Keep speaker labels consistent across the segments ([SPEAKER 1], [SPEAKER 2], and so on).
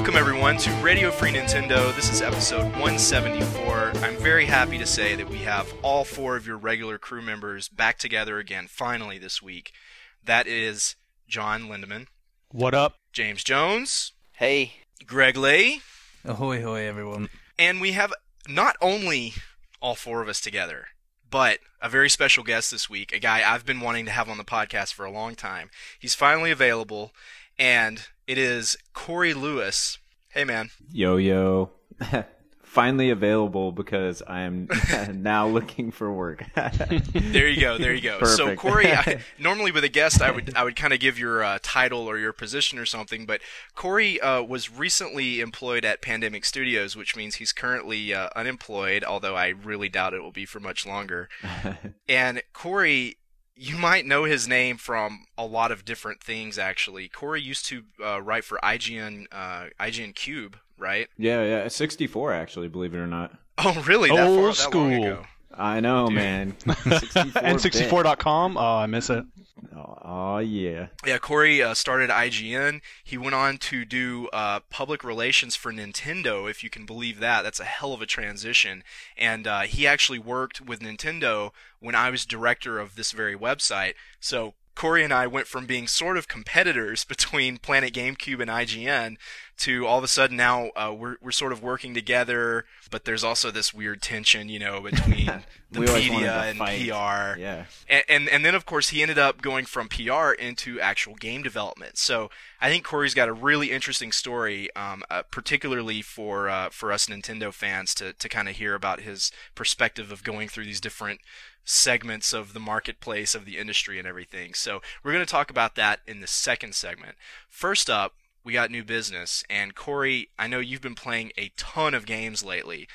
[SPEAKER 1] Welcome, everyone, to Radio Free Nintendo. This is episode 174. I'm very happy to say that we have all four of your regular crew members back together again, finally, this week. That is John Lindemann.
[SPEAKER 2] What up?
[SPEAKER 1] James Jones.
[SPEAKER 3] Hey.
[SPEAKER 1] Greg Lay.
[SPEAKER 4] Ahoy, hoy, everyone.
[SPEAKER 1] And we have not only all four of us together, but a very special guest this week, a guy I've been wanting to have on the podcast for a long time. He's finally available, and it is Corey Lewis. Hey, man.
[SPEAKER 5] Yo. Finally available because I'm now looking for work.
[SPEAKER 1] There you go.
[SPEAKER 5] Perfect.
[SPEAKER 1] So, Corey, normally with a guest, I would kind of give your title or your position or something, but Corey was recently employed at Pandemic Studios, which means he's currently unemployed, although I really doubt it will be for much longer. And Corey, you might know his name from a lot of different things, actually. Corey used to write for IGN Cube, right?
[SPEAKER 5] Yeah, 64 actually, believe it or not.
[SPEAKER 1] Oh, really?
[SPEAKER 2] Old
[SPEAKER 1] That
[SPEAKER 2] school.
[SPEAKER 1] long ago?
[SPEAKER 5] I know,
[SPEAKER 1] Dude.
[SPEAKER 5] man. 64
[SPEAKER 2] N64.com? Oh, I miss it.
[SPEAKER 5] Oh, yeah.
[SPEAKER 1] Yeah, Corey started IGN. He went on to do public relations for Nintendo, if you can believe that. That's a hell of a transition. And he actually worked with Nintendo when I was director of this very website. So Corey and I went from being sort of competitors between Planet GameCube and IGN to all of a sudden now we're sort of working together, but there's also this weird tension, between the media and PR.
[SPEAKER 5] Yeah.
[SPEAKER 1] And then, of course, he ended up going from PR into actual game development. So I think Corey's got a really interesting story, particularly for us Nintendo fans to kind of hear about his perspective of going through these different segments of the marketplace, of the industry and everything. So we're going to talk about that in the second segment. First up, we got new business. And Corey, I know you've been playing a ton of games lately.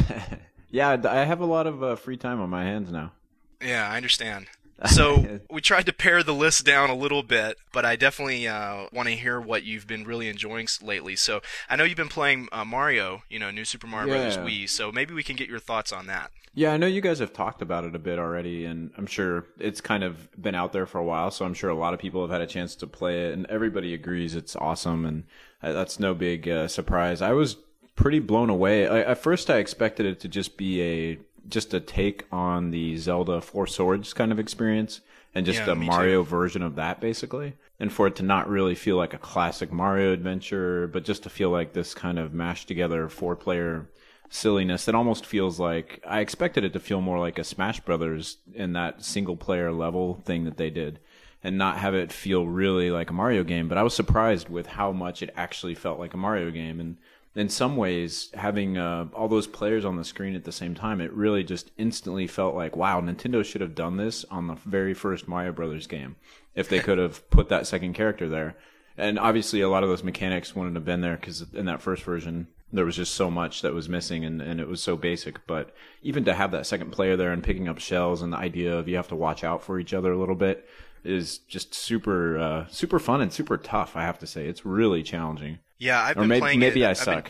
[SPEAKER 5] Yeah, I have a lot of free time on my hands now.
[SPEAKER 1] Yeah, I understand. So we tried to pare the list down a little bit, but I definitely want to hear what you've been really enjoying lately. So I know you've been playing Mario, New Super Mario Bros. Wii, so maybe we can get your thoughts on that.
[SPEAKER 5] Yeah, I know you guys have talked about it a bit already, and I'm sure it's kind of been out there for a while, so I'm sure a lot of people have had a chance to play it, and everybody agrees it's awesome, and that's no big surprise. I was pretty blown away. At first, I expected it to just be a take on the Zelda Four Swords kind of experience, and just a Mario version of that, basically. And for it to not really feel like a classic Mario adventure, but just to feel like this kind of mashed together four-player silliness that almost feels like I expected it to feel more like a Smash Brothers in that single-player level thing that they did, and not have it feel really like a Mario game. But I was surprised with how much it actually felt like a Mario game, and in some ways, having all those players on the screen at the same time, it really just instantly felt like, wow, Nintendo should have done this on the very first Mario Brothers game if they could have put that second character there. And obviously, a lot of those mechanics wouldn't have been there because in that first version, there was just so much that was missing, and it was so basic. But even to have that second player there and picking up shells, and the idea of you have to watch out for each other a little bit is just super fun and super tough, I have to say. It's really challenging.
[SPEAKER 1] Yeah, I've been playing it.
[SPEAKER 5] Maybe I suck.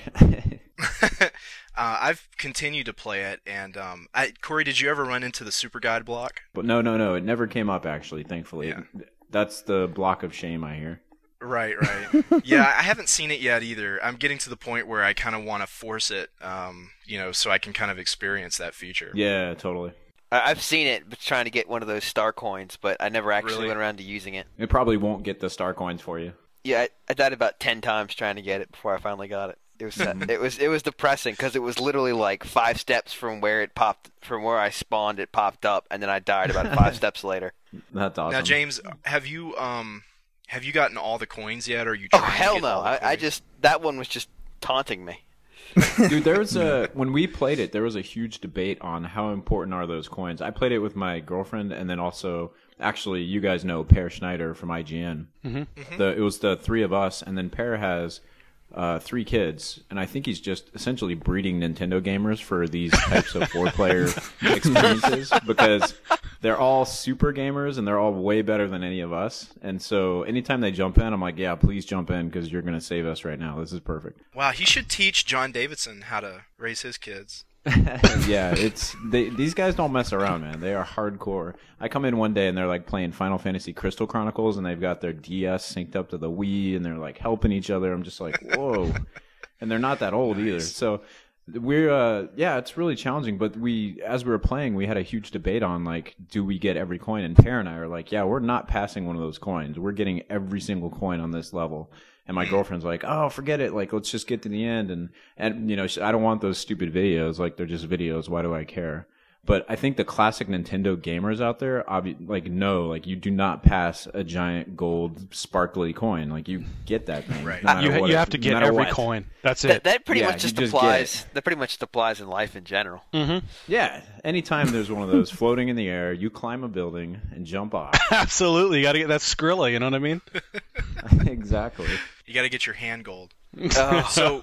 [SPEAKER 1] I've continued to play it, and Corey, did you ever run into the Super Guide block?
[SPEAKER 5] But no, it never came up, actually, thankfully.
[SPEAKER 1] Yeah.
[SPEAKER 5] That's the block of shame, I hear.
[SPEAKER 1] Right. Yeah, I haven't seen it yet either. I'm getting to the point where I kind of want to force it, so I can kind of experience that feature.
[SPEAKER 5] Yeah, totally.
[SPEAKER 3] I've seen it, but trying to get one of those star coins, but I never actually went around to using it.
[SPEAKER 5] It probably won't get the star coins for you.
[SPEAKER 3] Yeah, I died about 10 times trying to get it before I finally got it. It was it was depressing because it was literally like 5 steps from where it popped, from where I spawned. It popped up, and then I died about 5 steps later.
[SPEAKER 5] That's awesome.
[SPEAKER 1] Now, James, have you gotten all the coins yet, or are you
[SPEAKER 3] Oh
[SPEAKER 1] trying
[SPEAKER 3] hell
[SPEAKER 1] to get
[SPEAKER 3] no!
[SPEAKER 1] all the coins?
[SPEAKER 3] That one was just taunting me.
[SPEAKER 5] Dude, there was when we played it, there was a huge debate on how important are those coins. I played it with my girlfriend, and then also, actually, you guys know Per Schneider from IGN.
[SPEAKER 2] Mm-hmm.
[SPEAKER 5] It was the three of us, and then Per has 3 kids, and I think he's just essentially breeding Nintendo gamers for these types of 4-player experiences, because they're all super gamers and they're all way better than any of us. And so anytime they jump in, I'm like, yeah, please jump in because you're going to save us right now. This is perfect.
[SPEAKER 1] Wow, he should teach John Davidson how to raise his kids.
[SPEAKER 5] Yeah, these guys don't mess around, man. They are hardcore. I come in one day and they're like playing Final Fantasy Crystal Chronicles, and they've got their DS synced up to the Wii, and they're like helping each other. I'm just like, whoa. and they're not that old either. So we're yeah, it's really challenging. But as we were playing, we had a huge debate on like, do we get every coin? And Tara and I are like, yeah, we're not passing one of those coins. We're getting every single coin on this level. And my girlfriend's like, oh, forget it. Like, let's just get to the end. And you know, I don't want those stupid videos. Like, they're just videos. Why do I care? But I think the classic Nintendo gamers out there, like, you do not pass a giant gold sparkly coin. Like, you get that thing.
[SPEAKER 1] Right.
[SPEAKER 5] No matter
[SPEAKER 2] You have to get every coin. That's it.
[SPEAKER 3] That pretty
[SPEAKER 5] Yeah,
[SPEAKER 3] much just
[SPEAKER 5] you just
[SPEAKER 3] applies. That pretty much applies in life in general.
[SPEAKER 5] Yeah. Anytime there's one of those floating in the air, you climb a building and jump off.
[SPEAKER 2] Absolutely. You got to get that Skrilla, you know what I mean?
[SPEAKER 5] Exactly.
[SPEAKER 1] You got to get your hand gold.
[SPEAKER 3] Oh,
[SPEAKER 1] So,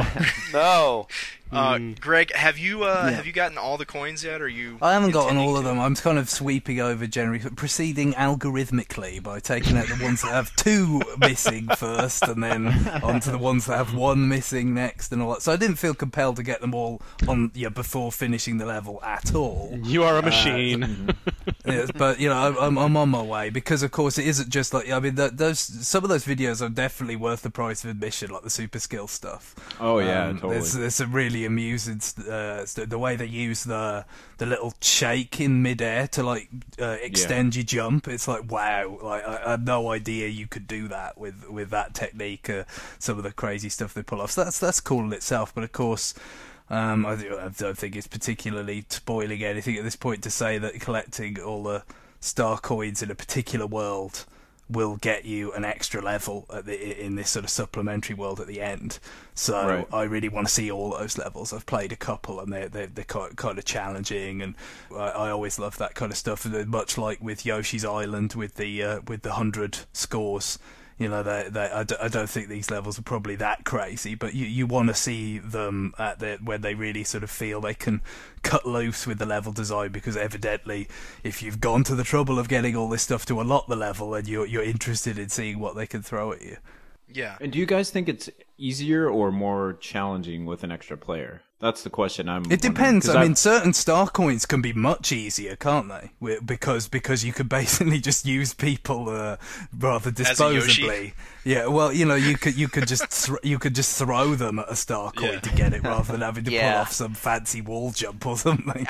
[SPEAKER 3] no.
[SPEAKER 1] Greg, have you gotten all the coins yet? Or are you?
[SPEAKER 4] I haven't gotten
[SPEAKER 1] intending
[SPEAKER 4] all of
[SPEAKER 1] to?
[SPEAKER 4] them. I'm kind of sweeping over generally, proceeding algorithmically by taking out the ones that have 2 missing first, and then onto the ones that have 1 missing next, and all that. So I didn't feel compelled to get them all on before finishing the level at all.
[SPEAKER 2] You are a machine.
[SPEAKER 4] Yes, but you know, I'm on my way, because of course it isn't just like, I mean, some of those videos are definitely worth the price of admission, like the super skill stuff.
[SPEAKER 5] Oh, yeah, totally.
[SPEAKER 4] There's a really amusing the way they use the little shake in midair to like extend your jump. It's like, wow, like I had no idea you could do that with that technique. Some of the crazy stuff they pull off. So that's cool in itself. But of course, I don't think it's particularly spoiling anything at this point to say that collecting all the star coins in a particular world will get you an extra level in this sort of supplementary world at the end. So
[SPEAKER 5] Right.
[SPEAKER 4] I really want to see all those levels. I've played a couple, and they're kind of challenging, and I always love that kind of stuff. Much like with Yoshi's Island with the 100 scores. You know, I don't think these levels are probably that crazy, but you want to see them when they really sort of feel they can cut loose with the level design, because evidently, if you've gone to the trouble of getting all this stuff to unlock the level, and you're interested in seeing what they can throw at you.
[SPEAKER 1] Yeah.
[SPEAKER 5] And do you guys think it's easier or more challenging with an extra player? That's the question I'm
[SPEAKER 4] It depends. I mean, certain star coins can be much easier, can't they? Because you could basically just use people rather disposably. Yeah. Well, you know, you could just throw them at a star coin to get it, rather than having to pull off some fancy wall jump or something.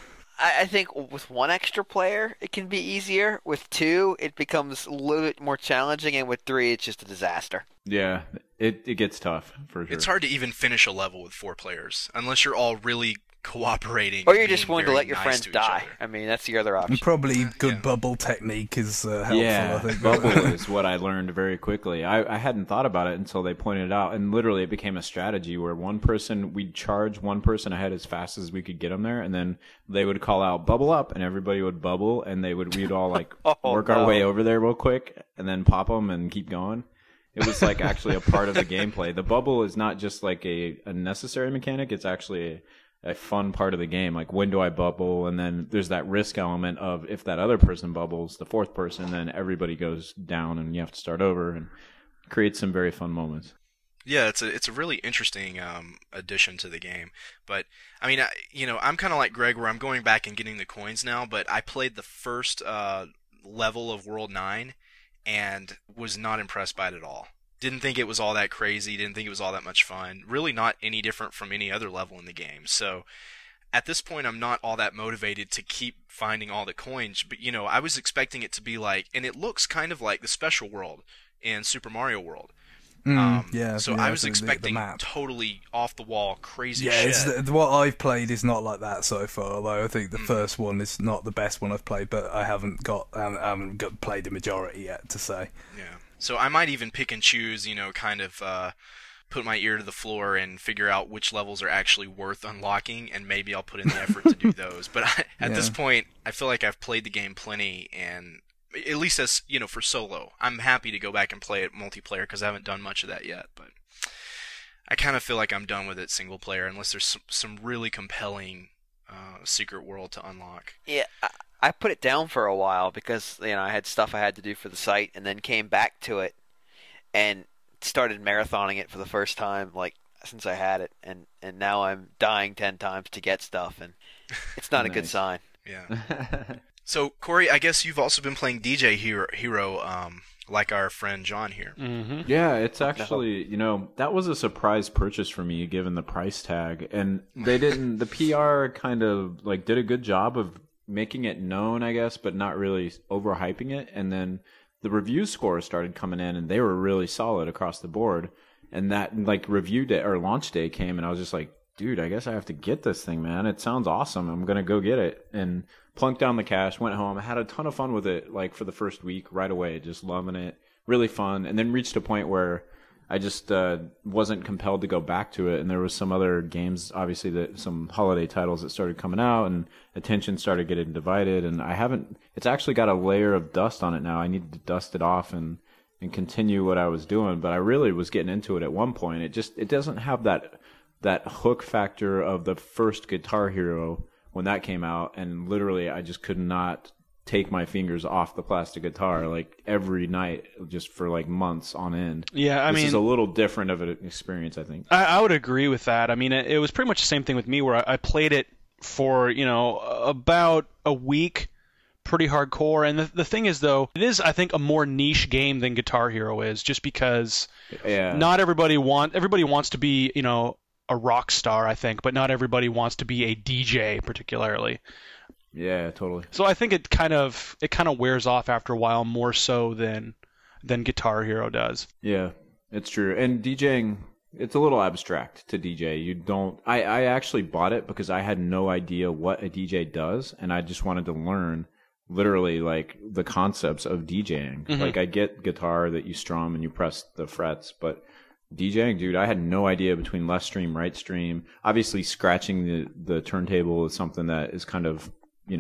[SPEAKER 3] I think with 1 extra player, it can be easier. With 2, it becomes a little bit more challenging, and with 3, it's just a disaster.
[SPEAKER 5] Yeah, it gets tough, for sure.
[SPEAKER 1] It's hard to even finish a level with 4 players unless you're all really cooperating.
[SPEAKER 3] Or you're
[SPEAKER 1] and
[SPEAKER 3] just
[SPEAKER 1] being
[SPEAKER 3] willing to
[SPEAKER 1] very
[SPEAKER 3] let your
[SPEAKER 1] nice
[SPEAKER 3] friends
[SPEAKER 1] to each
[SPEAKER 3] die.
[SPEAKER 1] other.
[SPEAKER 3] I mean, that's the other option.
[SPEAKER 4] And probably good
[SPEAKER 1] Yeah.
[SPEAKER 4] bubble technique is helpful,
[SPEAKER 5] Yeah,
[SPEAKER 4] I think.
[SPEAKER 5] bubble is what I learned very quickly. I hadn't thought about it until they pointed it out, and literally it became a strategy where we'd charge one person ahead as fast as we could get them there, and then they would call out "bubble up," and everybody would bubble, and we'd all like work our way over there real quick, and then pop them and keep going. It was like actually a part of the gameplay. The bubble is not just like a necessary mechanic; it's actually a fun part of the game. Like, when do I bubble? And then there's that risk element of if that other person bubbles, the 4th person, then everybody goes down and you have to start over, and create some very fun moments.
[SPEAKER 1] Yeah, it's a really interesting addition to the game. But I mean, I'm kind of like Greg, where I'm going back and getting the coins now. But I played the first level of World 9 and was not impressed by it at all. Didn't think it was all that crazy. Didn't think it was all that much fun. Really not any different from any other level in the game. So at this point, I'm not all that motivated to keep finding all the coins. But, you know, I was expecting it to be like, and it looks kind of like the Special World in Super Mario World. So I was expecting
[SPEAKER 4] the map.
[SPEAKER 1] totally off the wall, crazy
[SPEAKER 4] Yeah,
[SPEAKER 1] shit.
[SPEAKER 4] what I've played is not like that so far. Although I think the first one is not the best one I've played, but I haven't played the majority yet to say.
[SPEAKER 1] Yeah. So I might even pick and choose, you know, kind of put my ear to the floor and figure out which levels are actually worth unlocking, and maybe I'll put in the effort to do those. But at this point, I feel like I've played the game plenty, and at least as, you know, for solo, I'm happy to go back and play it multiplayer because I haven't done much of that yet. But I kind of feel like I'm done with it single player unless there's some really compelling secret world to unlock.
[SPEAKER 3] Yeah, I put it down for a while because, you know, I had stuff I had to do for the site, and then came back to it and started marathoning it for the first time, like, since I had it, and now I'm dying 10 times to get stuff, and it's not a good sign.
[SPEAKER 1] Yeah. So, Corey, I guess you've also been playing DJ Hero like our friend John here.
[SPEAKER 2] Mm-hmm.
[SPEAKER 5] Yeah, it's actually, that was a surprise purchase for me given the price tag. And the PR kind of like did a good job of making it known, I guess, but not really overhyping it. And then the review scores started coming in and they were really solid across the board. And that like review day or launch day came and I was just like, dude, I guess I have to get this thing, man. It sounds awesome. I'm going to go get it. And plunked down the cash, went home, had a ton of fun with it, like for the first week right away, just loving it. Really fun. And then reached a point where I just wasn't compelled to go back to it. And there was some other games, obviously, some holiday titles that started coming out and attention started getting divided. And it's actually got a layer of dust on it now. I need to dust it off and continue what I was doing. But I really was getting into it at one point. It doesn't have that hook factor of the first Guitar Hero when that came out, and literally I just could not take my fingers off the plastic guitar like every night just for like months on end.
[SPEAKER 2] Yeah, I mean,
[SPEAKER 5] this is a little different of an experience, I think.
[SPEAKER 2] I would agree with that. I mean, it was pretty much the same thing with me where I played it for, about a week, pretty hardcore. And the thing is, though, it is, I think, a more niche game than Guitar Hero is, just because not everybody wants to be, a rock star, I think, but not everybody wants to be a DJ particularly.
[SPEAKER 5] Yeah, totally.
[SPEAKER 2] So I think it kind of wears off after a while more so than Guitar Hero does.
[SPEAKER 5] Yeah, it's true. And DJing, it's a little abstract to DJ. I actually bought it because I had no idea what a DJ does, and I just wanted to learn literally like the concepts of DJing. Mm-hmm. Like I get guitar that you strum and you press the frets, but DJing, dude, I had no idea between left stream, right stream. Obviously, scratching the turntable is something that is kind of,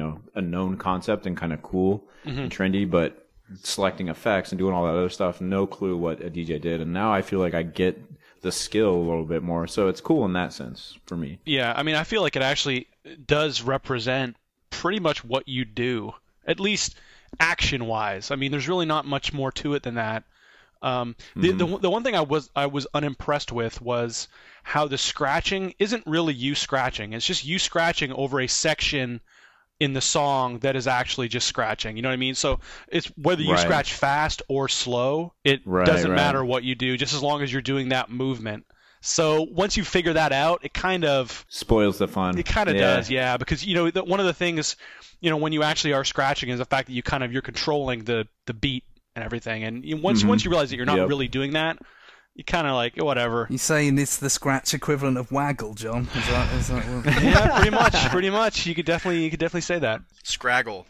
[SPEAKER 5] a known concept and kind of cool and trendy, but selecting effects and doing all that other stuff, no clue what a DJ did. And now I feel like I get the skill a little bit more. So it's cool in that sense for me.
[SPEAKER 2] Yeah, I mean, I feel like it actually does represent pretty much what you do, at least action-wise. I mean, there's really not much more to it than that. The one thing I was unimpressed with was how the scratching isn't really you scratching. It's just you scratching over a section in the song that is actually just scratching. You know what I mean? So it's whether you scratch fast or slow, it doesn't matter what you do, just as long as you're doing that movement. So once you figure that out, it kind of
[SPEAKER 5] spoils the fun.
[SPEAKER 2] It kind of does, yeah, because one of the things, when you actually are scratching is the fact that you're controlling the beat and everything. And once you realize that you're not really doing that, you kind of like, whatever.
[SPEAKER 4] You're saying it's the scratch equivalent of waggle, John? Is that what...
[SPEAKER 2] Yeah, pretty much. You could definitely say that.
[SPEAKER 1] Scraggle.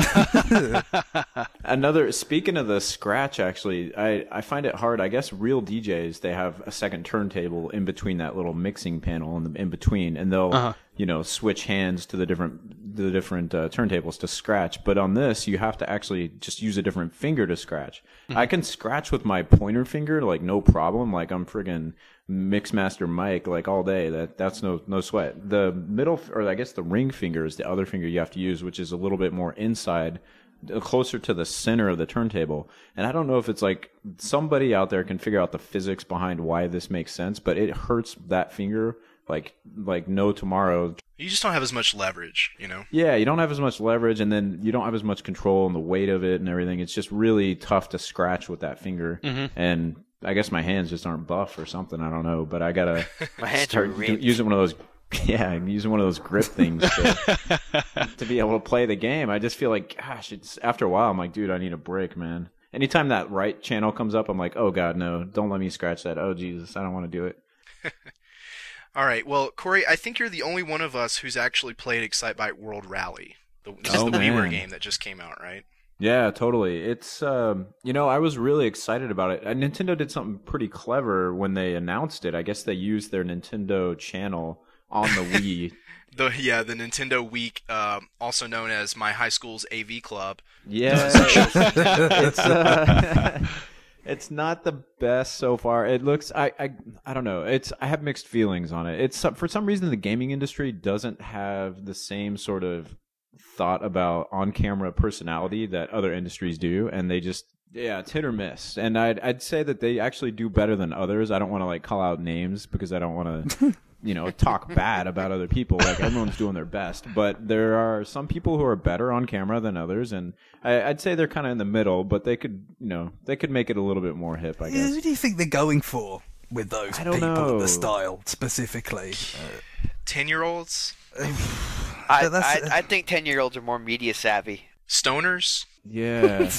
[SPEAKER 5] Speaking of the scratch, actually, I find it hard. I guess real DJs, they have a second turntable in between that little mixing panel in between, and they'll switch hands to the different turntables to scratch. But on this, you have to actually just use a different finger to scratch. I can scratch with my pointer finger like no problem, like I'm friggin' Mixmaster Mike like all day. That's no sweat. The middle, or I guess the ring finger, is the other finger you have to use, which is a little bit more inside, closer to the center of the turntable. And I don't know if it's like somebody out there can figure out the physics behind why this makes sense, but it hurts that finger like no tomorrow.
[SPEAKER 1] You just don't have as much leverage,
[SPEAKER 5] Yeah, you don't have as much leverage, and then you don't have as much control and the weight of it and everything. It's just really tough to scratch with that finger. And I guess my hands just aren't buff or something. I don't know, but I gotta start using one of those. Yeah, I'm using one of those grip things to be able to play the game. I just feel like, gosh, it's after a while. I'm like, dude, I need a break, man. Anytime that right channel comes up, I'm like, oh god, no, don't let me scratch that. Oh Jesus, I don't want to do it.
[SPEAKER 1] All right, well, Corey, I think you're the only one of us who's actually played Excitebike World Rally. This is the WiiWare game that just came out, right?
[SPEAKER 5] Yeah, totally. It's, I was really excited about it. Nintendo did something pretty clever when they announced it. I guess they used their Nintendo channel on the Wii.
[SPEAKER 1] The Nintendo Week, also known as my high school's AV club.
[SPEAKER 5] Yeah. It's not the best so far. It looks, I don't know. I have mixed feelings on it. It's for some reason the gaming industry doesn't have the same sort of thought about on-camera personality that other industries do, and they just it's hit or miss. And I'd say that they actually do better than others. I don't want to call out names because I don't want to talk bad about other people. Like, everyone's doing their best, but there are some people who are better on camera than others, and I'd say they're kind of in the middle, but they could make it a little bit more hip, I guess.
[SPEAKER 4] Who do you think they're going for with those people, the style specifically?
[SPEAKER 1] 10-year-olds?
[SPEAKER 3] I think 10-year-olds are more media savvy.
[SPEAKER 1] Stoners?
[SPEAKER 5] Yeah.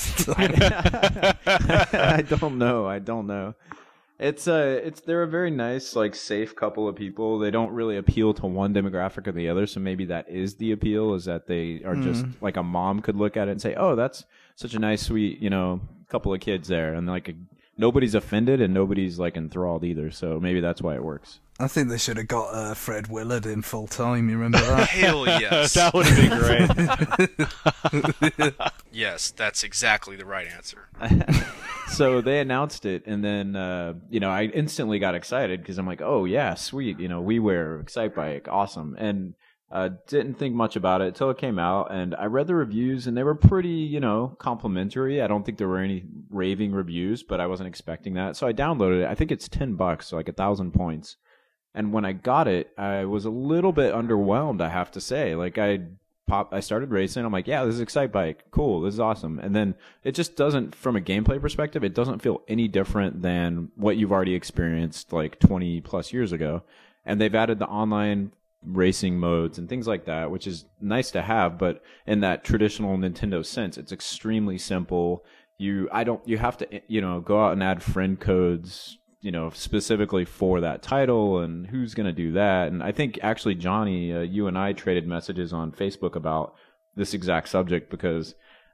[SPEAKER 5] I don't know. They're a very nice, like, safe couple of people. They don't really appeal to one demographic or the other, so maybe that is the appeal, is that they are just like a mom could look at it and say, "Oh, that's such a nice, sweet, couple of kids there," and like nobody's offended and nobody's like enthralled either. So maybe that's why it works.
[SPEAKER 4] I think they should have got Fred Willard in full time. You remember that?
[SPEAKER 1] Hell yes.
[SPEAKER 2] That would have been great.
[SPEAKER 1] Yes, that's exactly the right answer.
[SPEAKER 5] So they announced it, and then I instantly got excited because I'm like, oh yeah, sweet, WiiWare, Excitebike, awesome, and didn't think much about it until it came out, and I read the reviews, and they were pretty, complimentary. I don't think there were any raving reviews, but I wasn't expecting that, so I downloaded it. I think it's $10, so like 1,000 points. And when I got it, I was a little bit underwhelmed, I have to say. Like, I started racing. I'm like, yeah, this is Excitebike. Cool, this is awesome. And then it just doesn't, from a gameplay perspective, it doesn't feel any different than what you've already experienced like 20 plus years ago. And they've added the online racing modes and things like that, which is nice to have. But in that traditional Nintendo sense, it's extremely simple. You have to, go out and add friend codes, specifically for that title, and who's going to do that. And I think actually, Johnny, you and I traded messages on Facebook about this exact subject, because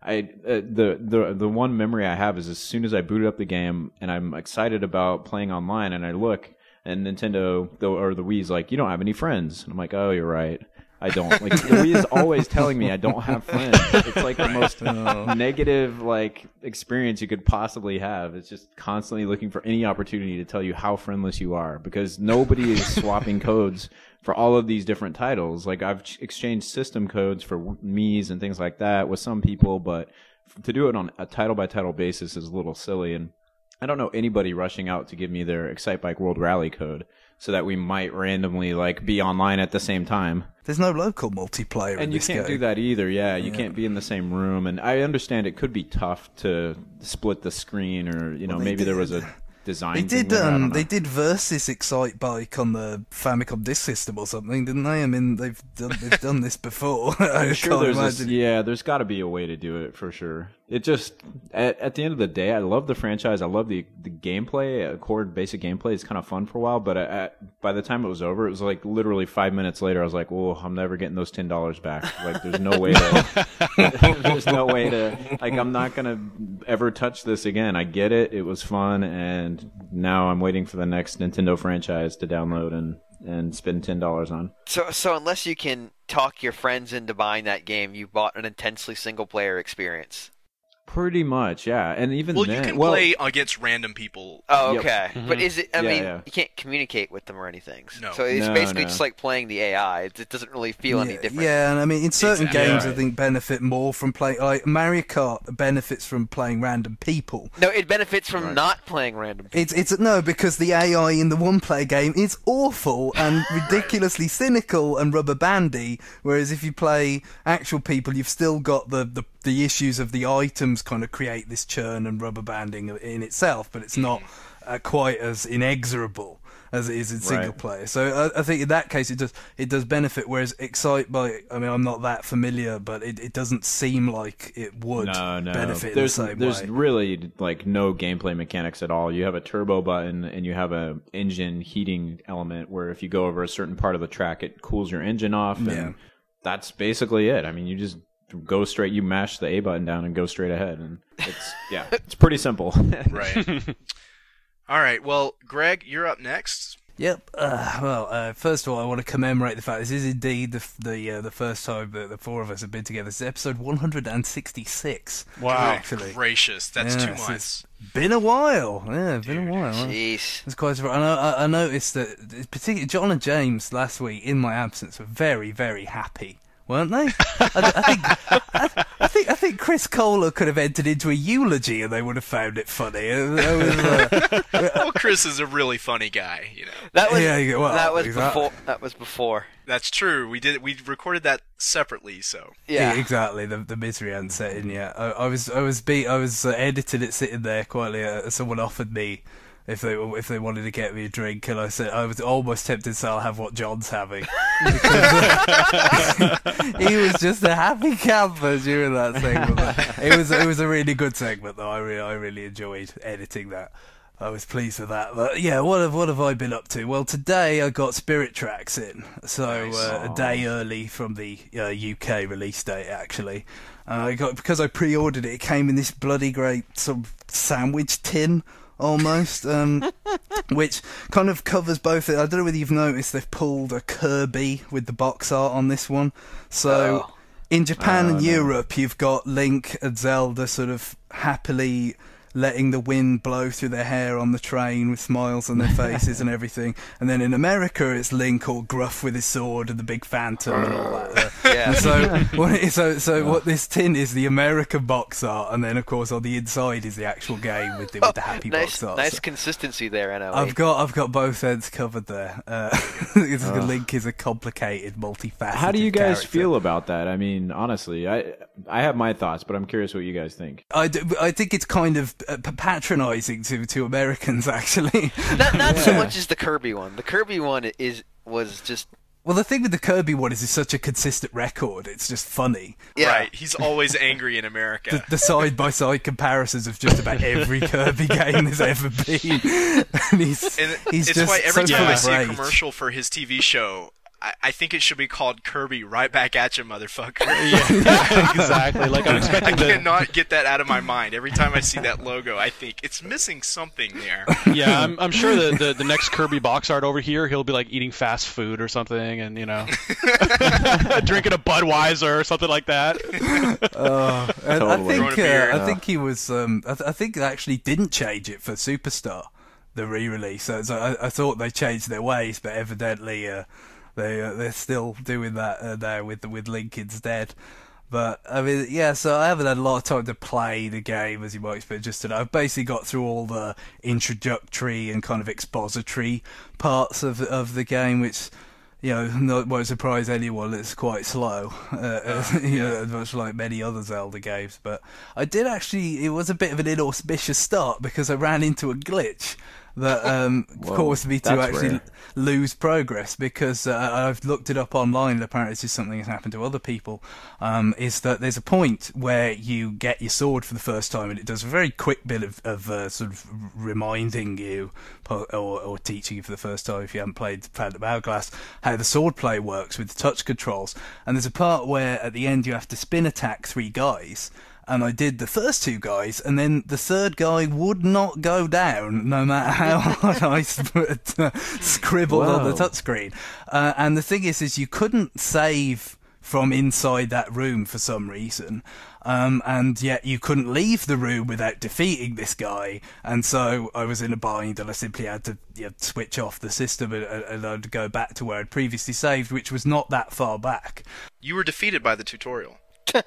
[SPEAKER 5] the one memory I have is as soon as I booted up the game and I'm excited about playing online, and I look, and Nintendo or the Wii's like, you don't have any friends. And I'm like, oh, you're right. I don't. Like, the Wii is always telling me I don't have friends. It's like the most negative, like, experience you could possibly have. It's just constantly looking for any opportunity to tell you how friendless you are, because nobody is swapping codes for all of these different titles. Like, I've exchanged system codes for Mii's and things like that with some people, but to do it on a title-by-title basis is a little silly. And I don't know anybody rushing out to give me their Excitebike World Rally code so that we might randomly, like, be online at the same time.
[SPEAKER 4] There's no local multiplayer
[SPEAKER 5] and you can't do that either. Yeah, you can't be in the same room. And I understand it could be tough to split the screen, or maybe there was a design.
[SPEAKER 4] They did Versus Excitebike on the Famicom Disk System or something, didn't they? I mean, they've done this before.
[SPEAKER 5] I'm sure there's got to be a way to do it for sure. It just at the end of the day, I love the franchise. I love the gameplay. Core basic gameplay is kind of fun for a while, but by the time it was over, it was like literally 5 minutes later. I was like, "Well, I'm never getting those $10 back." Like, there's no way to. There's no way to. Like, I'm not gonna ever touch this again. I get it. It was fun, and now I'm waiting for the next Nintendo franchise to download and spend $10 on.
[SPEAKER 3] So unless you can talk your friends into buying that game, you bought an intensely single player experience.
[SPEAKER 5] Pretty much, yeah. And even
[SPEAKER 1] then, you can play against random people.
[SPEAKER 3] Oh, okay.
[SPEAKER 2] Yep.
[SPEAKER 3] But is it? I mean, you can't communicate with them or anything.
[SPEAKER 1] No.
[SPEAKER 3] So it's basically just like playing the AI. It doesn't really feel any different.
[SPEAKER 4] Yeah, and I mean, in certain games, I think benefit more from playing. Like Mario Kart benefits from playing random people.
[SPEAKER 3] No, it benefits from not playing random people.
[SPEAKER 4] It's no, because the AI in the one-player game is awful and ridiculously cynical and rubber bandy. Whereas if you play actual people, you've still got the issues of the items kind of create this churn and rubber banding in itself, but it's not quite as inexorable as it is in single player. So I think in that case it does benefit, whereas Excitebike, I mean, I'm not that familiar, but it doesn't seem like it would benefit in the same way.
[SPEAKER 5] There's really like no gameplay mechanics at all. You have a turbo button and you have a engine heating element where if you go over a certain part of the track, it cools your engine off, and that's basically it. I mean, you just go straight, you mash the A button down and go straight ahead, and it's pretty simple.
[SPEAKER 1] Right. All right, well, Greg, you're up next.
[SPEAKER 4] Yep. First of all, I want to commemorate the fact this is indeed the first time that the four of us have been together. It's episode 166.
[SPEAKER 2] Wow.
[SPEAKER 4] Actually.
[SPEAKER 1] Gracious, that's 2 months.
[SPEAKER 4] It's been a while. Yeah, been a while.
[SPEAKER 3] Jeez.
[SPEAKER 4] It's quite surprising. I noticed that, particularly John and James last week, in my absence, were very, very happy weren't they? I think Chris Kohler could have entered into a eulogy and they would have found it funny.
[SPEAKER 1] Well, Chris is a really funny guy, you know.
[SPEAKER 3] That was
[SPEAKER 4] exactly.
[SPEAKER 3] That was before.
[SPEAKER 1] That's true. We recorded that separately, so.
[SPEAKER 3] Yeah,
[SPEAKER 4] exactly. The misery hadn't set in yet. I was editing it sitting there quietly. Someone offered me if they wanted to get me a drink, and I said I was almost tempted to say I'll have what John's having. He was just a happy camper during that segment. It was a really good segment though. I really enjoyed editing that. I was pleased with that. But yeah, what have I been up to? Well, today I got Spirit Tracks in, so a day early from the UK release date actually. Because I pre-ordered it. It came in this bloody great sort of sandwich tin. Almost, which kind of covers both. I don't know whether you've noticed they've pulled a Kirby with the box art on this one. So in Japan and Europe, you've got Link and Zelda sort of happily letting the wind blow through their hair on the train with smiles on their faces and everything. And then in America, it's Link all gruff with his sword and the big phantom and all that.
[SPEAKER 3] Yeah.
[SPEAKER 4] And so what this tin is the American box art, and then of course on the inside is the actual game with the happy box art.
[SPEAKER 3] Nice consistency there, NOE.
[SPEAKER 4] I've got both ends covered there. Link is a complicated, multifaceted.
[SPEAKER 5] How do you guys
[SPEAKER 4] character.
[SPEAKER 5] feel about that? I mean, honestly, I have my thoughts, but I'm curious what you guys think.
[SPEAKER 4] I think it's kind of patronising to Americans, actually.
[SPEAKER 3] Not so much as the Kirby one. The Kirby one was just.
[SPEAKER 4] Well, the thing with the Kirby one is it's such a consistent record. It's just funny.
[SPEAKER 3] Yeah.
[SPEAKER 1] Right. He's always angry in America.
[SPEAKER 4] The side-by-side comparisons of just about every Kirby game there's ever been. And he's
[SPEAKER 1] it's
[SPEAKER 4] just
[SPEAKER 1] why every
[SPEAKER 4] so
[SPEAKER 1] time I
[SPEAKER 4] full
[SPEAKER 1] see
[SPEAKER 4] of
[SPEAKER 1] a
[SPEAKER 4] rage.
[SPEAKER 1] commercial for his TV show, I think it should be called Kirby Right Back at You, motherfucker.
[SPEAKER 2] Yeah, exactly. Like I'm
[SPEAKER 1] I
[SPEAKER 2] expecting
[SPEAKER 1] cannot get that out of my mind. Every time I see that logo, I think it's missing something there.
[SPEAKER 2] Yeah, I'm sure the next Kirby box art over here, he'll be like eating fast food or something, and drinking a Budweiser or something like that.
[SPEAKER 4] And
[SPEAKER 5] Totally.
[SPEAKER 4] I think he was. I think they actually didn't change it for Superstar, the re-release. So I thought they changed their ways, but evidently they're still doing that now with Link instead. But I mean, yeah. So I haven't had a lot of time to play the game, as you might expect. Just today, I've basically got through all the introductory and kind of expository parts of the game, which. Won't surprise anyone. It's quite slow, much like many other Zelda games. But I did actually. It was a bit of an inauspicious start because I ran into a glitch that caused me to actually
[SPEAKER 5] rare.
[SPEAKER 4] lose progress because I've looked it up online and apparently it's just something that's happened to other people. Is that there's a point where you get your sword for the first time and it does a very quick bit of sort of reminding you or teaching you for the first time if you haven't played Phantom Hourglass how the sword play works with the touch controls. And there's a part where at the end you have to spin attack 3 guys. And I did the first 2 guys, and then the third guy would not go down, no matter how hard I scribbled on the touchscreen. And the thing is you couldn't save from inside that room for some reason. And yet you couldn't leave the room without defeating this guy. And so I was in a bind, and I simply had to switch off the system and I'd go back to where I'd previously saved, which was not that far back.
[SPEAKER 1] You were defeated by the tutorial.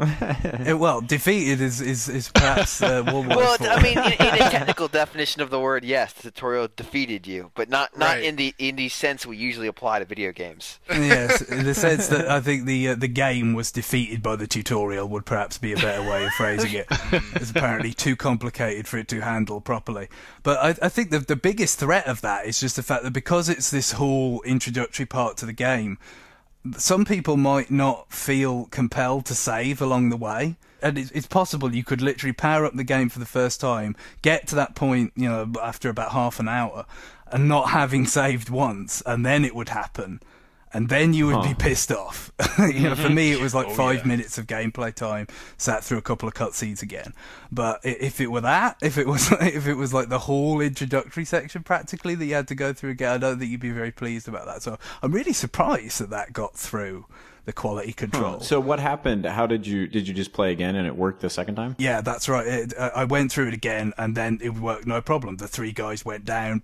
[SPEAKER 4] Well, defeated is perhaps one word
[SPEAKER 3] Well,
[SPEAKER 4] for it.
[SPEAKER 3] I mean, in a technical definition of the word, yes, the tutorial defeated you, but not
[SPEAKER 1] Right.
[SPEAKER 3] in the sense we usually apply to video games.
[SPEAKER 4] Yes, in the sense that I think the game was defeated by the tutorial would perhaps be a better way of phrasing it. It's apparently too complicated for it to handle properly. But I think the biggest threat of that is just the fact that because it's this whole introductory part to the game, some people might not feel compelled to save along the way. And it's possible you could literally power up the game for the first time, get to that point, after about half an hour, and not having saved once, and then it would happen. And then you would be pissed off. For me, it was like 5 minutes of gameplay time, sat through a couple of cutscenes again. But if it were that, if it was like the whole introductory section practically that you had to go through again, I don't think you'd be very pleased about that. So I'm really surprised that got through the quality control.
[SPEAKER 5] So what happened? How did you just play again and it worked the second time?
[SPEAKER 4] Yeah, that's right. I went through it again and then it worked no problem. The 3 guys went down,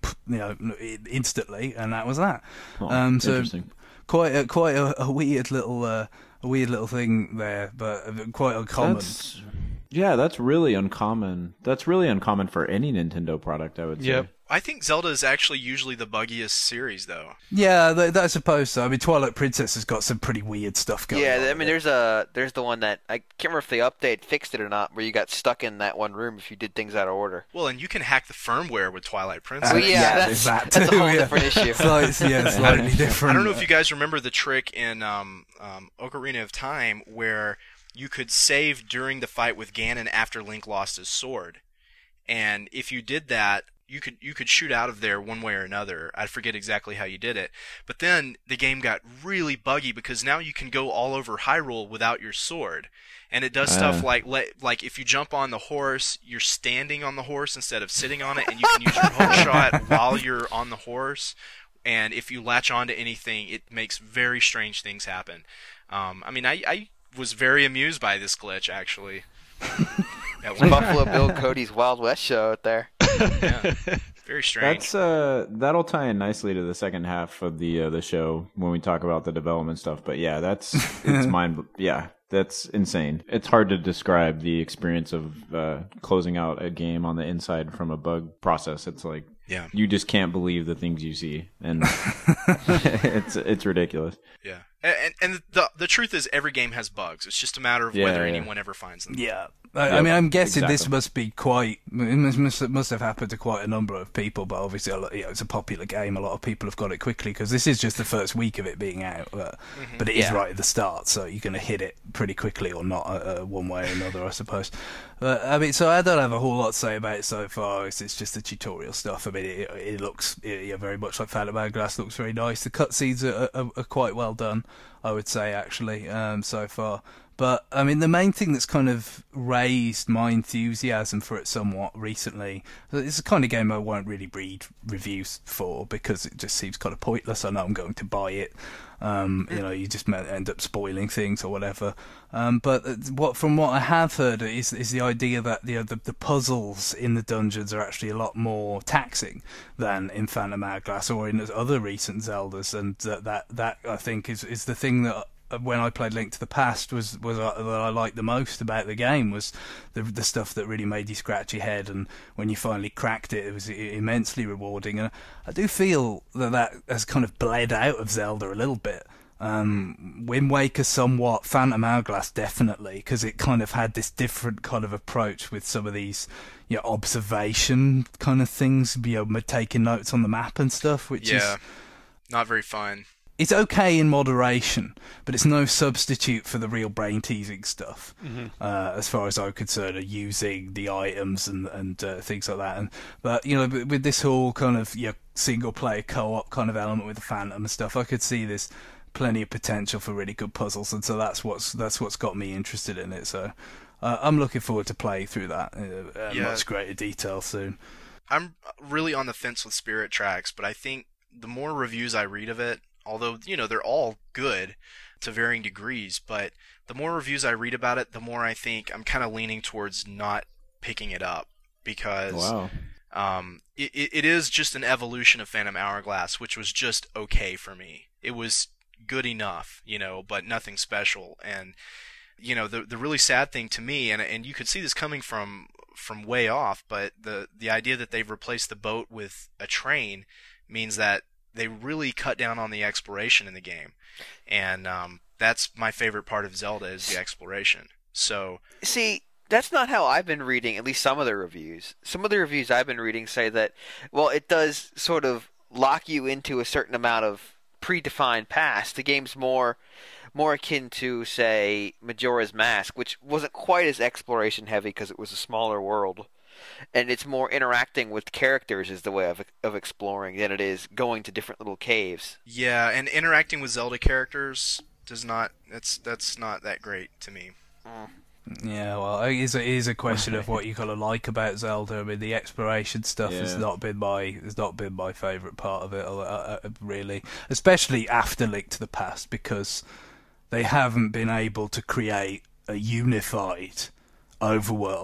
[SPEAKER 4] instantly, and that was that.
[SPEAKER 5] Interesting.
[SPEAKER 4] Quite a weird little weird little thing there, but quite uncommon.
[SPEAKER 5] That's really uncommon. That's really uncommon for any Nintendo product, I would say.
[SPEAKER 2] Yep.
[SPEAKER 1] I think Zelda is actually usually the buggiest series, though.
[SPEAKER 4] Yeah, I suppose so. I mean, Twilight Princess has got some pretty weird stuff going on.
[SPEAKER 3] Yeah, I mean, there's the one that I can't remember if the update fixed it or not, where you got stuck in that one room if you did things out of order.
[SPEAKER 1] Well, and you can hack the firmware with Twilight Princess.
[SPEAKER 3] That's a whole different issue.
[SPEAKER 4] Slightly different.
[SPEAKER 1] I don't know if you guys remember the trick in Ocarina of Time where you could save during the fight with Ganon after Link lost his sword, and if you did that, you could shoot out of there one way or another. I forget exactly how you did it. But then the game got really buggy because now you can go all over Hyrule without your sword. And it does stuff like if you jump on the horse, you're standing on the horse instead of sitting on it, and you can use your hook shot while you're on the horse. And if you latch onto anything, it makes very strange things happen. I was very amused by this glitch, actually.
[SPEAKER 3] Buffalo Bill Cody's Wild West show out there.
[SPEAKER 1] Yeah. Very strange.
[SPEAKER 5] That'll tie in nicely to the second half of the show when we talk about the development stuff. But yeah, that's insane. It's hard to describe the experience of closing out a game on the inside from a bug process. It's like you just can't believe the things you see, and it's ridiculous.
[SPEAKER 1] Yeah, and the truth is every game has bugs. It's just a matter of whether anyone ever finds them.
[SPEAKER 4] Yeah. I mean, I'm guessing this must be it must have happened to quite a number of people, but obviously it's a popular game. A lot of people have got it quickly because this is just the first week of it being out, but it is right at the start, so you're going to hit it pretty quickly or not, one way or another, I suppose. I mean, so I don't have a whole lot to say about it so far. It's just the tutorial stuff. I mean, it looks very much like Phantom Hourglass. Looks very nice. The cutscenes are quite well done, I would say, actually, so far. But, I mean, the main thing that's kind of raised my enthusiasm for it somewhat recently, it's the kind of game I won't really read reviews for because it just seems kind of pointless. I know I'm going to buy it. You just end up spoiling things or whatever. But from what I have heard is the idea that the puzzles in the dungeons are actually a lot more taxing than in Phantom Hourglass or in other recent Zeldas, and that I think is the thing that when I played Link to the Past was that I liked the most about the game was the stuff that really made you scratch your head, and when you finally cracked it, it was immensely rewarding. And I do feel that has kind of bled out of Zelda a little bit. Wind Waker somewhat, Phantom Hourglass definitely, because it kind of had this different kind of approach with some of these observation kind of things, taking notes on the map and stuff, which is
[SPEAKER 1] not very fun.
[SPEAKER 4] It's okay in moderation, but it's no substitute for the real brain-teasing stuff, as far as I'm concerned, using the items and things like that. But with this whole kind of single-player co-op kind of element with the Phantom and stuff, I could see there's plenty of potential for really good puzzles, and so that's what's got me interested in it. So I'm looking forward to playing through that in much greater detail soon.
[SPEAKER 1] I'm really on the fence with Spirit Tracks, but I think the more reviews I read of it, although, they're all good to varying degrees, but the more reviews I read about it, the more I think I'm kind of leaning towards not picking it up because it is just an evolution of Phantom Hourglass, which was just okay for me. It was good enough, but nothing special. And, the really sad thing to me, and you could see this coming from way off, but the idea that they've replaced the boat with a train means that they really cut down on the exploration in the game, and that's my favorite part of Zelda is the exploration. So
[SPEAKER 3] see, that's not how I've been reading at least some of the reviews. Some of the reviews I've been reading say that, well, it does sort of lock you into a certain amount of predefined paths. The game's more akin to, say, Majora's Mask, which wasn't quite as exploration heavy because it was a smaller world. And it's more interacting with characters is the way of exploring than it is going to different little caves.
[SPEAKER 1] Yeah, and interacting with Zelda characters that's not that great to me.
[SPEAKER 4] Yeah, well, it is a question of what you kind of like about Zelda. I mean, the exploration stuff has not been my favourite part of it, really, especially after Link to the Past, because they haven't been able to create a unified overworld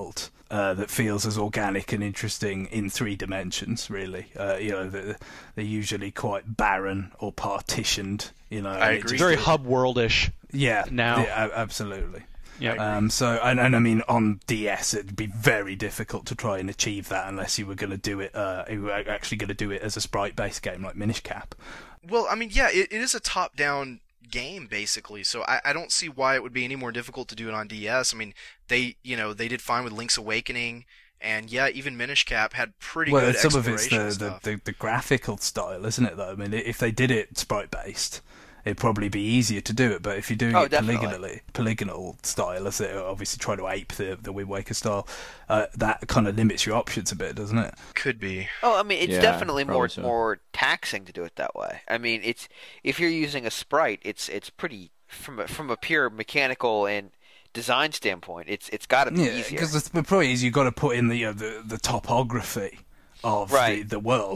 [SPEAKER 4] that feels as organic and interesting in 3 dimensions, really. They're usually quite barren or partitioned,
[SPEAKER 1] I agree.
[SPEAKER 2] It's very hub worldish.
[SPEAKER 4] Yeah,
[SPEAKER 2] now.
[SPEAKER 4] Yeah, absolutely.
[SPEAKER 2] Yeah.
[SPEAKER 4] And I mean, on DS, it'd be very difficult to try and achieve that unless you were going to do it. You were actually going to do it as a sprite-based game like Minish Cap.
[SPEAKER 1] Well, I mean, yeah, it is a top-down game basically, so I don't see why it would be any more difficult to do it on DS. I mean, they did fine with Link's Awakening, and yeah, even Minish Cap had pretty good
[SPEAKER 4] some of
[SPEAKER 1] exploration
[SPEAKER 4] it's
[SPEAKER 1] stuff.
[SPEAKER 4] the graphical style, isn't it? Though I mean, if they did it sprite-based, it'd probably be easier to do it. But if you're doing it polygonal style, as they obviously try to ape the Wind Waker style, that kind of limits your options a bit, doesn't it?
[SPEAKER 1] Could be.
[SPEAKER 3] Oh, I mean, it's definitely more
[SPEAKER 5] so.
[SPEAKER 3] more taxing to do it that way. I mean, if you're using a sprite, it's pretty from a pure mechanical and design standpoint. It's got to be easier.
[SPEAKER 4] Because the problem is you've got to put in the topography of the world,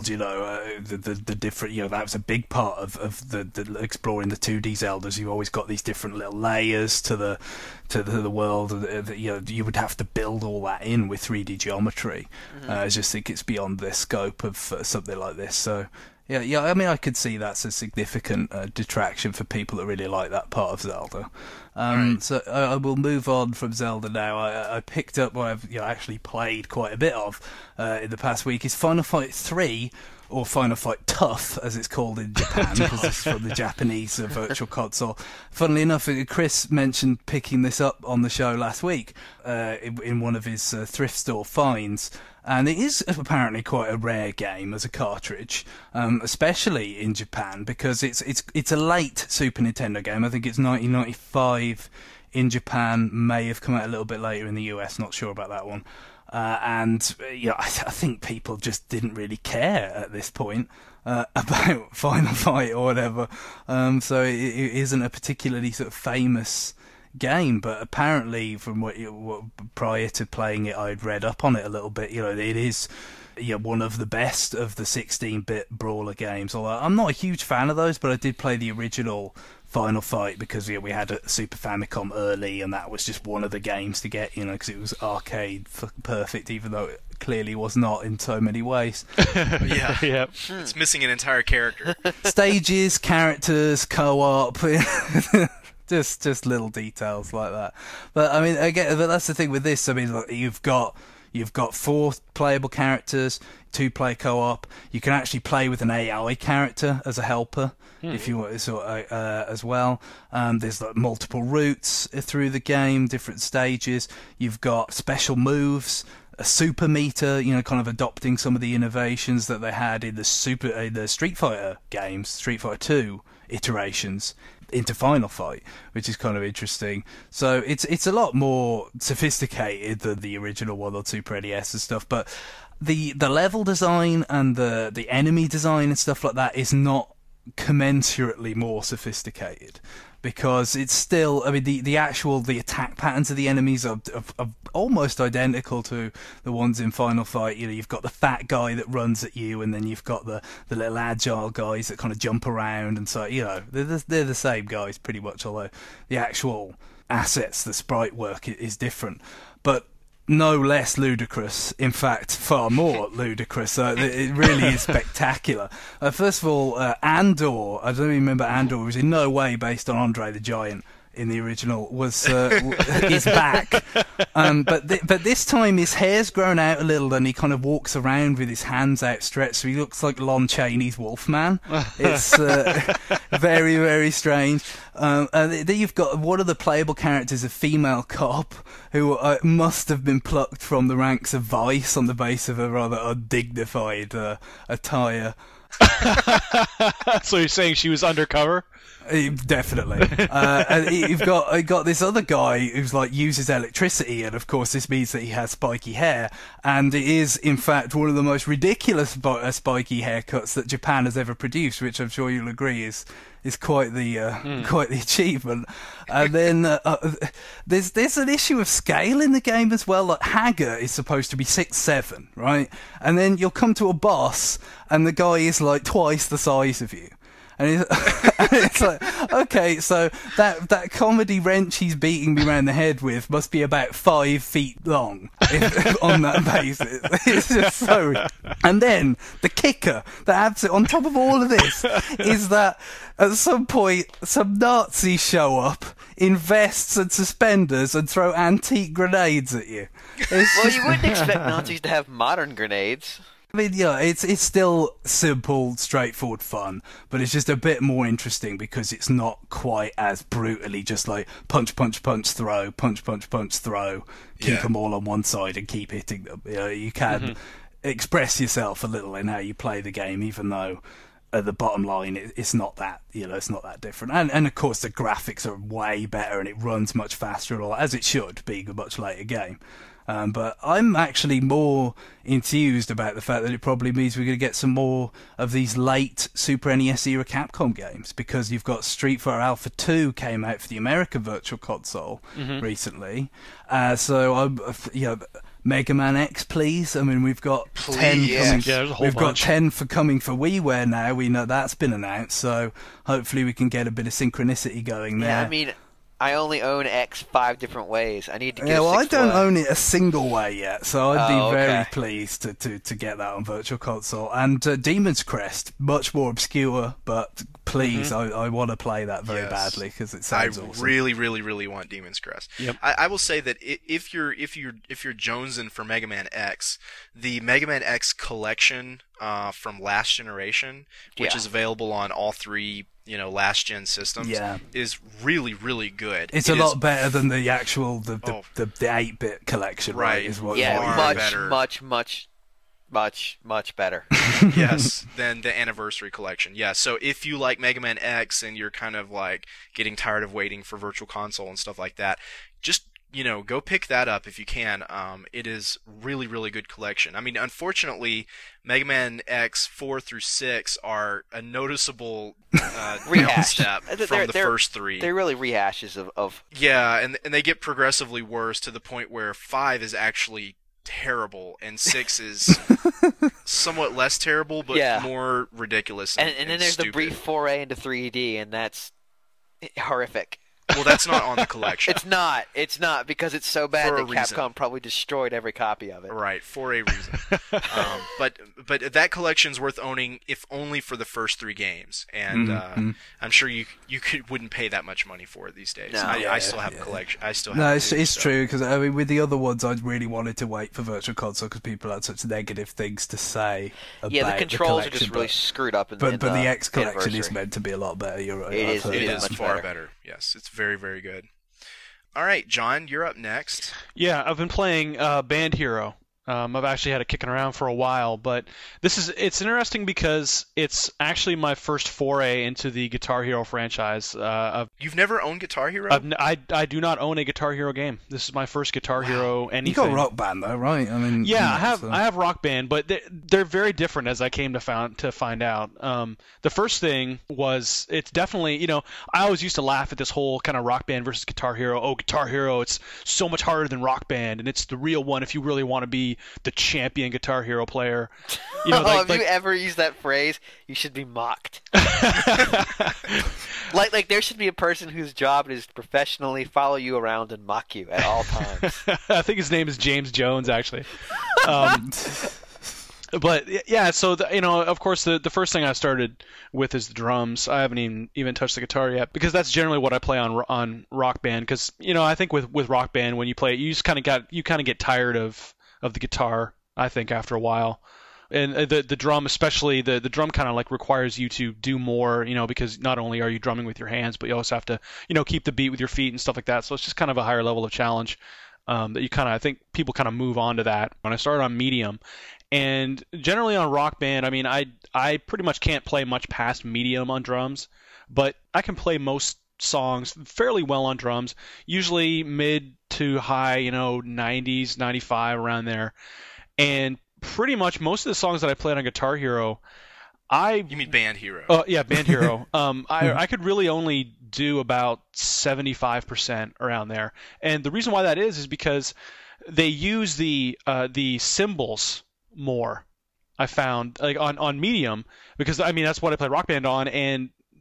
[SPEAKER 4] the different, that was a big part of the exploring the 2D Zeldas. You've always got these different little layers to the world. You would have to build all that in with 3D geometry. I just think it's beyond the scope of something like this. So. Yeah. I mean, I could see that's a significant detraction for people that really like that part of Zelda.
[SPEAKER 1] Right.
[SPEAKER 4] So I will move on from Zelda now. I picked up what I've actually played quite a bit of in the past week is Final Fight 3, or Final Fight Tough, as it's called in Japan, because it's from the Japanese Virtual Console. Funnily enough, Chris mentioned picking this up on the show last week in one of his thrift store finds. And it is apparently quite a rare game as a cartridge, especially in Japan, because it's a late Super Nintendo game. I think it's 1995 in Japan, may have come out a little bit later in the US, not sure about that one. I think people just didn't really care at this point about Final Fight or whatever. So it isn't a particularly sort of famous game, but apparently from what prior to playing it I'd read up on it a little bit, it is one of the best of the 16-bit brawler games. Although I'm not a huge fan of those, but I did play the original Final Fight because we had a Super Famicom early, and that was just one of the games to get, because it was arcade perfect, even though it clearly was not in so many ways.
[SPEAKER 1] Yeah.
[SPEAKER 2] Yep.
[SPEAKER 1] It's missing an entire character.
[SPEAKER 4] Stages, characters, co-op. Just little details like that. But I mean, again, but that's the thing with this. I mean, like, you've got 4 playable characters, 2-player co-op. You can actually play with an AI character as a helper if you want, as well. There's multiple routes through the game, different stages. You've got special moves, a super meter, kind of adopting some of the innovations that they had in the Street Fighter games, Street Fighter 2 iterations, into Final Fight, which is kind of interesting. So it's a lot more sophisticated than the original 1 or Super NES and stuff, but the level design and the enemy design and stuff like that is not commensurately more sophisticated, because it's still, I mean, the attack patterns of the enemies are almost identical to the ones in Final Fight. You've got the fat guy that runs at you, and then you've got the little agile guys that kind of jump around, and so they're the same guys pretty much, although the actual assets, the sprite work is different, but no less ludicrous, in fact far more ludicrous. It really is spectacular. First of all, Andor, I don't even remember Andor, was in no way based on Andre the Giant in the original, is back. But this time his hair's grown out a little, and he kind of walks around with his hands outstretched, so he looks like Lon Chaney's Wolfman. It's very, very strange. And then you've got one of the playable characters, a female cop, who must have been plucked from the ranks of Vice on the basis of a rather undignified attire.
[SPEAKER 2] So you're saying she was undercover?
[SPEAKER 4] Definitely. And you've got this other guy who's uses electricity, and of course this means that he has spiky hair, and it is in fact one of the most ridiculous spiky haircuts that Japan has ever produced, which I'm sure you'll agree is quite the achievement. And then there's an issue of scale in the game as well. Like Hager is supposed to be 6'7", right? And then you'll come to a boss, and the guy is like twice the size of you. And it's like, okay, so that comedy wrench he's beating me around the head with must be about 5 feet long on that basis. It's just so... And then the kicker that adds it on top of all of this is that at some point some Nazis show up in vests and suspenders and throw antique grenades at you.
[SPEAKER 3] Well, you wouldn't expect Nazis to have modern grenades.
[SPEAKER 4] I mean, yeah, it's still simple, straightforward fun, but it's just a bit more interesting because it's not quite as brutally just like punch, punch, punch, throw, punch, punch, punch, throw, keep them all on one side and keep hitting them. You know, you can express yourself a little in how you play the game, even though at the bottom line it's not that, you know, it's not that different. And of course the graphics are way better and it runs much faster and all, as it should, being a much later game. But I'm actually more enthused about the fact that it probably means we're going to get some more of these late Super NES era Capcom games, because you've got Street Fighter Alpha 2 came out for the American Virtual Console recently. So I'm, you know, Mega Man X, please. I mean, we've got 10 coming.
[SPEAKER 2] Yeah, there's a whole
[SPEAKER 4] We've
[SPEAKER 2] bunch.
[SPEAKER 4] got 10 for coming for WiiWare now. We know that's been announced, so hopefully we can get a bit of synchronicity going there.
[SPEAKER 3] Yeah, I mean, I only own X 5 different ways. I need to get
[SPEAKER 4] Yeah, well,
[SPEAKER 3] a
[SPEAKER 4] I
[SPEAKER 3] sixth
[SPEAKER 4] don't
[SPEAKER 3] way.
[SPEAKER 4] own it a single way yet, so I'd be very
[SPEAKER 3] okay.
[SPEAKER 4] pleased to get that on Virtual Console. And Demon's Crest, much more obscure, but please, I want to play that very
[SPEAKER 1] Yes.
[SPEAKER 4] badly because it
[SPEAKER 1] I
[SPEAKER 4] sounds awesome.
[SPEAKER 1] really, really, really want Demon's Crest.
[SPEAKER 2] Yep.
[SPEAKER 1] I will say that if you're jonesing for Mega Man X, the Mega Man X collection from last generation, which
[SPEAKER 3] Yeah.
[SPEAKER 1] is available on all 3 last gen systems,
[SPEAKER 4] Yeah.
[SPEAKER 1] is really, really good.
[SPEAKER 4] It's
[SPEAKER 1] It
[SPEAKER 4] a
[SPEAKER 1] is
[SPEAKER 4] lot better than the actual the 8-bit collection, right?
[SPEAKER 1] Right.
[SPEAKER 4] Is what
[SPEAKER 3] Yeah,
[SPEAKER 1] Far
[SPEAKER 3] much,
[SPEAKER 1] better.
[SPEAKER 3] much better.
[SPEAKER 1] yes, than the anniversary collection. Yeah, so if you like Mega Man X and you're kind of like getting tired of waiting for Virtual Console and stuff like that, just go pick that up if you can. It is really, really good collection. I mean, unfortunately, Mega Man X 4 through 6 are a noticeable
[SPEAKER 3] Rehash.
[SPEAKER 1] downstep from the first 3.
[SPEAKER 3] They're really rehashes of
[SPEAKER 1] Yeah, and they get progressively worse to the point where 5 is actually terrible and 6 is somewhat less terrible but
[SPEAKER 3] Yeah.
[SPEAKER 1] more ridiculous
[SPEAKER 3] and then there's
[SPEAKER 1] stupid.
[SPEAKER 3] the brief foray into 3D, and that's horrific.
[SPEAKER 1] Well, that's not on the collection.
[SPEAKER 3] It's not because it's so bad
[SPEAKER 1] For a
[SPEAKER 3] that
[SPEAKER 1] reason.
[SPEAKER 3] Capcom probably destroyed every copy of it.
[SPEAKER 1] Right, for a reason. But that collection's worth owning, if only for the first 3 games. And I'm sure you wouldn't pay that much money for it these days.
[SPEAKER 3] No.
[SPEAKER 1] I still have a collection. I still have
[SPEAKER 4] No,
[SPEAKER 1] it
[SPEAKER 4] it's
[SPEAKER 1] too, so.
[SPEAKER 4] true, because I mean, with the other ones, I really wanted to wait for Virtual Console because people had such negative things to say about
[SPEAKER 3] Yeah, the controls are
[SPEAKER 4] collection,
[SPEAKER 3] just really screwed up in
[SPEAKER 4] but
[SPEAKER 3] the
[SPEAKER 4] the X collection is
[SPEAKER 3] anniversary.
[SPEAKER 4] meant to be a lot better. You're right.
[SPEAKER 3] It
[SPEAKER 4] I've
[SPEAKER 3] is-
[SPEAKER 4] heard
[SPEAKER 1] It
[SPEAKER 3] Yeah,
[SPEAKER 1] is
[SPEAKER 3] much
[SPEAKER 1] far
[SPEAKER 3] better.
[SPEAKER 1] better. Yes, it's very, very good. All right, John, you're up next.
[SPEAKER 2] Yeah, I've been playing Band Hero. I've actually had it kicking around for a while, but it's interesting because it's actually my first foray into the Guitar Hero franchise.
[SPEAKER 1] You've never owned Guitar Hero?
[SPEAKER 2] I do not own a Guitar Hero game. This is my first Guitar Hero anything.
[SPEAKER 4] You got Rock Band though, right? I mean,
[SPEAKER 2] Yeah,
[SPEAKER 4] so-
[SPEAKER 2] I have Rock Band, but they're very different as I came to find out. The first thing was it's definitely, I always used to laugh at this whole kind of Rock Band versus Guitar Hero. Oh, Guitar Hero, it's so much harder than Rock Band, and it's the real one if you really want to be the champion Guitar Hero player.
[SPEAKER 3] If you ever use that phrase, you should be mocked. Like there should be a person whose job it is to professionally follow you around and mock you at all times.
[SPEAKER 2] I think his name is James Jones, actually. But yeah, so of course, the first thing I started with is the drums. I haven't even touched the guitar yet because that's generally what I play on Rock Band. Because I think with Rock Band, when you play it, you just kind of get tired of the guitar. I think after a while. And the drum, especially the drum, kind of like requires you to do more, because not only are you drumming with your hands, but you also have to, keep the beat with your feet and stuff like that. So it's just kind of a higher level of challenge that you I think people kind of move on to that. When I started on medium, and generally on Rock Band, I mean, I pretty much can't play much past medium on drums, but I can play most songs fairly well on drums, usually mid to high, 90s, 95, around there. And pretty much most of the songs that I played on Guitar Hero,
[SPEAKER 1] You mean Band Hero?
[SPEAKER 2] yeah, Band Hero. I could really only do about 75% around there, and the reason why that is because they use the cymbals more. I found like on medium because I mean that's what I played Rock Band on, and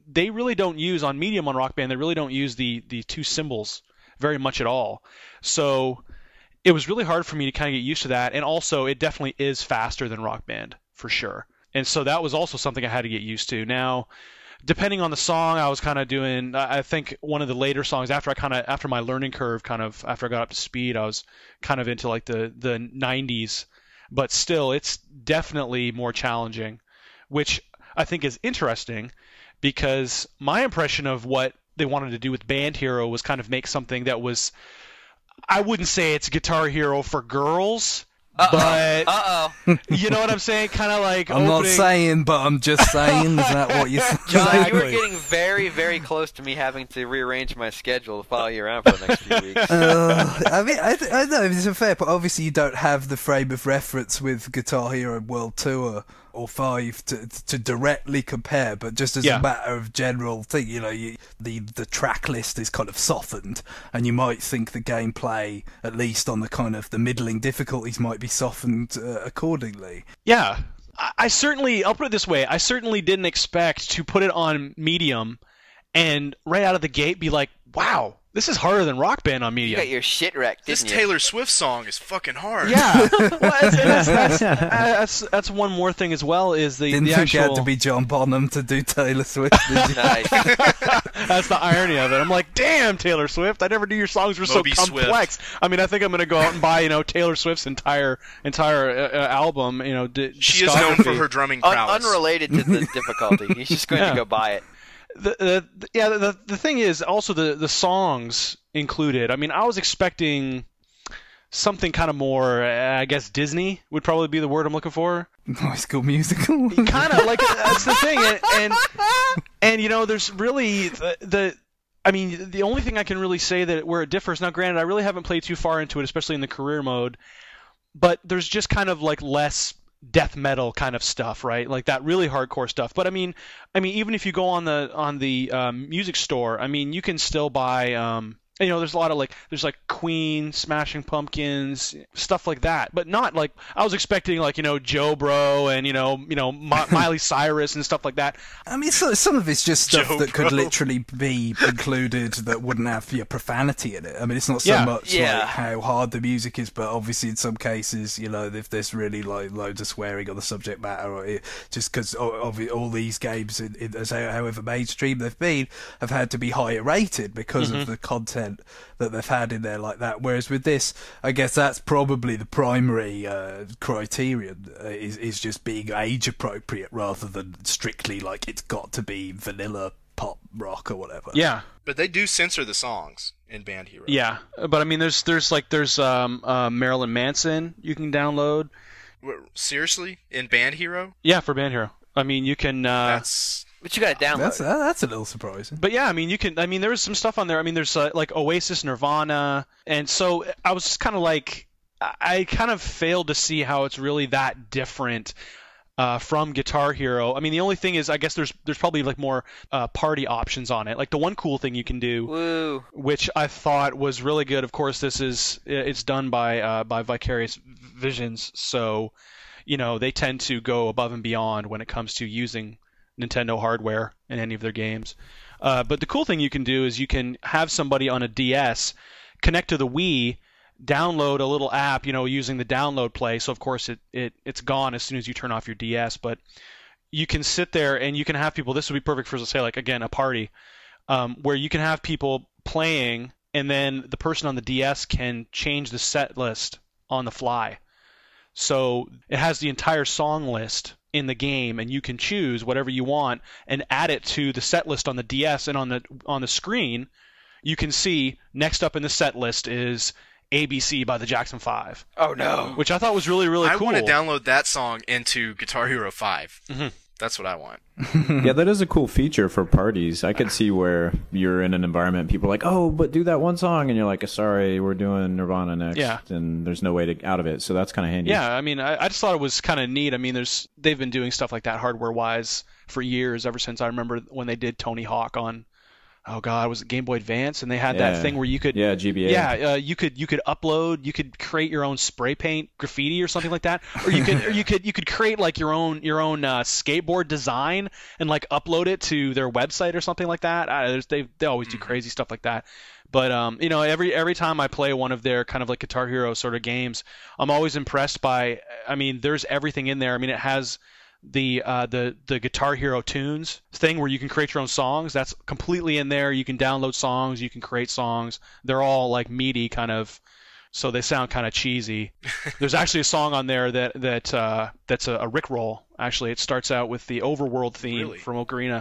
[SPEAKER 2] they really don't use on Medium on Rock Band. They really don't use the two cymbals very much at all. So it was really hard for me to kind of get used to that. And also, it definitely is faster than Rock Band for sure. And so that was also something I had to get used to. Now, depending on the song, I was kind of doing. I think one of the later songs after my learning curve, after I got up to speed, I was kind of into like the 90s. But still, it's definitely more challenging, which I think is interesting because my impression of what they wanted to do with Band Hero was kind of make something that was, I wouldn't say it's Guitar Hero for girls, but you know what I'm saying? Kind of like
[SPEAKER 4] I'm not saying, but I'm just saying. Is that what you said?
[SPEAKER 3] John, you were getting very, very close to me having to rearrange my schedule to follow you around for the next few weeks.
[SPEAKER 4] I mean, I know it's a fair, but obviously you don't have the frame of reference with Guitar Hero World Tour or 5 to directly compare, but just as a matter of general thing, you know, the track list is kind of softened, and you might think the gameplay, at least on the kind of the middling difficulties, might be softened accordingly.
[SPEAKER 2] Yeah, I certainly, I'll put it this way, I certainly didn't expect to put it on Medium and right out of the gate be like, wow, this is harder than Rock Band on Medium.
[SPEAKER 3] You got your shit wrecked, didn't
[SPEAKER 1] This
[SPEAKER 3] you?
[SPEAKER 1] Taylor Swift song is fucking hard.
[SPEAKER 2] Yeah, well, that's one more thing as well. Is
[SPEAKER 4] Didn't
[SPEAKER 2] the
[SPEAKER 4] think
[SPEAKER 2] actual...
[SPEAKER 4] you had to be John Bonham to do Taylor Swift, did you?
[SPEAKER 3] Nice.
[SPEAKER 2] That's the irony of it. I'm like, damn, Taylor Swift, I never knew your songs were
[SPEAKER 1] Moby
[SPEAKER 2] so complex.
[SPEAKER 1] Swift.
[SPEAKER 2] I mean, I think I'm gonna go out and buy Taylor Swift's entire album.
[SPEAKER 1] She is known for her drumming prowess.
[SPEAKER 3] Unrelated to the difficulty. He's just going to go buy it.
[SPEAKER 2] The thing is also the songs included. I mean, I was expecting something kind of more, I guess Disney would probably be the word I'm looking for.
[SPEAKER 4] High School Musical.
[SPEAKER 2] Kind of like that's the thing, and there's really I mean, the only thing I can really say that where it differs. Now, granted, I really haven't played too far into it, especially in the career mode, but there's just kind of like less death metal kind of stuff, right? Like that really hardcore stuff. But I mean, even if you go on the music store, I mean, you can still buy. There's a lot of there's Queen, Smashing Pumpkins, stuff like that, but not like I was expecting Joe Bro and Miley Cyrus and stuff like that.
[SPEAKER 4] I mean, some of it's just stuff
[SPEAKER 1] Joe
[SPEAKER 4] that
[SPEAKER 1] Bro.
[SPEAKER 4] could literally be included that wouldn't have profanity in it. I mean, it's not so much like how hard the music is, but obviously in some cases, if there's really loads of swearing on the subject matter, or just because all these games, however mainstream they've been, have had to be higher rated because of the content that they've had in there like that. Whereas with this, I guess that's probably the primary criterion is just being age appropriate rather than strictly like it's got to be vanilla pop rock or whatever.
[SPEAKER 2] Yeah.
[SPEAKER 1] But they do censor the songs in Band Hero.
[SPEAKER 2] Yeah, but I mean, there's Marilyn Manson you can download.
[SPEAKER 1] Seriously? In Band Hero?
[SPEAKER 2] Yeah, for Band Hero. I mean, you can.
[SPEAKER 3] But you got to download.
[SPEAKER 4] That's a little surprising.
[SPEAKER 2] But yeah, I mean, you can. I mean, there was some stuff on there. I mean, there's like Oasis, Nirvana, and so I was just kind of like, I kind of failed to see how it's really that different from Guitar Hero. I mean, the only thing is, I guess there's probably like more party options on it. Like the one cool thing you can do, which I thought was really good. Of course, it's done by Vicarious Visions, so they tend to go above and beyond when it comes to using Nintendo hardware in any of their games. But the cool thing you can do is you can have somebody on a DS connect to the Wii, download a little app, using the download play. So of course it's gone as soon as you turn off your DS, but you can sit there and you can have people. This would be perfect for, say, like again, a party where you can have people playing, and then the person on the DS can change the set list on the fly. So it has the entire song list in the game, and you can choose whatever you want and add it to the set list on the DS, and on the screen you can see next up in the set list is ABC by the Jackson 5.
[SPEAKER 3] Oh no!
[SPEAKER 2] Which I thought was really, really cool.
[SPEAKER 1] I want to download that song into Guitar Hero 5.
[SPEAKER 2] Mm-hmm.
[SPEAKER 1] That's what I want.
[SPEAKER 5] Yeah, that is a cool feature for parties. I could see where you're in an environment, people are like, oh, but do that one song, and you're like, sorry, we're doing Nirvana next, and there's no way out of it, so that's kind of handy.
[SPEAKER 2] Yeah, I mean, I just thought it was kind of neat. I mean, they've been doing stuff like that hardware-wise for years, ever since I remember when they did Tony Hawk on oh god, was it Game Boy Advance? And they had that thing where you could
[SPEAKER 5] GBA.
[SPEAKER 2] you could upload, you could create your own spray paint graffiti or something like that, or you could create like your own skateboard design and like upload it to their website or something like that. They always do crazy stuff like that. But every time I play one of their kind of like Guitar Hero sort of games, I'm always impressed by. I mean, there's everything in there. I mean, it has the Guitar Hero Tunes thing where you can create your own songs. That's completely in there. You can download songs, you can create songs. They're all like MIDI kind of, so they sound kind of cheesy. There's actually a song on there that's a Rickroll. Actually, it starts out with the Overworld theme from Ocarina.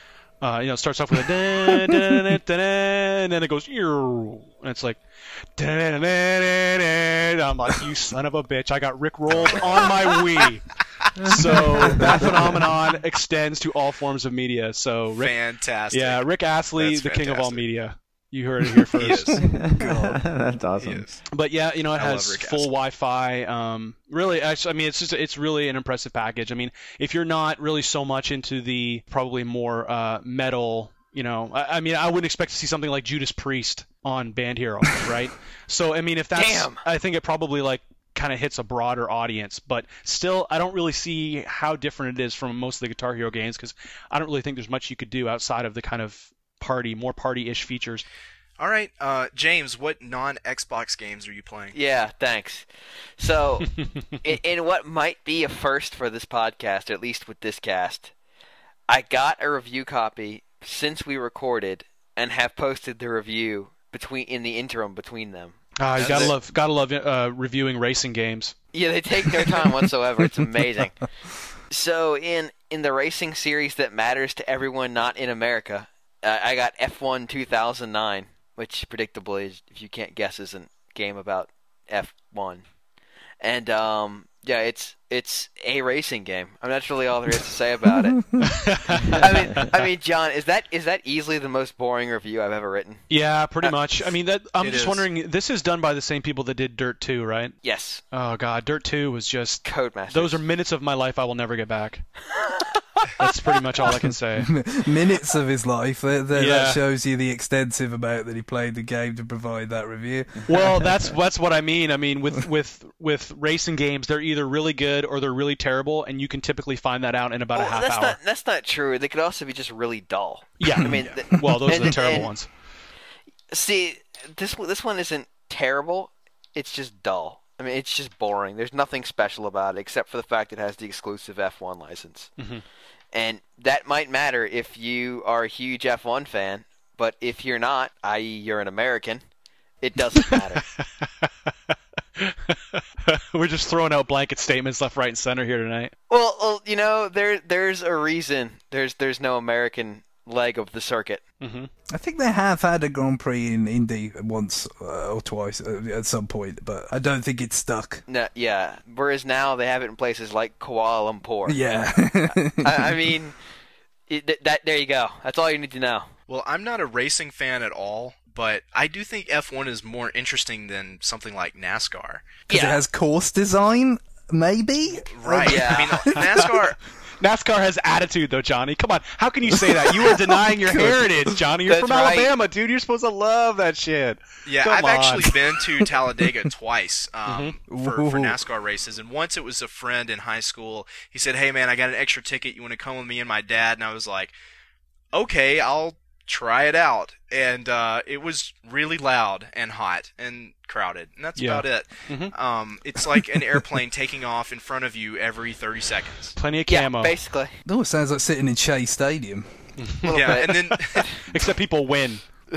[SPEAKER 2] It starts off with a dun, dun, dun, dun, and then it goes, and it's like, dun, dun, dun, dun. I'm like, you son of a bitch, I got Rickrolled on my Wii. So that phenomenon extends to all forms of media. So
[SPEAKER 1] fantastic.
[SPEAKER 2] Yeah, Rick Astley, the king of all media. You heard it here first.
[SPEAKER 5] That's awesome.
[SPEAKER 2] But yeah, it has full Wi-Fi. Really, actually, I mean, it's really an impressive package. I mean, if you're not really so much into the probably more metal, I mean, I wouldn't expect to see something like Judas Priest on Band Hero, right? So I mean, if that's, I think it probably like kind of hits a broader audience, but still, I don't really see how different it is from most of the Guitar Hero games because I don't really think there's much you could do outside of the kind of more party-ish features.
[SPEAKER 1] All right, James, what non-Xbox games are you playing?
[SPEAKER 3] Yeah, thanks. So, in what might be a first for this podcast, or at least with this cast, I got a review copy since we recorded and have posted the review in the interim between them.
[SPEAKER 2] You gotta love reviewing racing games.
[SPEAKER 3] Yeah, they take their time whatsoever. It's amazing. So, in the racing series that matters to everyone not in America, I got F1 2009, which predictably, if you can't guess, is a game about F1. And it's a racing game. I mean, that's really all there is to say about it. I mean, John, is that easily the most boring review I've ever written?
[SPEAKER 2] Yeah, pretty much. I mean, I'm just wondering. This is done by the same people that did Dirt 2, right?
[SPEAKER 3] Yes.
[SPEAKER 2] Oh God, Dirt 2 was just
[SPEAKER 3] Codemasters.
[SPEAKER 2] Those are minutes of my life I will never get back. That's pretty much all I can say.
[SPEAKER 4] Minutes of his life. That shows you the extensive amount that he played the game to provide that review.
[SPEAKER 2] Well, that's what I mean. I mean, with racing games, they're either really good or they're really terrible, and you can typically find that out in about a half hour.
[SPEAKER 3] That's not true. They could also be just really dull.
[SPEAKER 2] Yeah. I mean, well, those are the terrible ones.
[SPEAKER 3] See, this one isn't terrible. It's just dull. I mean, it's just boring. There's nothing special about it except for the fact it has the exclusive F1 license. Mm-hmm. And that might matter if you are a huge F1 fan, but if you're not, i.e. you're an American, it doesn't matter.
[SPEAKER 2] We're just throwing out blanket statements left, right, and center here tonight.
[SPEAKER 3] Well, there's a reason there's no American leg of the circuit.
[SPEAKER 2] Mm-hmm.
[SPEAKER 4] I think they have had a Grand Prix in Indy once or twice at some point, but I don't think it's stuck.
[SPEAKER 3] No, yeah. Whereas now they have it in places like Kuala Lumpur.
[SPEAKER 4] Yeah.
[SPEAKER 3] I mean, there you go. That's all you need to know.
[SPEAKER 1] Well, I'm not a racing fan at all, but I do think F1 is more interesting than something like NASCAR.
[SPEAKER 4] Because it has course design, maybe?
[SPEAKER 1] Right.
[SPEAKER 3] Yeah.
[SPEAKER 1] I mean,
[SPEAKER 2] NASCAR has attitude, though, Johnny. Come on. How can you say that? You are denying your heritage, Johnny. You're from Alabama, dude. You're supposed to love that shit.
[SPEAKER 1] Yeah, I've actually been to Talladega twice for NASCAR races. And once it was a friend in high school. He said, hey, man, I got an extra ticket. You want to come with me and my dad? And I was like, okay, I'll try it out. And it was really loud and hot and crowded. And that's about it. Mm-hmm. It's like an airplane taking off in front of you every 30 seconds.
[SPEAKER 2] Plenty of camo.
[SPEAKER 3] Yeah, basically.
[SPEAKER 4] Oh, it sounds like sitting in Shea Stadium.
[SPEAKER 1] Yeah, and then...
[SPEAKER 2] Except people win.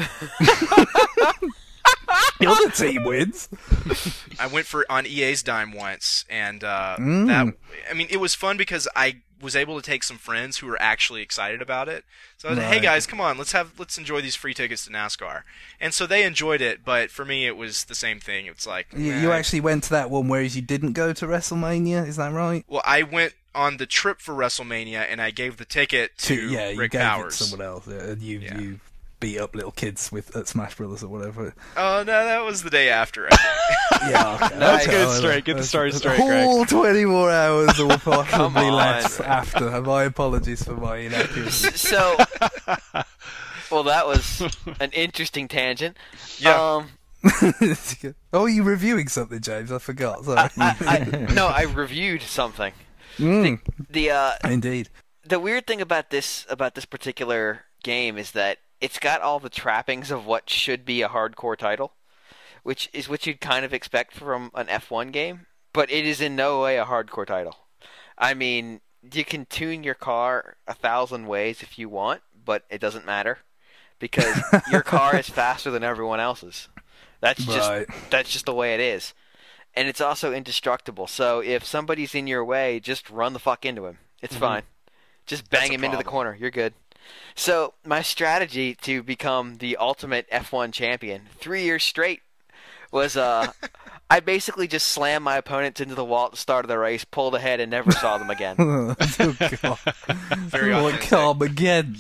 [SPEAKER 4] The other team wins.
[SPEAKER 1] I went on EA's dime once, and it was fun because I was able to take some friends who were actually excited about it. So I was like, hey guys, come on, let's enjoy these free tickets to NASCAR. And so they enjoyed it, but for me it was the same thing. It's like
[SPEAKER 4] you actually went to that one, whereas you didn't go to WrestleMania. Is that right?
[SPEAKER 1] Well, I went on the trip for WrestleMania, and I gave the ticket to Rick Powers.
[SPEAKER 4] It to someone else. You beat up little kids at Smash Brothers or whatever.
[SPEAKER 1] Oh no, that was the day after. I think.
[SPEAKER 4] Yeah, okay.
[SPEAKER 2] Let's get it straight. Get the story straight, Greg.
[SPEAKER 4] All 20 more hours or possibly less after. My apologies for my inaccuracy.
[SPEAKER 3] So, Well, that was an interesting tangent.
[SPEAKER 1] Yeah.
[SPEAKER 4] Oh, are you reviewing something, James? I forgot. Sorry.
[SPEAKER 3] No, I reviewed something.
[SPEAKER 4] Indeed.
[SPEAKER 3] The weird thing about this particular game is that it's got all the trappings of what should be a hardcore title, which is what you'd kind of expect from an F1 game, but it is in no way a hardcore title. I mean, you can tune your car 1,000 ways if you want, but it doesn't matter because your car is faster than everyone else's. That's just the way it is. And it's also indestructible. So if somebody's in your way, just run the fuck into him. It's fine. Just bang him into the corner. You're good. So my strategy to become the ultimate F1 champion 3 years straight was I basically just slammed my opponents into the wall at the start of the race, pulled ahead, and never saw them again.
[SPEAKER 4] Oh, God.
[SPEAKER 1] Very
[SPEAKER 4] like Carmageddon.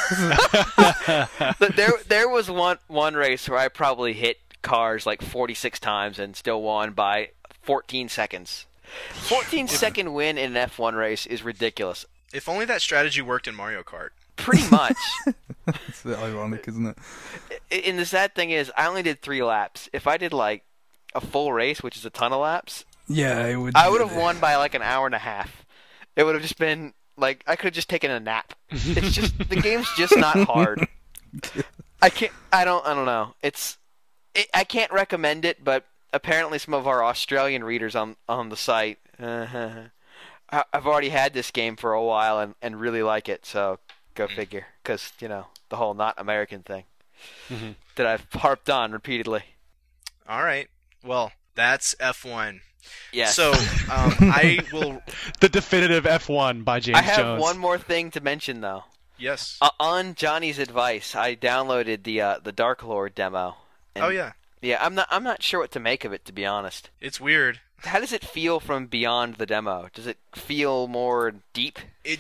[SPEAKER 3] There was one race where I probably hit cars like 46 times and still won by 14 seconds. 14-second win in an F1 race is ridiculous.
[SPEAKER 1] If only that strategy worked in Mario Kart.
[SPEAKER 3] Pretty much.
[SPEAKER 4] It's a bit ironic, isn't it?
[SPEAKER 3] And the sad thing is, I only did 3 laps. If I did like a full race, which is a ton of laps,
[SPEAKER 4] Yeah,
[SPEAKER 3] I would have won by like an hour and a half. It would have just been like I could have just taken a nap. It's just the game's just not hard. I don't know. I can't recommend it, but apparently some of our Australian readers on the site I've already had this game for a while and really like it, so go figure. Because, the whole not American thing that I've harped on repeatedly.
[SPEAKER 1] All right. Well, that's F1.
[SPEAKER 3] Yes.
[SPEAKER 1] So, I will...
[SPEAKER 2] The definitive F1 by James Jones.
[SPEAKER 3] I have one more thing to mention, though.
[SPEAKER 1] Yes.
[SPEAKER 3] On Johnny's advice, I downloaded the Dark Lord demo.
[SPEAKER 1] Oh, yeah.
[SPEAKER 3] Yeah, I'm not sure what to make of it, to be honest.
[SPEAKER 1] It's weird.
[SPEAKER 3] How does it feel from beyond the demo? Does it feel more deep?
[SPEAKER 1] It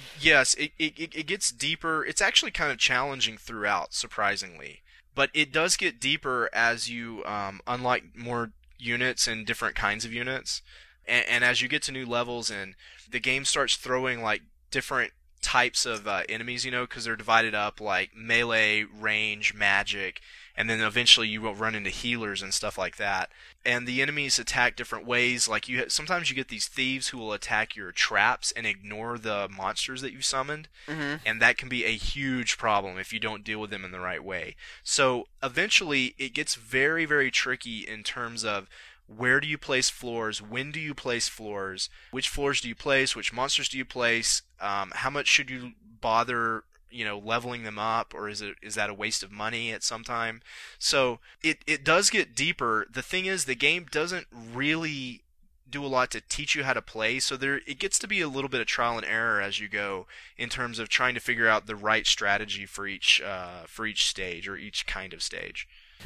[SPEAKER 1] gets deeper. It's actually kind of challenging throughout, surprisingly. But it does get deeper as you unlock more units and different kinds of units. And as you get to new levels, and the game starts throwing like different types of enemies, because they're divided up like melee, range, magic, and then eventually you will run into healers and stuff like that. And the enemies attack different ways. Like sometimes you get these thieves who will attack your traps and ignore the monsters that you summoned, and that can be a huge problem if you don't deal with them in the right way. So eventually it gets very, very tricky in terms of where do you place floors, when do you place floors, which floors do you place, which monsters do you place, how much should you bother leveling them up, or is that a waste of money at some time? So it does get deeper. The thing is, the game doesn't really do a lot to teach you how to play, so it gets to be a little bit of trial and error as you go in terms of trying to figure out the right strategy for each stage or each kind of stage.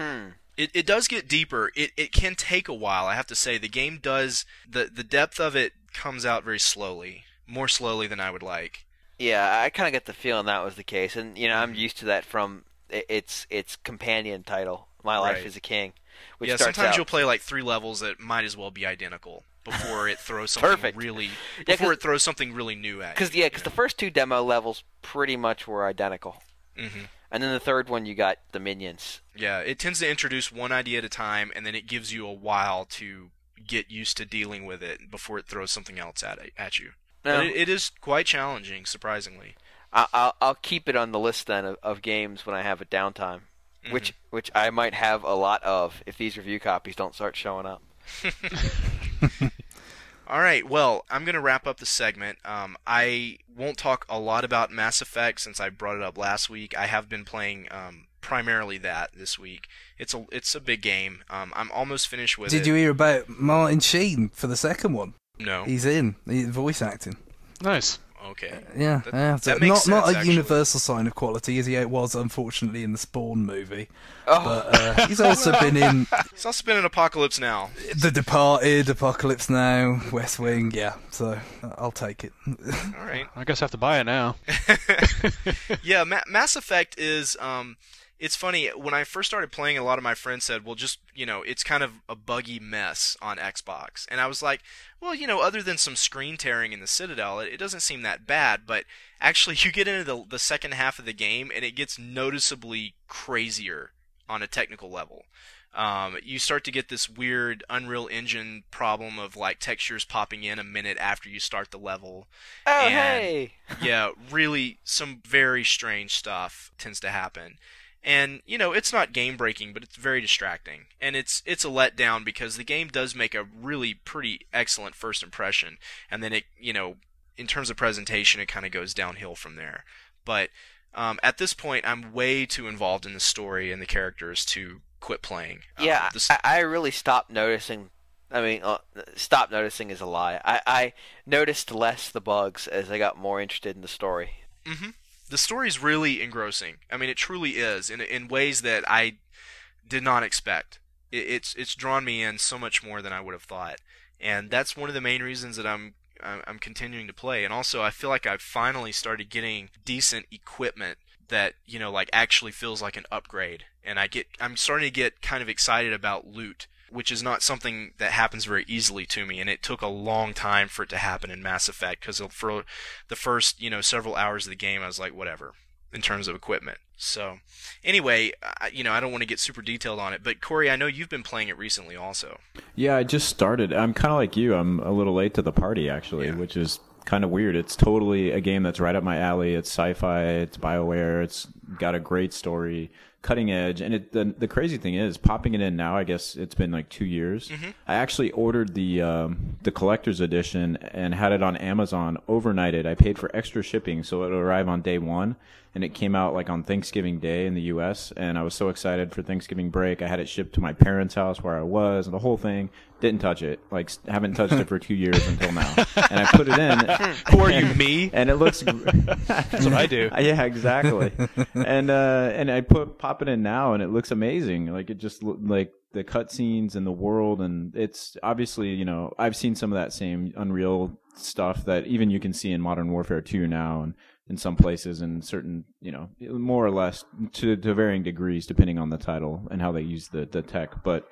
[SPEAKER 1] It does get deeper. It can take a while, I have to say. The game does, the depth of it comes out very slowly, more slowly than I would like.
[SPEAKER 3] Yeah, I kind of get the feeling that was the case, and I'm used to that from its companion title, My Life as a King. Which
[SPEAKER 1] sometimes you'll play like 3 levels that might as well be identical before it throws something it throws something really new at you.
[SPEAKER 3] Because the first 2 demo levels pretty much were identical, and then the third one you got the minions.
[SPEAKER 1] Yeah, it tends to introduce one idea at a time, and then it gives you a while to get used to dealing with it before it throws something else at you.
[SPEAKER 3] No.
[SPEAKER 1] But it is quite challenging, surprisingly.
[SPEAKER 3] I'll keep it on the list then of games when I have a downtime, which I might have a lot of if these review copies don't start showing up.
[SPEAKER 1] All right, well, I'm going to wrap up the segment. I won't talk a lot about Mass Effect since I brought it up last week. I have been playing primarily that this week. It's a big game. I'm almost finished with it.
[SPEAKER 4] Did you hear about Martin Sheen for the second one?
[SPEAKER 1] No.
[SPEAKER 4] He's voice acting.
[SPEAKER 2] Nice.
[SPEAKER 1] Okay.
[SPEAKER 4] Yeah,
[SPEAKER 1] that makes sense,
[SPEAKER 4] not a
[SPEAKER 1] actually.
[SPEAKER 4] universal sign of quality as he was, unfortunately, in the Spawn movie. But he's also been in...
[SPEAKER 1] He's also been in Apocalypse Now.
[SPEAKER 4] The Departed, Apocalypse Now, West Wing, yeah. So I'll take it.
[SPEAKER 1] All right.
[SPEAKER 2] I guess I have to buy it now.
[SPEAKER 1] Yeah, Mass Effect is... It's funny, when I first started playing, a lot of my friends said, well, just, it's kind of a buggy mess on Xbox. And I was like, well, other than some screen tearing in the Citadel, it doesn't seem that bad. But actually, you get into the second half of the game, and it gets noticeably crazier on a technical level. You start to get this weird Unreal Engine problem of like textures popping in a minute after you start the level.
[SPEAKER 3] Oh,
[SPEAKER 1] and,
[SPEAKER 3] hey!
[SPEAKER 1] Yeah, really some very strange stuff tends to happen. And, it's not game-breaking, but it's very distracting. And it's a letdown because the game does make a really pretty excellent first impression. And then it, in terms of presentation, it kind of goes downhill from there. But at this point, I'm way too involved in the story and the characters to quit playing.
[SPEAKER 3] Yeah, I really stopped noticing. I mean, stop noticing is a lie. I noticed less the bugs as I got more interested in the story.
[SPEAKER 1] Mm-hmm. The story's really engrossing. I mean, it truly is, in ways that I did not expect. It's drawn me in so much more than I would have thought, and that's one of the main reasons that I'm continuing to play. And also, I feel like I've finally started getting decent equipment that like actually feels like an upgrade, and I'm starting to get kind of excited about loot, which is not something that happens very easily to me, and it took a long time for it to happen in Mass Effect, because for the first, several hours of the game, I was like, whatever, in terms of equipment. So, anyway, I don't want to get super detailed on it, but Corey, I know you've been playing it recently also.
[SPEAKER 5] Yeah, I just started. I'm kind of like you. I'm a little late to the party, actually, which is kind of weird. It's totally a game that's right up my alley. It's sci-fi, it's BioWare, it's got a great story, cutting edge, and the crazy thing is, popping it in now, I guess it's been like 2 years. Mm-hmm. I actually ordered the collector's edition and had it on Amazon overnighted. I paid for extra shipping, so it would arrive on day one, and it came out like on Thanksgiving Day in the U.S., and I was so excited for Thanksgiving break. I had it shipped to my parents' house where I was, and the whole thing. Didn't touch it. Like, haven't touched it for 2 years until now. And I put it in.
[SPEAKER 2] Who are you, me?
[SPEAKER 5] And it looks...
[SPEAKER 2] That's what I do.
[SPEAKER 5] Yeah, exactly. And I pop it in now, and it looks amazing. Like, it just like the cutscenes and the world, and it's obviously, I've seen some of that same Unreal stuff that even you can see in Modern Warfare 2 now, and in some places, and certain, more or less to varying degrees, depending on the title and how they use the tech. But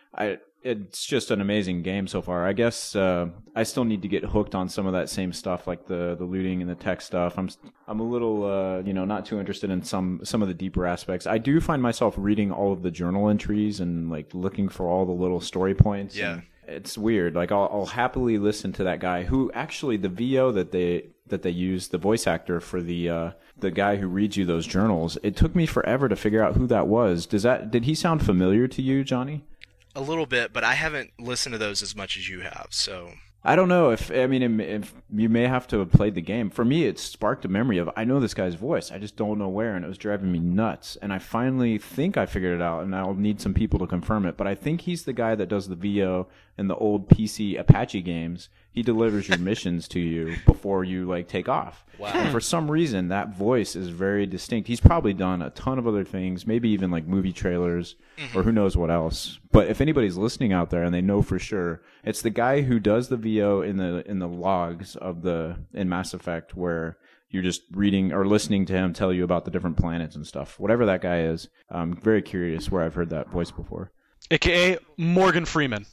[SPEAKER 5] it's just an amazing game so far. I guess I still need to get hooked on some of that same stuff, like the looting and the tech stuff. I'm a little not too interested in some of the deeper aspects. I do find myself reading all of the journal entries and like looking for all the little story points.
[SPEAKER 1] Yeah,
[SPEAKER 5] it's weird. Like I'll happily listen to that guy who actually the VO that they use, the voice actor for the guy who reads you those journals. It took me forever to figure out who that was. Did he sound familiar to you, Johnny?
[SPEAKER 1] A little bit, but I haven't listened to those as much as you have, so...
[SPEAKER 5] I don't know if you may have to have played the game. For me, it sparked a memory of, I know this guy's voice, I just don't know where, and it was driving me nuts. And I finally think I figured it out, and I'll need some people to confirm it, but I think he's the guy that does the VO in the old PC Apache games. He delivers your missions to you before you like take off.
[SPEAKER 1] Wow.
[SPEAKER 5] And for some reason, that voice is very distinct. He's probably done a ton of other things, maybe even like movie trailers or who knows what else. But if anybody's listening out there and they know for sure, it's the guy who does the VO in the logs in Mass Effect, where you're just reading or listening to him tell you about the different planets and stuff. Whatever that guy is, I'm very curious where I've heard that voice before.
[SPEAKER 2] AKA Morgan Freeman.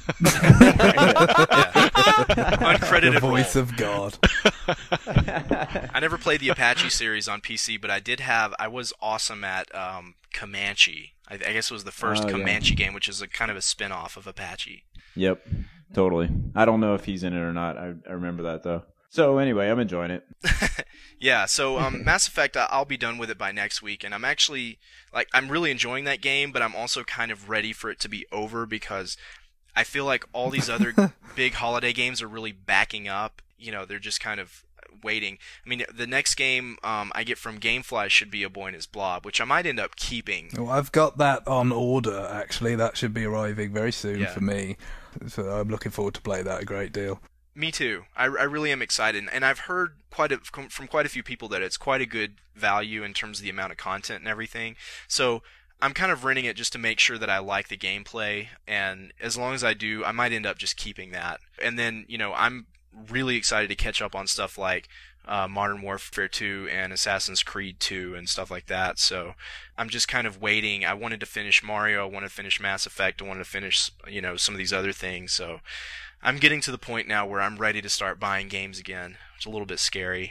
[SPEAKER 1] Uncredited
[SPEAKER 4] the voice
[SPEAKER 1] role.
[SPEAKER 4] of God.
[SPEAKER 1] I never played the Apache series on PC, but I was awesome at Comanche. I guess it was the first Comanche game, which is a kind of a spin-off of Apache.
[SPEAKER 5] Yep, totally. I don't know if he's in it or not. I remember that, though. So anyway, I'm enjoying it.
[SPEAKER 1] Yeah, so Mass Effect, I'll be done with it by next week, and I'm actually, I'm really enjoying that game, but I'm also kind of ready for it to be over because I feel like all these other big holiday games are really backing up. They're just kind of waiting. I mean, the next game I get from Gamefly should be A Boy and His Blob, which I might end up keeping.
[SPEAKER 4] Well, I've got that on order, actually. That should be arriving very soon for me. So I'm looking forward to play that a great deal.
[SPEAKER 1] Me too. I really am excited, and I've heard from quite a few people that it's quite a good value in terms of the amount of content and everything. So I'm kind of renting it just to make sure that I like the gameplay, and as long as I do, I might end up just keeping that. And then, I'm really excited to catch up on stuff like Modern Warfare 2 and Assassin's Creed 2 and stuff like that. So I'm just kind of waiting. I wanted to finish Mario. I wanted to finish Mass Effect. I wanted to finish, some of these other things. So I'm getting to the point now where I'm ready to start buying games again. It's a little bit scary.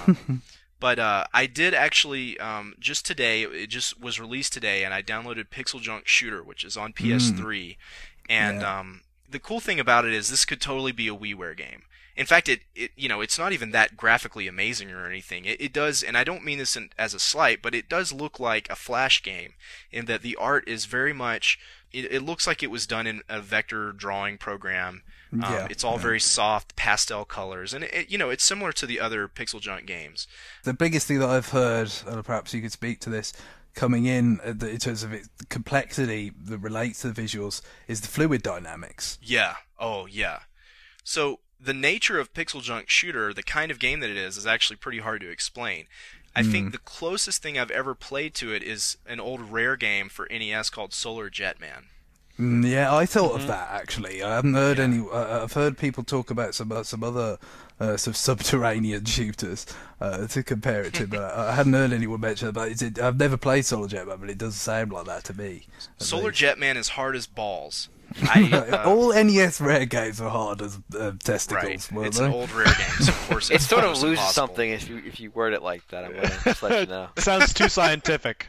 [SPEAKER 1] But I did actually, just today, it just was released today, and I downloaded Pixel Junk Shooter, which is on PS3. And the cool thing about it is this could totally be a WiiWare game. In fact, it's not even that graphically amazing or anything. It does, and I don't mean this as a slight, but it does look like a Flash game in that the art is very much. It looks like it was done in a vector drawing program. It's all very soft pastel colors, and it's similar to the other Pixel Junk games.
[SPEAKER 4] The biggest thing that I've heard, and perhaps you could speak to this, coming in terms of its complexity that relates to the visuals, is the fluid dynamics.
[SPEAKER 1] Yeah. Oh, yeah. So the nature of Pixel Junk Shooter, the kind of game that it is actually pretty hard to explain. I think the closest thing I've ever played to it is an old Rare game for NES called Solar Jetman.
[SPEAKER 4] Yeah, I thought of that actually. I haven't heard any. I've heard people talk about some other sort of subterranean shooters to compare it to, but I hadn't heard anyone mention it. I've never played Solar Jetman, but it does sound like that to me.
[SPEAKER 1] Solar Jetman is hard as balls.
[SPEAKER 4] All NES Rare games are hard as testicles.
[SPEAKER 1] Right. It's an old Rare game, so of course
[SPEAKER 3] it sort of loses
[SPEAKER 1] impossible.
[SPEAKER 3] something if you word it like that. I'm going to just let you know.
[SPEAKER 2] Sounds too scientific.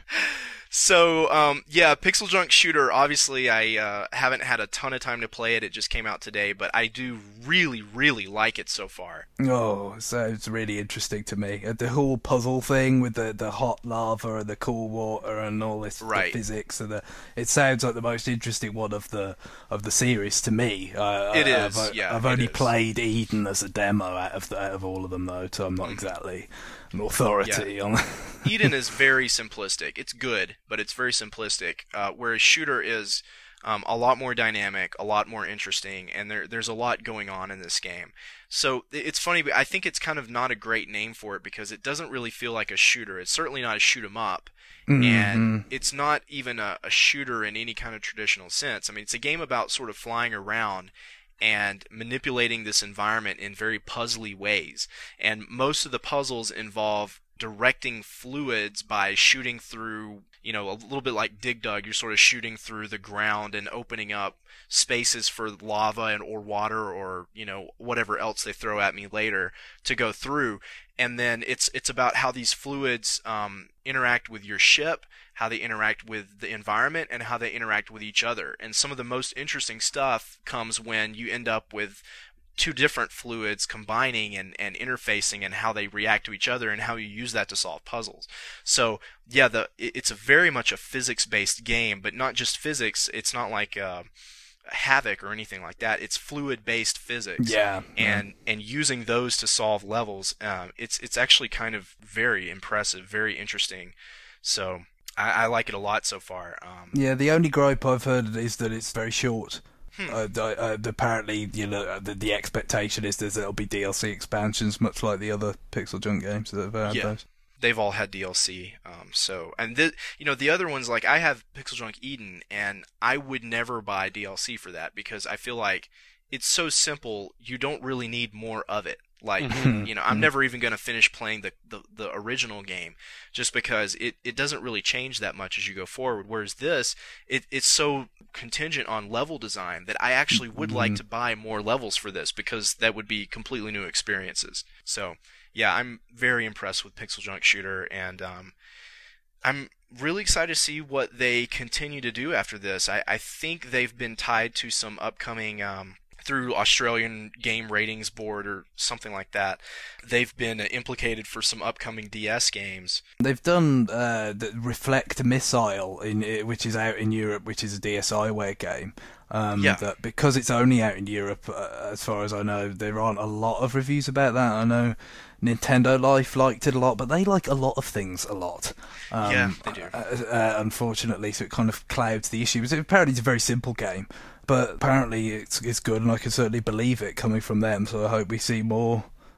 [SPEAKER 1] So, Pixel Junk Shooter, obviously I haven't had a ton of time to play it. It just came out today, but I do really, really like it so far.
[SPEAKER 4] Oh, so it's really interesting to me. The whole puzzle thing with the hot lava and the cool water and all this the physics, and it sounds like the most interesting one of the series to me.
[SPEAKER 1] It is,
[SPEAKER 4] I've only played Eden as a demo out of all of them, though, so I'm not exactly an authority on
[SPEAKER 1] Eden is very simplistic. It's good, but it's very simplistic, whereas Shooter is a lot more dynamic, a lot more interesting, and there's a lot going on in this game. So it's funny, but I think it's kind of not a great name for it because it doesn't really feel like a shooter. It's certainly not a shoot 'em up, and it's not even a shooter in any kind of traditional sense. I mean, it's a game about sort of flying around and manipulating this environment in very puzzly ways. And most of the puzzles involve directing fluids by shooting through, a little bit like Dig Dug, you're sort of shooting through the ground and opening up spaces for lava or water or, whatever else they throw at me later to go through. And then it's about how these fluids interact with your ship, how they interact with the environment, and how they interact with each other. And some of the most interesting stuff comes when you end up with two different fluids combining and interfacing and how they react to each other and how you use that to solve puzzles. So, it's a very much a physics-based game, but not just physics. It's not like Havoc or anything like that. It's fluid-based physics. And using those to solve levels, it's actually kind of very impressive, very interesting. So I like it a lot so far.
[SPEAKER 4] The only gripe I've heard is that it's very short. Apparently, the expectation is that there'll be DLC expansions, much like the other Pixel Junk games that have had those.
[SPEAKER 1] They've all had DLC. The other ones, like I have Pixel Junk Eden, and I would never buy DLC for that because I feel like it's so simple. You don't really need more of it. Like, I'm never even going to finish playing the original game just because it doesn't really change that much as you go forward. Whereas this, it's so contingent on level design that I actually would like to buy more levels for this because that would be completely new experiences. So, I'm very impressed with Pixel Junk Shooter, and I'm really excited to see what they continue to do after this. I think they've been tied to some upcoming through Australian Game Ratings Board or something like that. They've been implicated for some upcoming DS games.
[SPEAKER 4] They've done the Reflect Missile, which is out in Europe, which is a DSiWare game. That because it's only out in Europe, as far as I know, there aren't a lot of reviews about that. I know Nintendo Life liked it a lot, but they like a lot of things a lot.
[SPEAKER 1] They do.
[SPEAKER 4] Unfortunately, so it kind of clouds the issue. Apparently it's a very simple game, but apparently it's good, and I can certainly believe it coming from them, so I hope we see more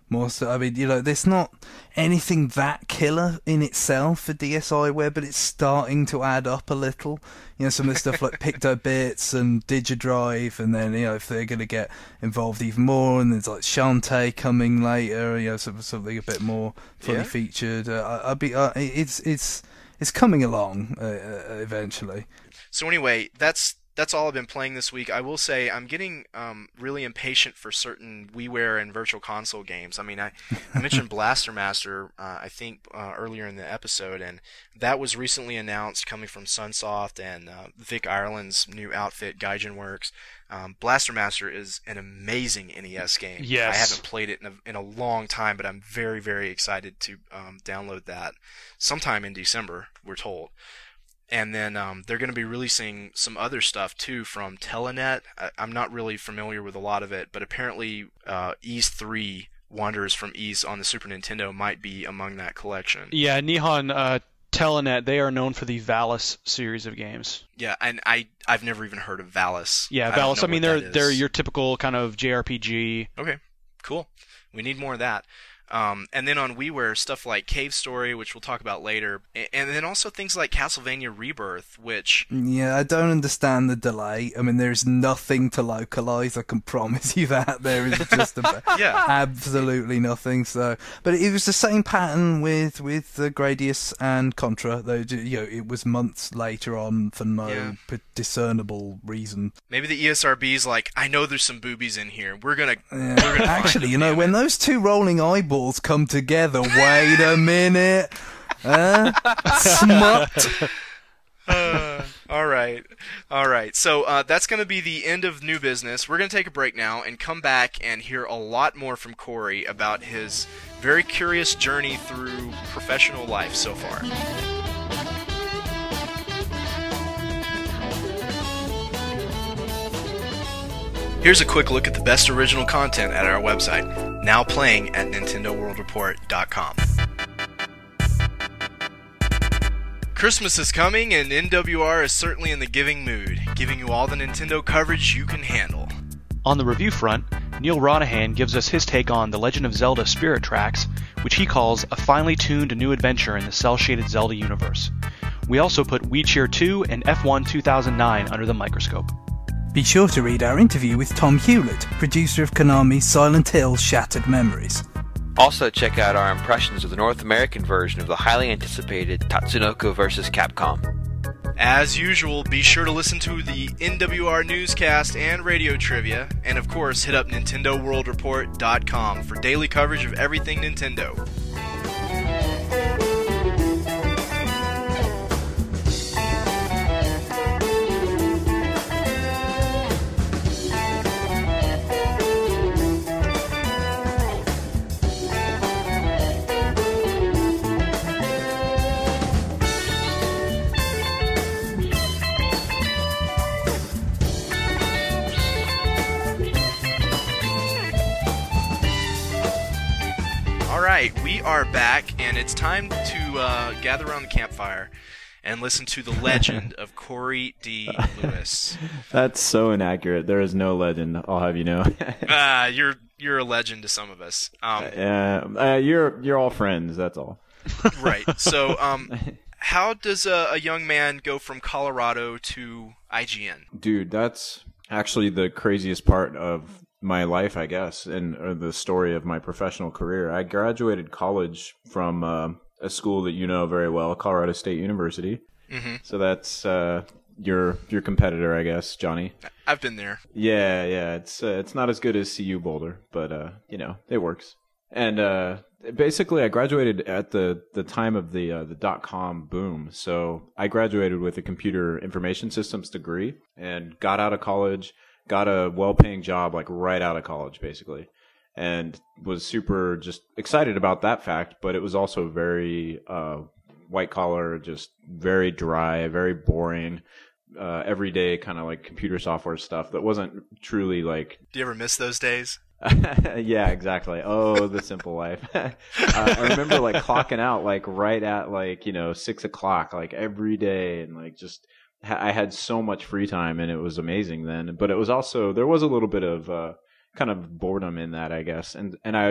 [SPEAKER 4] more so. I mean, there's not anything that killer in itself for DSiWare, but it's starting to add up a little. Some of the stuff like PictoBits and Digidrive, and then if they're going to get involved even more, and there's like Shantae coming later, something a bit more fully featured. It's coming along eventually.
[SPEAKER 1] So anyway, that's all I've been playing this week. I will say I'm getting really impatient for certain WiiWare and Virtual Console games. I mean, I mentioned Blaster Master, I think, earlier in the episode, and that was recently announced coming from Sunsoft and Vic Ireland's new outfit, Gaijin Works. Blaster Master is an amazing NES game.
[SPEAKER 2] Yes.
[SPEAKER 1] I haven't played it in a long time, but I'm very, very excited to download that sometime in December, we're told. And then they're going to be releasing some other stuff, too, from Telenet. I'm not really familiar with a lot of it, but apparently Ys 3, Wanderers from Ys on the Super Nintendo might be among that collection.
[SPEAKER 2] Yeah, Nihon Telenet, they are known for the Valis series of games.
[SPEAKER 1] Yeah, and I've never even heard of Valis.
[SPEAKER 2] Yeah, Valis, I mean, they're your typical kind of JRPG.
[SPEAKER 1] Okay, cool. We need more of that. And then on WiiWare, stuff like Cave Story, which we'll talk about later, and then also things like Castlevania Rebirth, which...
[SPEAKER 4] Yeah, I don't understand the delay. I mean, there's nothing to localize, I can promise you that. There is just absolutely nothing. So, but it was the same pattern with Gradius and Contra, though it was months later on for no discernible reason.
[SPEAKER 1] Maybe the ESRB's like, I know there's some boobies in here. We're gonna
[SPEAKER 4] actually, when those two rolling eyeballs come together, wait a minute, smut.
[SPEAKER 1] All right. So that's going to be the end of new business. We're going to take a break now and come back and hear a lot more from Corey about his very curious journey through professional life so far. Here's a quick look at the best original content at our website, now playing at NintendoWorldReport.com. Christmas is coming, and NWR is certainly in the giving mood, giving you all the Nintendo coverage you can handle.
[SPEAKER 2] On the review front, Neil Ronahan gives us his take on The Legend of Zelda Spirit Tracks, which he calls a finely tuned new adventure in the cel-shaded Zelda universe. We also put Wii Cheer 2 and F1 2009 under the microscope.
[SPEAKER 4] Be sure to read our interview with Tom Hewlett, producer of Konami's Silent Hill Shattered Memories.
[SPEAKER 3] Also check out our impressions of the North American version of the highly anticipated Tatsunoko vs. Capcom.
[SPEAKER 1] As usual, be sure to listen to the NWR newscast and radio trivia, and of course hit up NintendoWorldReport.com for daily coverage of everything Nintendo. Alright, we are back, and it's time to gather around the campfire and listen to the legend of Corey D. Lewis.
[SPEAKER 5] That's so inaccurate. There is no legend, I'll have you know.
[SPEAKER 1] You're a legend to some of us.
[SPEAKER 5] You're all friends, that's all.
[SPEAKER 1] Right. So, how does a young man go from Colorado to IGN?
[SPEAKER 5] Dude, that's actually the craziest part of my life, I guess, and the story of my professional career. I graduated college from a school that you know very well, Colorado State University.
[SPEAKER 1] Mm-hmm.
[SPEAKER 5] So that's your competitor, I guess, Johnny.
[SPEAKER 1] I've been there.
[SPEAKER 5] Yeah. It's not as good as CU Boulder, but it works. And basically, I graduated at the time of the .com boom. So I graduated with a computer information systems degree and got out of college. Got a well-paying job like right out of college, basically, and was super just excited about that fact. But it was also very white-collar, just very dry, very boring, everyday kind of like computer software stuff that wasn't truly like...
[SPEAKER 1] Do you ever miss those days?
[SPEAKER 5] Yeah, exactly. Oh, the simple life. I remember like clocking out like right at like 6 o'clock like every day, and like just... I had so much free time, and it was amazing then. But it was also, there was a little bit of kind of boredom in that, I guess. And I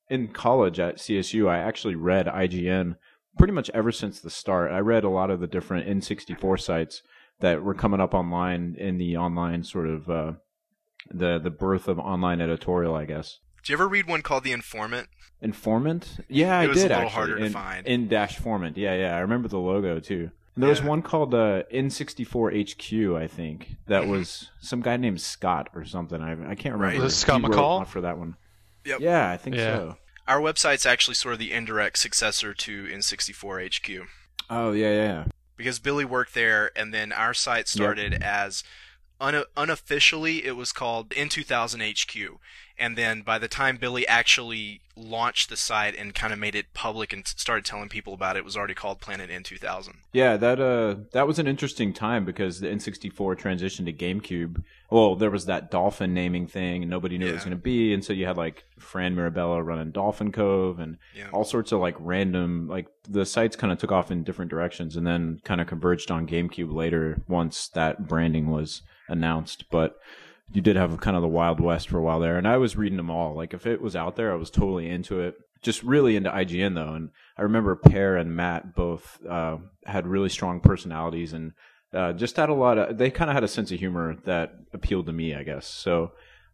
[SPEAKER 5] in college at CSU, I actually read IGN pretty much ever since the start. I read a lot of the different N64 sites that were coming up online in the online sort of the birth of online editorial, I guess.
[SPEAKER 1] Did you ever read one called The Informant?
[SPEAKER 5] Informant? Yeah, I did actually.
[SPEAKER 1] It was a little harder to find.
[SPEAKER 5] In-Formant. Yeah, I remember the logo too. There was one called N64 HQ, I think. That was some guy named Scott or something. I can't remember.
[SPEAKER 2] Was it Scott McCall?
[SPEAKER 5] For that one.
[SPEAKER 1] Yep.
[SPEAKER 5] Yeah, I think so.
[SPEAKER 1] Our website's actually sort of the indirect successor to N64 HQ.
[SPEAKER 5] Oh, yeah.
[SPEAKER 1] Because Billy worked there, and then our site started as unofficially it was called N2000 HQ. And then by the time Billy actually launched the site and kind of made it public and started telling people about it, it was already called Planet N2000.
[SPEAKER 5] Yeah, that was an interesting time because the N64 transitioned to GameCube. Well, there was that Dolphin naming thing, and nobody knew what it was going to be. And so you had like Fran Mirabella running Dolphin Cove and all sorts of like random, like the sites kind of took off in different directions and then kind of converged on GameCube later once that branding was announced. But you did have kind of the Wild West for a while there, and I was reading them all. Like, if it was out there, I was totally into it. Just really into IGN, though. And I remember Per and Matt both had really strong personalities and just had they kind of had a sense of humor that appealed to me, I guess. So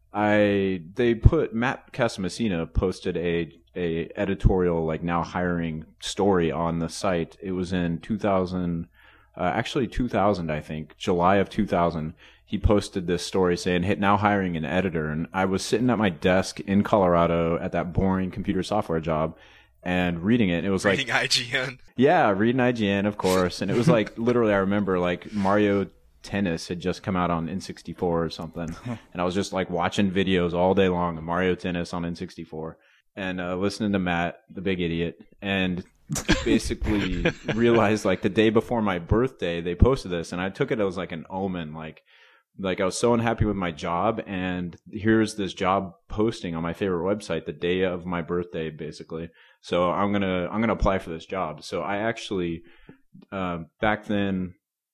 [SPEAKER 5] Matt Casamassina posted a editorial, like, now hiring story on the site. It was in 2000, I think, July of 2000. He posted this story saying, now hiring an editor. And I was sitting at my desk in Colorado at that boring computer software job and reading it. It was
[SPEAKER 1] reading IGN.
[SPEAKER 5] Yeah, reading IGN, of course. And it was like, literally, I remember like Mario Tennis had just come out on N64 or something. And I was just like watching videos all day long of Mario Tennis on N64 and listening to Matt, the big idiot. And basically realized like the day before my birthday, they posted this. And I took it as like an omen, like I was so unhappy with my job, and here's this job posting on my favorite website the day of my birthday, basically. So I'm gonna apply for this job. So I actually back then,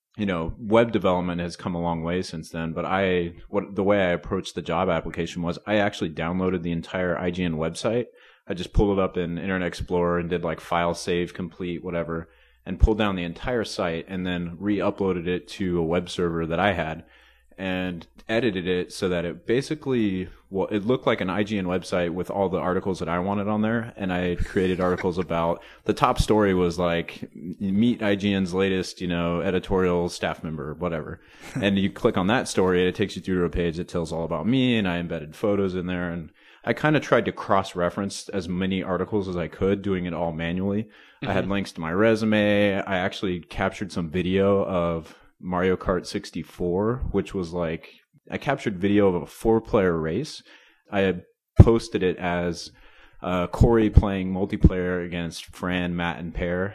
[SPEAKER 5] web development has come a long way since then. But the way I approached the job application was I actually downloaded the entire IGN website. I just pulled it up in Internet Explorer and did like file save, complete, whatever, and pulled down the entire site and then re-uploaded it to a web server that I had. And edited it so that it basically, it looked like an IGN website with all the articles that I wanted on there. And I created articles about, the top story was like, meet IGN's latest, editorial staff member, whatever. And you click on that story and it takes you through to a page that tells all about me, and I embedded photos in there. And I kind of tried to cross-reference as many articles as I could, doing it all manually. Mm-hmm. I had links to my resume. I actually captured some video of Mario Kart 64, which was like, I captured video of a 4-player race. I had posted it as Corey playing multiplayer against Fran, Matt, and Per.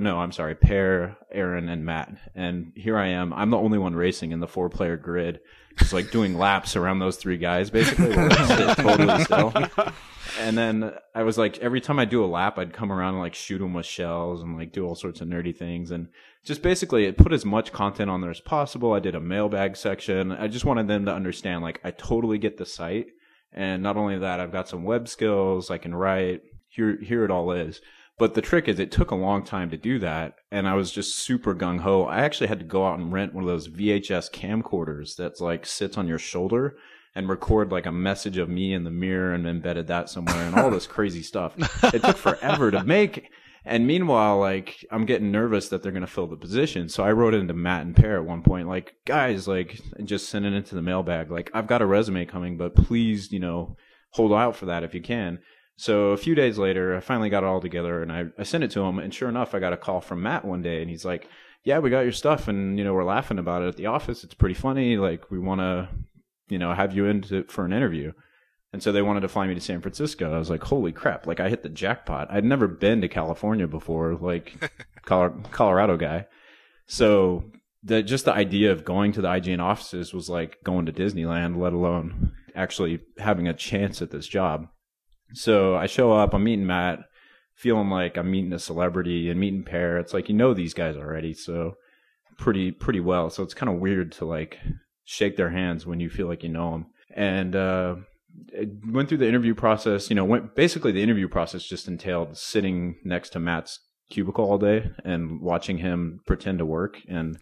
[SPEAKER 5] Per, Aaron, and Matt. And here I am. I'm the only one racing in the 4-player grid, just like doing laps around those 3 guys, basically. Totally still. And then I was like, every time I do a lap, I'd come around and like shoot them with shells and like do all sorts of nerdy things. And just basically it put as much content on there as possible. I did a mailbag section. I just wanted them to understand, like, I totally get the site. And not only that, I've got some web skills. I can write. Here it all is. But the trick is it took a long time to do that. And I was just super gung-ho. I actually had to go out and rent one of those VHS camcorders that's like sits on your shoulder and record like a message of me in the mirror and embedded that somewhere and all this crazy stuff. It took forever to make. And meanwhile, like, I'm getting nervous that they're going to fill the position. So I wrote into Matt and Per at one point, like, guys, like, and just sending it into the mailbag. Like, I've got a resume coming, but please, hold out for that if you can. So a few days later, I finally got it all together and I sent it to him. And sure enough, I got a call from Matt one day and he's like, yeah, we got your stuff. And, we're laughing about it at the office. It's pretty funny. Like, we want to, have you in for an interview. And so they wanted to fly me to San Francisco. I was like, holy crap. Like, I hit the jackpot. I'd never been to California before, like Colorado guy. So just the idea of going to the IGN offices was like going to Disneyland, let alone actually having a chance at this job. So I show up, I'm meeting Matt, feeling like I'm meeting a celebrity, and meeting Per. It's like, these guys already, so pretty well. So it's kind of weird to like shake their hands when you feel like you know them. And went through the interview process. Basically the interview process just entailed sitting next to Matt's cubicle all day and watching him pretend to work and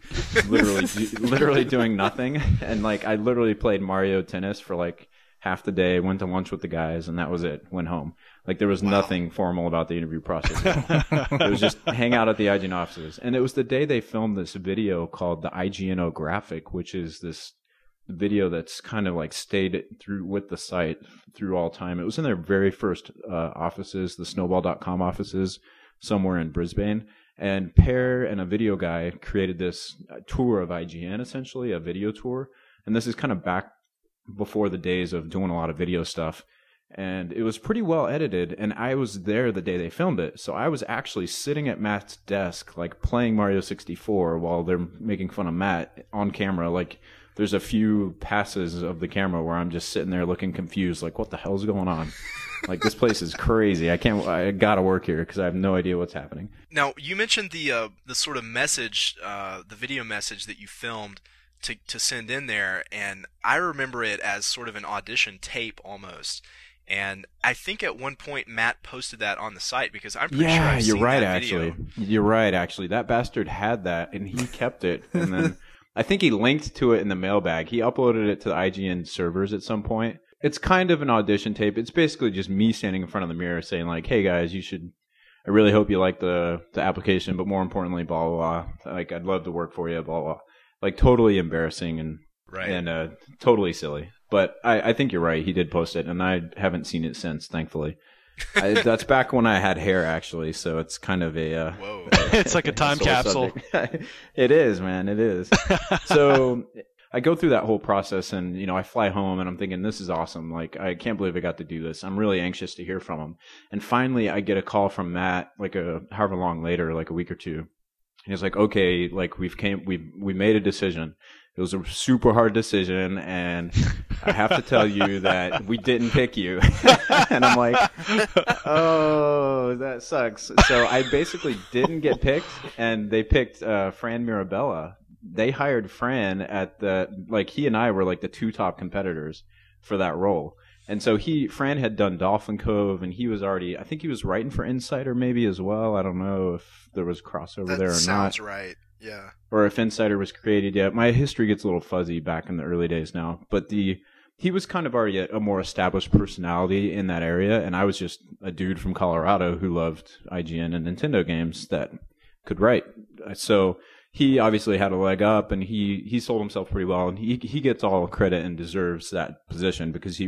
[SPEAKER 5] literally doing nothing. And like I literally played Mario Tennis for like half the day, went to lunch with the guys, and that was it. Went home. Like there was nothing formal about the interview process at all. It was just hang out at the IGN offices. And it was the day they filmed this video called the IGNographic, which is this video that's kind of like stayed through with the site through all time. It was in their very first offices, the snowball.com offices, somewhere in Brisbane. And Per and a video guy created this tour of IGN, essentially, a video tour. And this is kind of back before the days of doing a lot of video stuff. And it was pretty well edited, and I was there the day they filmed it. So I was actually sitting at Matt's desk, like playing Mario 64 while they're making fun of Matt on camera. Like there's a few passes of the camera where I'm just sitting there looking confused, like what the hell's going on? Like this place is crazy. I gotta work here because I have no idea what's happening.
[SPEAKER 1] Now you mentioned the sort of message, the video message that you filmed to send in there, and I remember it as sort of an audition tape almost. And I think at one point Matt posted that on the site because I'm pretty sure I've seen that video.
[SPEAKER 5] You're right, actually. That bastard had that, and he kept it. And then I think he linked to it in the mailbag. He uploaded it to the IGN servers at some point. It's kind of an audition tape. It's basically just me standing in front of the mirror saying, like, hey, guys, I really hope you like the application, but more importantly, blah, blah, blah. Like, I'd love to work for you, blah, blah. Like, totally embarrassing and totally silly. But I think you're right. He did post it, and I haven't seen it since, thankfully. That's back when I had hair, actually, so it's kind of a...
[SPEAKER 1] Whoa.
[SPEAKER 2] It's like a time capsule.
[SPEAKER 5] It is, man. It is. So I go through that whole process, and, I fly home, and I'm thinking, this is awesome. Like, I can't believe I got to do this. I'm really anxious to hear from him. And finally, I get a call from Matt, like however long later, like a week or two. And he's like, okay, like we made a decision. It was a super hard decision, and I have to tell you that we didn't pick you. And I'm like, oh, that sucks. So I basically didn't get picked, and they picked Fran Mirabella. They hired Fran he and I were like the two top competitors for that role. And so Fran had done Dolphin Cove, and he was I think he was writing for Insider maybe as well. I don't know if there was crossover there or not.
[SPEAKER 1] That sounds right, yeah.
[SPEAKER 5] Or if Insider was created yet. My history gets a little fuzzy back in the early days now. But he was kind of already a more established personality in that area, and I was just a dude from Colorado who loved IGN and Nintendo games that could write. So he obviously had a leg up, and he sold himself pretty well, and he gets all credit and deserves that position because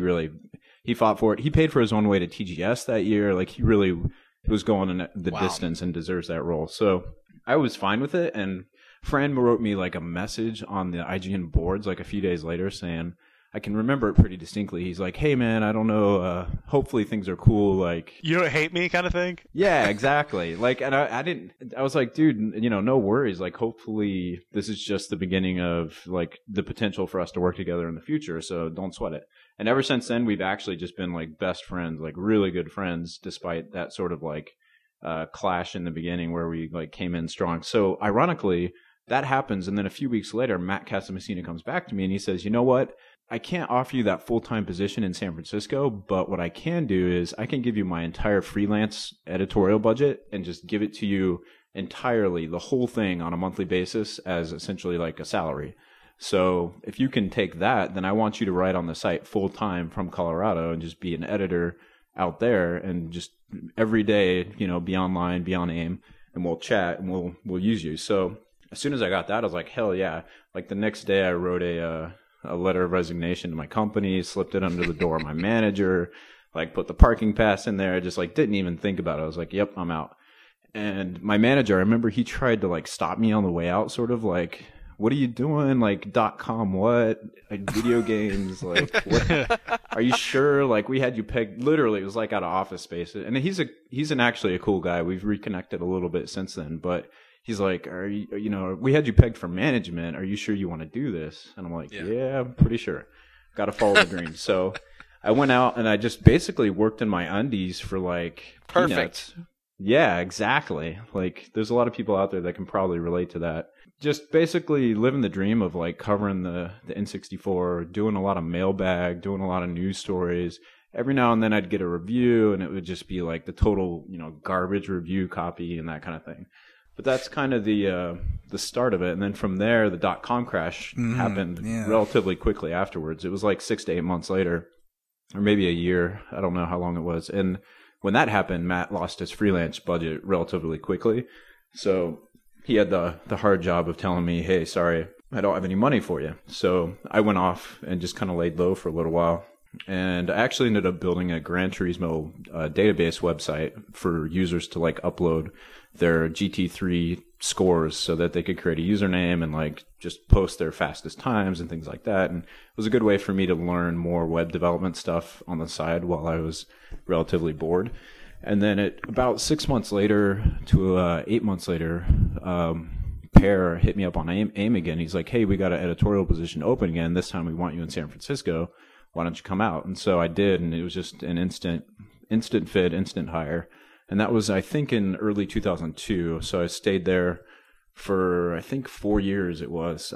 [SPEAKER 5] he fought for it. He paid for his own way to TGS that year. Like he really was going in the distance and deserves that role. So I was fine with it, and Fran wrote me like a message on the IGN boards like a few days later saying, I can remember it pretty distinctly. He's like, hey man, I don't know, hopefully things are cool, like
[SPEAKER 2] you don't hate me kind of thing.
[SPEAKER 5] Yeah, exactly. Like, and I was like, dude, no worries, like hopefully this is just the beginning of like the potential for us to work together in the future, so don't sweat it. And ever since then we've actually just been like best friends, like really good friends, despite that sort of like clash in the beginning where we like came in strong. So ironically that happens, and then a few weeks later Matt Casamassina comes back to me and he says, you know what, I can't offer you that full-time position in San Francisco, but what I can do is I can give you my entire freelance editorial budget and just give it to you entirely, the whole thing on a monthly basis as essentially like a salary. So if you can take that, then I want you to write on the site full-time from Colorado and just be an editor out there and just every day, be online, be on AIM, and we'll chat and we'll use you. So as soon as I got that, I was like, hell yeah. Like the next day I wrote a letter of resignation to my company, slipped it under the door of my manager, like put the parking pass in there, just like didn't even think about it. I was like, yep, I'm out. And my manager, I remember he tried to like stop me on the way out, sort of like, what are you doing? Like .com what? Like video games? Like what? Are you sure? Like we had you pegged, literally it was like out of Office Space. And he's actually a cool guy. We've reconnected a little bit since then, but he's like, we had you pegged for management. Are you sure you want to do this? And I'm like, yeah, I'm pretty sure. Got to follow the dream. So I went out and I just basically worked in my undies for like
[SPEAKER 3] perfect.
[SPEAKER 5] Peanuts. Yeah, exactly. Like, there's a lot of people out there that can probably relate to that. Just basically living the dream of like covering the N64, doing a lot of mailbag, doing a lot of news stories. Every now and then I'd get a review, and it would just be like the total, garbage review copy and that kind of thing. But that's kind of the start of it. And then from there, the .com crash happened relatively quickly afterwards. It was like 6 to 8 months later, or maybe a year. I don't know how long it was. And when that happened, Matt lost his freelance budget relatively quickly. So he had the hard job of telling me, hey, sorry, I don't have any money for you. So I went off and just kind of laid low for a little while. And I actually ended up building a Gran Turismo database website for users to like upload their GT3 scores so that they could create a username and like just post their fastest times and things like that. And it was a good way for me to learn more web development stuff on the side while I was relatively bored. And then about 6 months later to 8 months later, Per hit me up on AIM again. He's like, hey, we got an editorial position open again. This time we want you in San Francisco. Why don't you come out? And so I did, and it was just an instant fit, instant hire. And that was, I think, in early 2002. So I stayed there for, I think, 4 years it was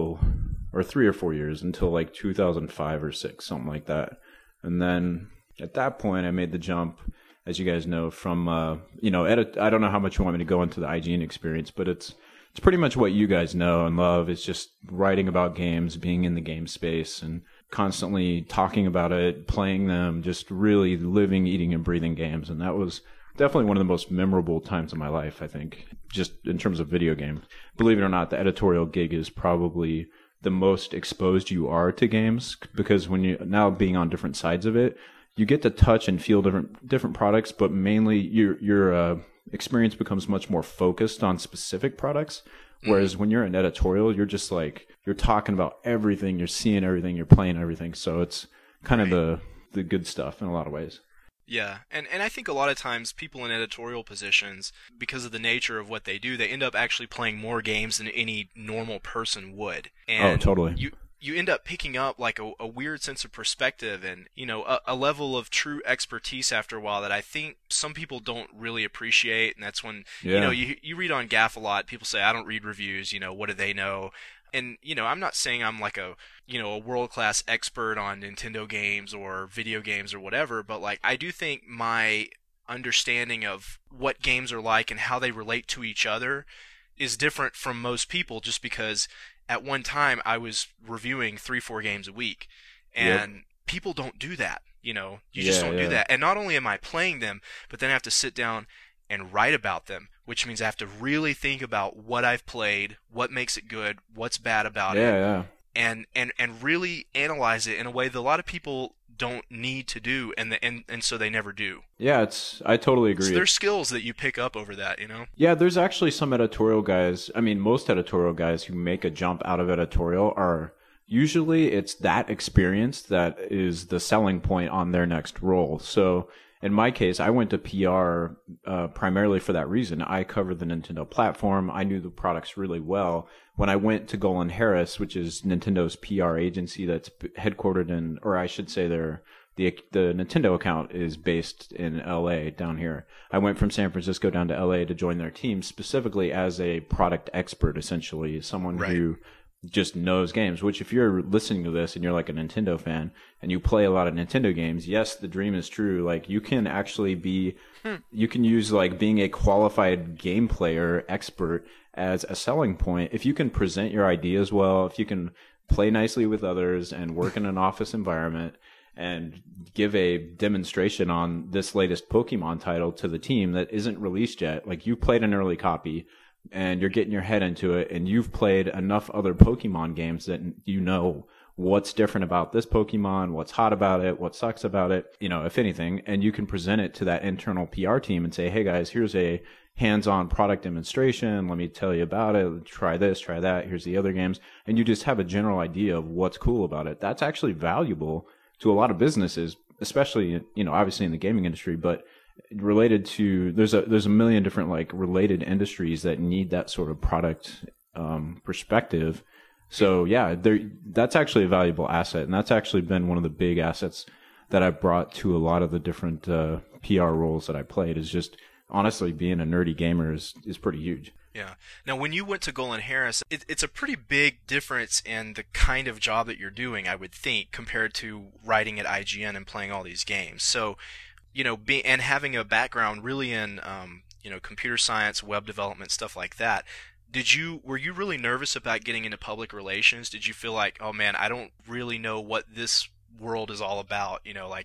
[SPEAKER 5] or 3 or 4 years until like 2005 or 6, something like that. And then at that point, I made the jump, as you guys know, from, I don't know how much you want me to go into the IGN experience, but it's pretty much what you guys know and love. It's just writing about games, being in the game space, and constantly talking about it, playing them, just really living, eating, and breathing games. And that was definitely one of the most memorable times of my life, I think, just in terms of video games. Believe it or not, the editorial gig is probably the most exposed you are to games, because when you now being on different sides of it, you get to touch and feel different products, but mainly your experience becomes much more focused on specific products. Whereas when you're an editorial, you're just like, you're talking about everything, you're seeing everything, you're playing everything. So it's kind of the good stuff in a lot of ways.
[SPEAKER 1] Yeah, and I think a lot of times people in editorial positions, because of the nature of what they do, they end up actually playing more games than any normal person would. And
[SPEAKER 5] totally.
[SPEAKER 1] You end up picking up like a weird sense of perspective and, a level of true expertise after a while that I think some people don't really appreciate. And that's when, you read on GAF a lot. People say, I don't read reviews. What do they know? And, I'm not saying I'm like a world-class expert on Nintendo games or video games or whatever, but like I do think my understanding of what games are like and how they relate to each other is different from most people, just because at one time I was reviewing 3-4 games a week, and people don't do that. You just don't do that. And not only am I playing them, but then I have to sit down and write about them, which means I have to really think about what I've played, what makes it good, what's bad about it, and really analyze it in a way that a lot of people don't need to do, and so they never do.
[SPEAKER 5] Yeah, I totally agree.
[SPEAKER 1] So there's skills that you pick up over that,
[SPEAKER 5] Yeah, there's actually some editorial guys, most editorial guys who make a jump out of editorial are usually it's that experience that is the selling point on their next role. So in my case, I went to PR primarily for that reason. I covered the Nintendo platform. I knew the products really well. When I went to Golan Harris, which is Nintendo's PR agency that's headquartered in, or I should say the Nintendo account is based in LA down here. I went from San Francisco down to LA to join their team specifically as a product expert, essentially, someone who just knows games, which if you're listening to this and you're like a Nintendo fan and you play a lot of Nintendo games, yes, the dream is true. Like you can actually you can use like being a qualified game player expert as a selling point. If you can present your ideas well, if you can play nicely with others and work in an office environment and give a demonstration on this latest Pokemon title to the team that isn't released yet, like you played an early copy, and you're getting your head into it, and you've played enough other Pokemon games that you know what's different about this Pokemon, what's hot about it, what sucks about it, if anything, and you can present it to that internal PR team and say, hey guys, here's a hands-on product demonstration, let me tell you about it, try this, try that, here's the other games, and you just have a general idea of what's cool about it. That's actually valuable to a lot of businesses, especially, obviously in the gaming industry, but related to there's a million different like related industries that need that sort of product perspective. So yeah, that's actually a valuable asset, and that's actually been one of the big assets that I've brought to a lot of the different PR roles that I played, is just honestly, being a nerdy gamer is pretty huge.
[SPEAKER 1] Yeah. Now, when you went to Golan Harris, it's a pretty big difference in the kind of job that you're doing, I would think, compared to writing at IGN and playing all these games. So, and having a background really in, computer science, web development, stuff like that. Were you really nervous about getting into public relations? Did you feel like, oh man, I don't really know what this world is all about?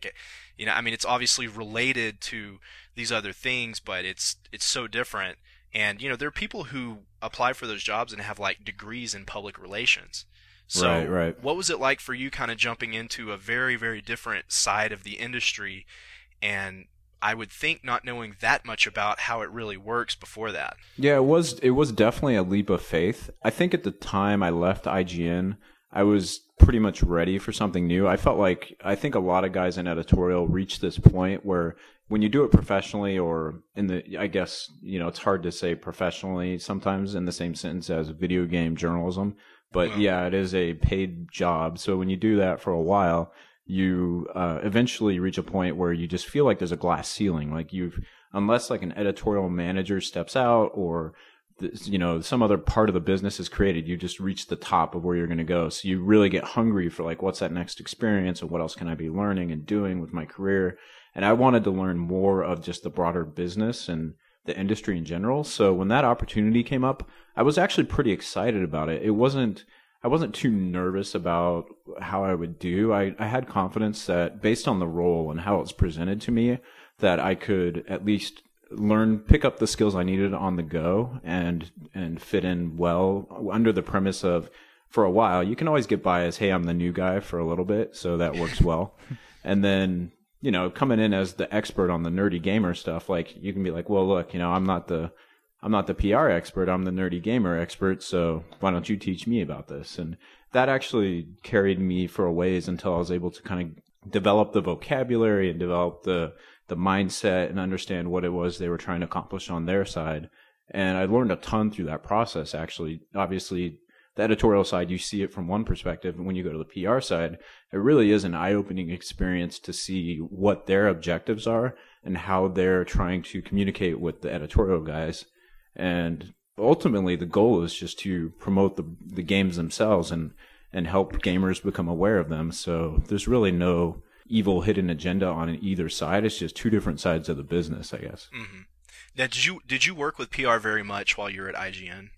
[SPEAKER 1] It's obviously related to these other things, but it's so different. And, there are people who apply for those jobs and have like degrees in public relations. So
[SPEAKER 5] right.
[SPEAKER 1] What was it like for you kind of jumping into a very, very different side of the industry, and I would think not knowing that much about how it really works before that?
[SPEAKER 5] Yeah, it was definitely a leap of faith. I think at the time I left IGN, I was pretty much ready for something new. I think a lot of guys in editorial reach this point where when you do it professionally, or I guess, it's hard to say professionally sometimes in the same sentence as video game journalism, but yeah, it is a paid job. So when you do that for a while, you eventually reach a point where you just feel like there's a glass ceiling. Like unless like an editorial manager steps out or some other part of the business is created, you just reach the top of where you're going to go. So you really get hungry for like, what's that next experience, and what else can I be learning and doing with my career? And I wanted to learn more of just the broader business and the industry in general. So when that opportunity came up, I was actually pretty excited about it. I wasn't too nervous about how I would do. I had confidence that based on the role and how it was presented to me, that I could at least pick up the skills I needed on the go and fit in well under the premise of, for a while, you can always get by as, hey, I'm the new guy for a little bit. So that works well. And then, coming in as the expert on the nerdy gamer stuff, like you can be like, well, look, I'm not the PR expert. I'm the nerdy gamer expert. So why don't you teach me about this? And that actually carried me for a ways until I was able to kind of develop the vocabulary and develop the mindset and understand what it was they were trying to accomplish on their side. And I learned a ton through that process, actually. Obviously, the editorial side, you see it from one perspective. And when you go to the PR side, it really is an eye-opening experience to see what their objectives are and how they're trying to communicate with the editorial guys. And ultimately, the goal is just to promote the games themselves and help gamers become aware of them. So there's really no evil hidden agenda on either side. It's just two different sides of the business, I guess.
[SPEAKER 1] Mm-hmm. Now, did you work with PR very much while you were at IGN?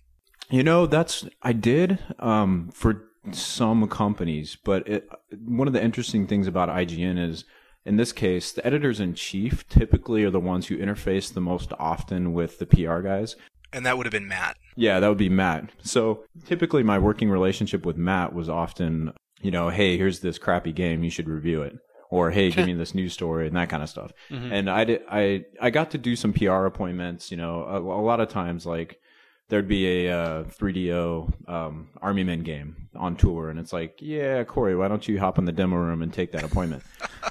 [SPEAKER 5] I did for some companies, but one of the interesting things about IGN is, in this case, the editors-in-chief typically are the ones who interface the most often with the PR guys.
[SPEAKER 1] And that would have been Matt.
[SPEAKER 5] Yeah, that would be Matt. So typically my working relationship with Matt was often, hey, here's this crappy game, you should review it. Or, hey, give me this news story and that kind of stuff. Mm-hmm. And I got to do some PR appointments, a lot of times, like, there'd be a 3DO Army Men game on tour, and it's like, yeah, Corey, why don't you hop in the demo room and take that appointment?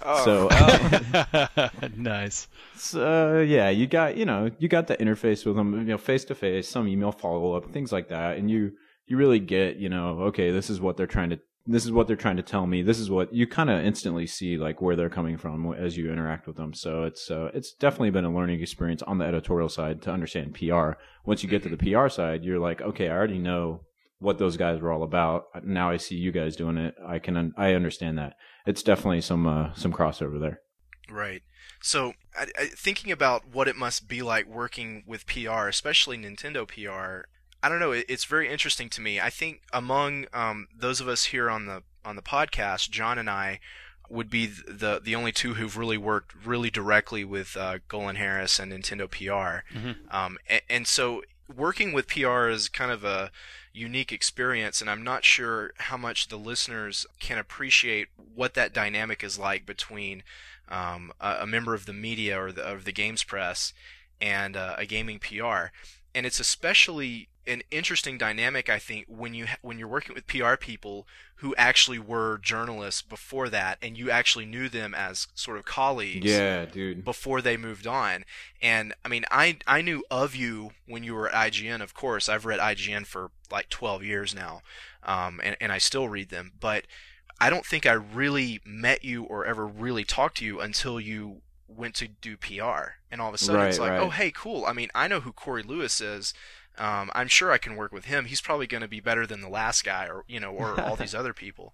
[SPEAKER 2] Nice.
[SPEAKER 5] So yeah, you got the interface with them, face to face, some email follow up, things like that, and you really get, okay, this is what they're trying to tell me. This is what you kind of instantly see, like, where they're coming from as you interact with them. So it's definitely been a learning experience on the editorial side to understand PR. Once you get to the PR side, you're like, okay, I already know what those guys were all about. Now I see you guys doing it. I understand that. It's definitely some crossover there.
[SPEAKER 1] Right. So thinking about what it must be like working with PR, especially Nintendo PR, I don't know. It's very interesting to me. I think among those of us here on the podcast, John and I would be the only two who've really worked really directly with Golan Harris and Nintendo PR. Mm-hmm. And so working with PR is kind of a unique experience, and I'm not sure how much the listeners can appreciate what that dynamic is like between a member of the media or the games press and a gaming PR. And it's especially an interesting dynamic, I think, when you're working with PR people who actually were journalists before that, and you actually knew them as sort of colleagues.
[SPEAKER 5] Yeah, dude.
[SPEAKER 1] Before they moved on. And I mean, I knew of you when you were at IGN. Of course, I've read IGN for like 12 years now, and I still read them. But I don't think I really met you or ever really talked to you until you went to do PR, and all of a sudden it's like,
[SPEAKER 5] right.
[SPEAKER 1] oh, hey, cool. I mean, I know who Corey Lewis is. I'm sure I can work with him. He's probably going to be better than the last guy, or or all these other people.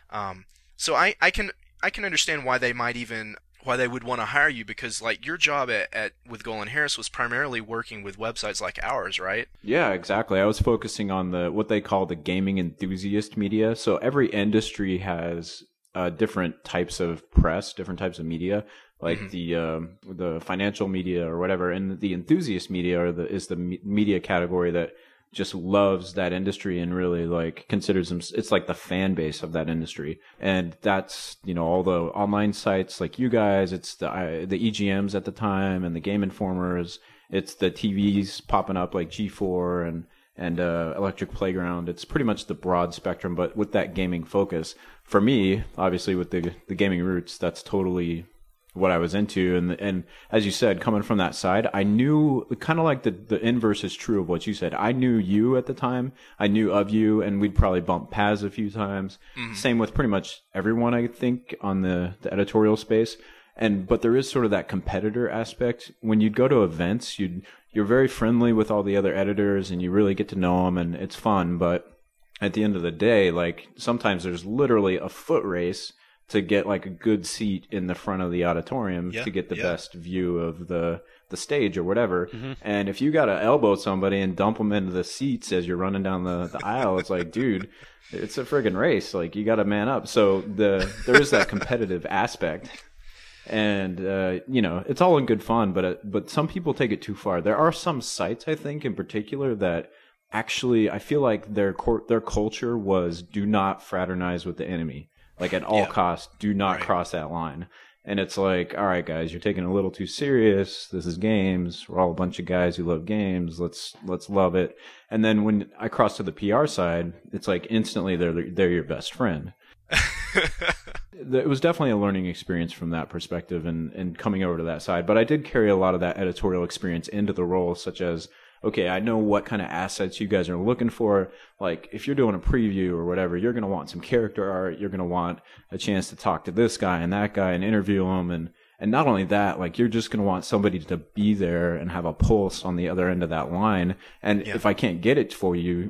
[SPEAKER 1] So I can understand why they would want to hire you, because like your job with Golan Harris was primarily working with websites like ours, right?
[SPEAKER 5] Yeah, exactly. I was focusing on what they call the gaming enthusiast media. So every industry has different types of press, different types of media, like the financial media or whatever. And the enthusiast media is the media category that just loves that industry and really like considers them. It's like the fan base of that industry, and that's all the online sites like you guys. It's the EGMs at the time and the Game Informers. It's the TVs popping up like G4 and Electric Playground. It's pretty much the broad spectrum, but with that gaming focus. For me, obviously with the gaming roots, that's totally what I was into, and as you said, coming from that side, I knew kind of like the inverse is true of what you said. I knew you at the time, I knew of you, and we'd probably bump paths a few times. Same with pretty much everyone, I think, on the editorial space. But there is sort of that competitor aspect. When you'd go to events, you're very friendly with all the other editors, and you really get to know them, and it's fun. But at the end of the day, like sometimes there's literally a foot race to get like a good seat in the front of the auditorium to get the best view of the stage or whatever. And if you got to elbow somebody and dump them into the seats as you're running down the aisle, it's like, dude, it's a friggin' race. Like you got to man up. So there is that competitive aspect. And, it's all in good fun, but some people take it too far. There are some sites, I think, in particular that actually, I feel like their culture was do not fraternize with the enemy. Like at all costs, do not cross that line. And it's like, all right, guys, you're taking it a little too serious. This is games. We're all a bunch of guys who love games. Let's love it. And then when I cross to the PR side, it's like instantly they're your best friend. It was definitely a learning experience from that perspective and coming over to that side. But I did carry a lot of that editorial experience into the role, such as, okay, I know what kind of assets you guys are looking for. Like, if you're doing a preview or whatever, you're going to want some character art. You're going to want a chance to talk to this guy and that guy and interview them. And not only that, like, you're just going to want somebody to be there and have a pulse on the other end of that line. And if I can't get it to you,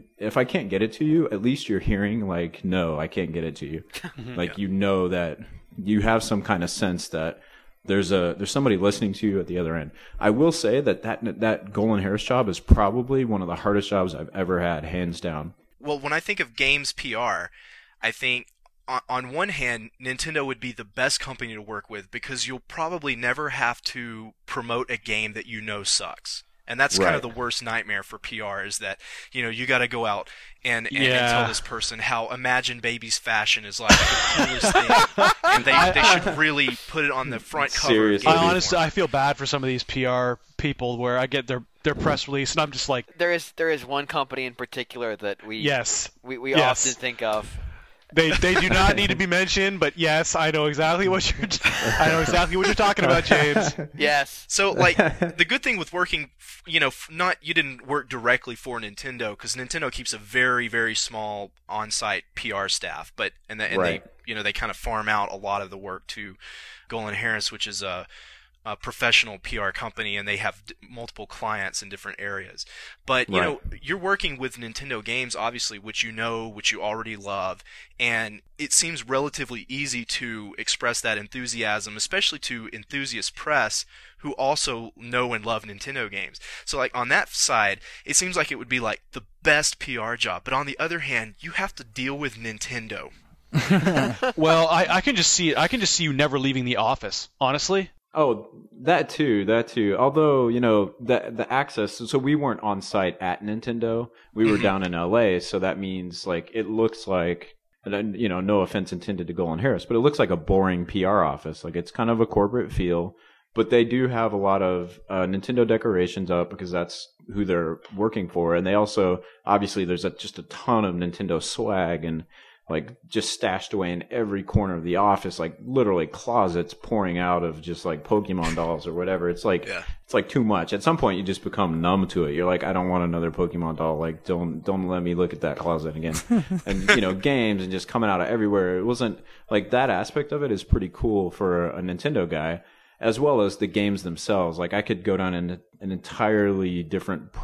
[SPEAKER 5] at least you're hearing, like, no, I can't get it to you. Like, you know that you have some kind of sense that there's somebody listening to you at the other end. I will say that Golan Harris job is probably one of the hardest jobs I've ever had, hands down.
[SPEAKER 1] Well, when I think of games PR, I think on one hand, Nintendo would be the best company to work with because you'll probably never have to promote a game that you know sucks. And that's kind of the worst nightmare for PR is that, you got to go out and tell this person how Imagine Babies fashion is like the coolest thing. And they should really put it on the front cover.
[SPEAKER 5] Seriously.
[SPEAKER 2] I feel bad for some of these PR people where I get their press release and I'm just like...
[SPEAKER 3] There is one company in particular that we often think of.
[SPEAKER 2] They do not need to be mentioned, but yes, I know exactly what you're talking about, James.
[SPEAKER 3] Yes.
[SPEAKER 1] So, like, the good thing with working, you didn't work directly for Nintendo because Nintendo keeps a very, very small on-site PR staff, they kind of farm out a lot of the work to Golan Harris, which is a professional PR company, and they have multiple clients in different areas. But, you're working with Nintendo games, obviously, which you already love, and it seems relatively easy to express that enthusiasm, especially to enthusiast press who also know and love Nintendo games. So, like, on that side, it seems like it would be, like, the best PR job. But on the other hand, you have to deal with Nintendo.
[SPEAKER 2] Well, I can just see you never leaving the office, honestly.
[SPEAKER 5] Oh, that too. Although, the access, so we weren't on site at Nintendo. We were down in LA, so that means like it looks like, no offense intended to Golan Harris, but it looks like a boring PR office. Like it's kind of a corporate feel, but they do have a lot of Nintendo decorations up because that's who they're working for. And they also, obviously there's just a ton of Nintendo swag and like just stashed away in every corner of the office, like literally closets pouring out of just like Pokemon dolls or whatever. It's like it's like too much. At some point, you just become numb to it. You're like, I don't want another Pokemon doll. Like, don't let me look at that closet again. And games and just coming out of everywhere. It wasn't like that aspect of it is pretty cool for a Nintendo guy. as well as the games themselves. Like I could go down an entirely different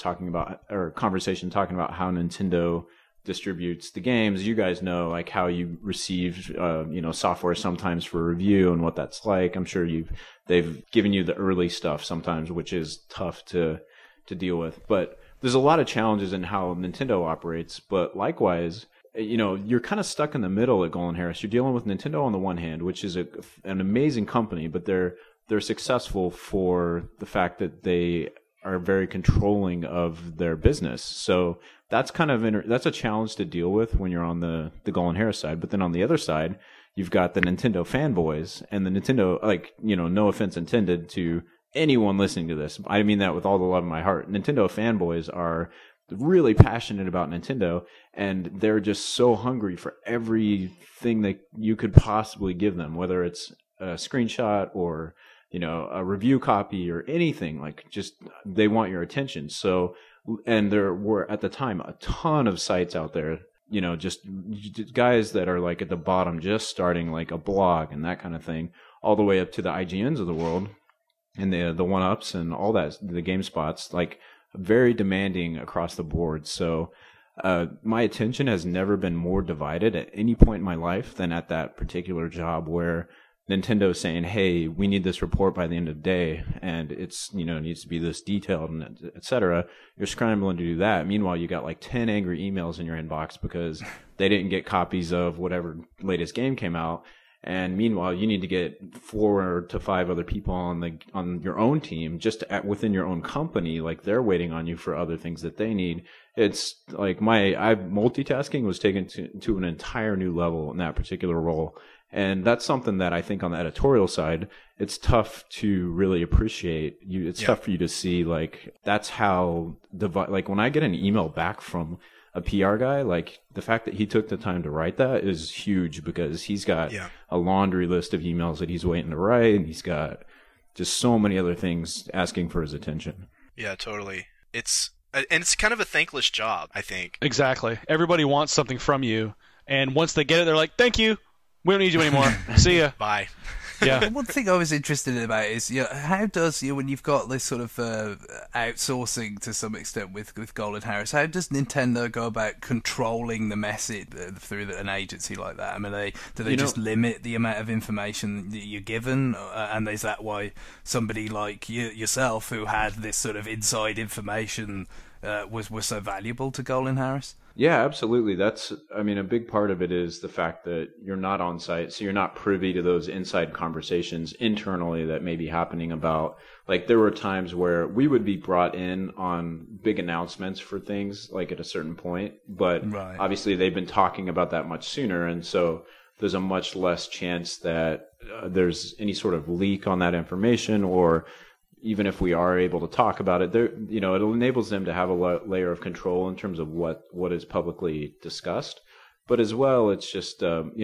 [SPEAKER 5] conversation talking about how Nintendo distributes the games. You guys know like how you receive software sometimes for review and what that's like. I'm sure they've given you the early stuff sometimes, which is tough to deal with. But there's a lot of challenges in how Nintendo operates. But likewise, you're kind of stuck in the middle at Golden Harris. You're dealing with Nintendo on the one hand, which is an amazing company, but they're successful for the fact that they are very controlling of their business. So that's kind of that's a challenge to deal with when you're on the Golden Harris side. But then on the other side, you've got the Nintendo fanboys and the Nintendo, no offense intended to anyone listening to this. I mean that with all the love in my heart. Nintendo fanboys are really passionate about Nintendo, and they're just so hungry for everything that you could possibly give them, whether it's a screenshot or a review copy or anything. Like, just they want your attention. So, and there were at the time a ton of sites out there, just guys that are like at the bottom, just starting like a blog and that kind of thing, all the way up to the IGNs of the world and the 1UPs and all that, the GameSpots, like very demanding across the board. So my attention has never been more divided at any point in my life than at that particular job, where Nintendo's saying, hey, we need this report by the end of the day, and it's, needs to be this detailed, and et cetera. You're scrambling to do that. Meanwhile, you got like 10 angry emails in your inbox because they didn't get copies of whatever latest game came out. And meanwhile, you need to get 4 to 5 other people on your own team, just within your own company. Like, they're waiting on you for other things that they need. It's like multitasking was taken to an entire new level in that particular role. And that's something that I think on the editorial side, it's tough to really appreciate. It's tough for you to see, like, that's how like when I get an email back from a PR guy, like the fact that he took the time to write that is huge, because he's got a laundry list of emails that he's waiting to write, and he's got just so many other things asking for his attention.
[SPEAKER 1] Yeah, totally. It's kind of a thankless job, I think.
[SPEAKER 2] Exactly. Everybody wants something from you, and once they get it, they're like, "Thank you. We don't need you anymore. See ya."
[SPEAKER 1] Bye.
[SPEAKER 2] Yeah.
[SPEAKER 4] One thing I was interested about is, how does when you've got this sort of outsourcing to some extent with Golden Harris, how does Nintendo go about controlling the message through an agency like that? I mean, do they just limit the amount of information that you're given, and is that why somebody like yourself, who had this sort of inside information, was so valuable to Golden Harris?
[SPEAKER 5] Yeah, absolutely. A big part of it is the fact that you're not on site, so you're not privy to those inside conversations internally that may be happening about, like, there were times where we would be brought in on big announcements for things, like at a certain point, but obviously they've been talking about that much sooner, and so there's a much less chance that there's any sort of leak on that information, or even if we are able to talk about it, it enables them to have a layer of control in terms of what is publicly discussed. But as well, it's just,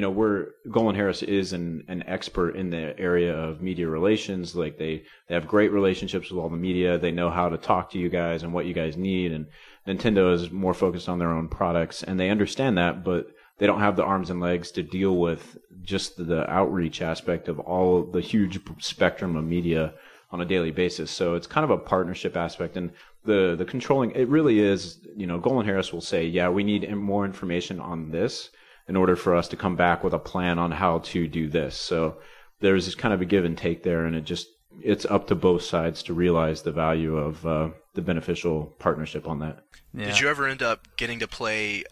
[SPEAKER 5] Golden Harris is an expert in the area of media relations. Like, they have great relationships with all the media. They know how to talk to you guys and what you guys need. And Nintendo is more focused on their own products, and they understand that, but they don't have the arms and legs to deal with just the outreach aspect of all the huge spectrum of media on a daily basis. So it's kind of a partnership aspect, and the controlling, it really is, Golden Harris will say, yeah, we need more information on this in order for us to come back with a plan on how to do this. So there's this kind of a give and take there, and it's up to both sides to realize the value of the beneficial partnership on that.
[SPEAKER 1] Yeah. Did you ever end up getting to play,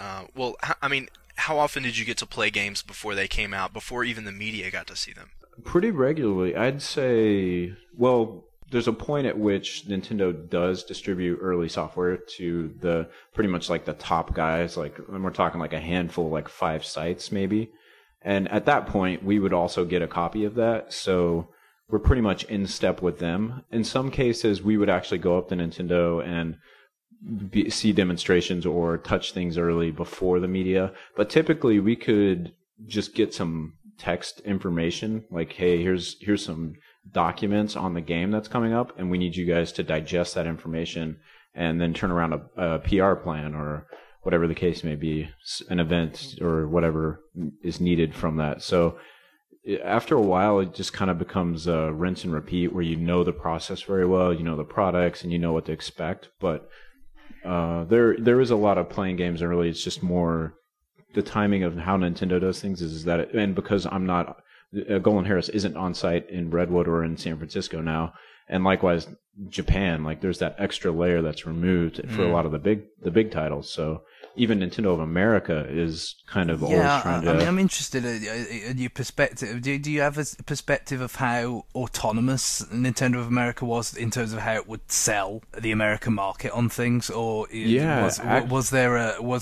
[SPEAKER 1] how often did you get to play games before they came out, before even the media got to see them?
[SPEAKER 5] Pretty regularly. I'd say, there's a point at which Nintendo does distribute early software to the pretty much like the top guys, like when we're talking like a handful, like 5 sites maybe. And at that point, we would also get a copy of that. So we're pretty much in step with them. In some cases, we would actually go up to Nintendo and see demonstrations or touch things early before the media. But typically, we could just get some text information, like, hey, here's some documents on the game that's coming up, and we need you guys to digest that information and then turn around a PR plan, or whatever the case may be, an event or whatever is needed from that. So after a while, it just kind of becomes a rinse and repeat where you know the process very well, you know the products, and you know what to expect. But there is a lot of playing games early. It's just more the timing of how Nintendo does things is that, and because I'm not, Golan Harris isn't on site in Redwood or in San Francisco now, and likewise Japan, like there's that extra layer that's removed for a lot of the big titles. So even Nintendo of America is kind of always trying to.
[SPEAKER 4] I mean, I'm interested in your perspective. Do you have a perspective of how autonomous Nintendo of America was in terms of how it would sell the American market on things, or was there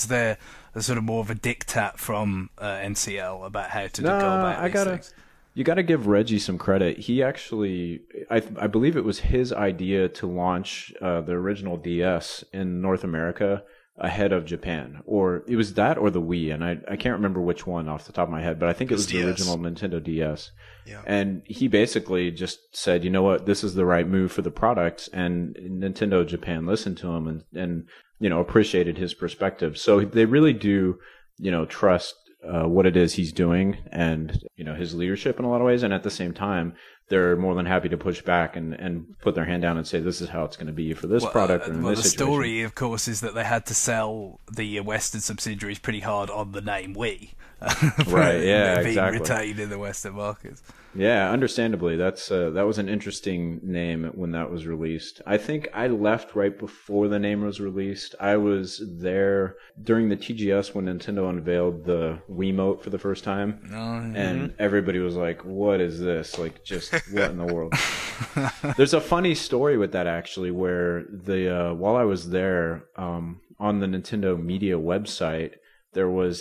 [SPEAKER 4] a sort of more of a diktat from NCL about how to go about these things?
[SPEAKER 5] You got to give Reggie some credit. He actually, I believe it was his idea to launch the original DS in North America ahead of Japan, or it was that or the Wii, and I can't remember which one off the top of my head, but I think it was the original Nintendo DS.
[SPEAKER 1] Yeah.
[SPEAKER 5] And he basically just said, you know what, this is the right move for the product, and Nintendo Japan listened to him and you know, appreciated his perspective. So they really do, you know, trust what it is he's doing and, you know, his leadership in a lot of ways. And at the same time, they're more than happy to push back and put their hand down and say, this is how it's going to be for this product. And
[SPEAKER 4] the story, of course, is that they had to sell the Western subsidiaries pretty hard on the name Wii.
[SPEAKER 5] Right, yeah,
[SPEAKER 4] being
[SPEAKER 5] exactly.
[SPEAKER 4] retained in the Western markets.
[SPEAKER 5] Yeah, understandably. That was an interesting name when that was released. I think I left right before the name was released. I was there during the TGS when Nintendo unveiled the Wiimote for the first time. And everybody was like, what is this? Like, just what in the world? There's a funny story with that, actually, where while I was there, on the Nintendo Media website, there was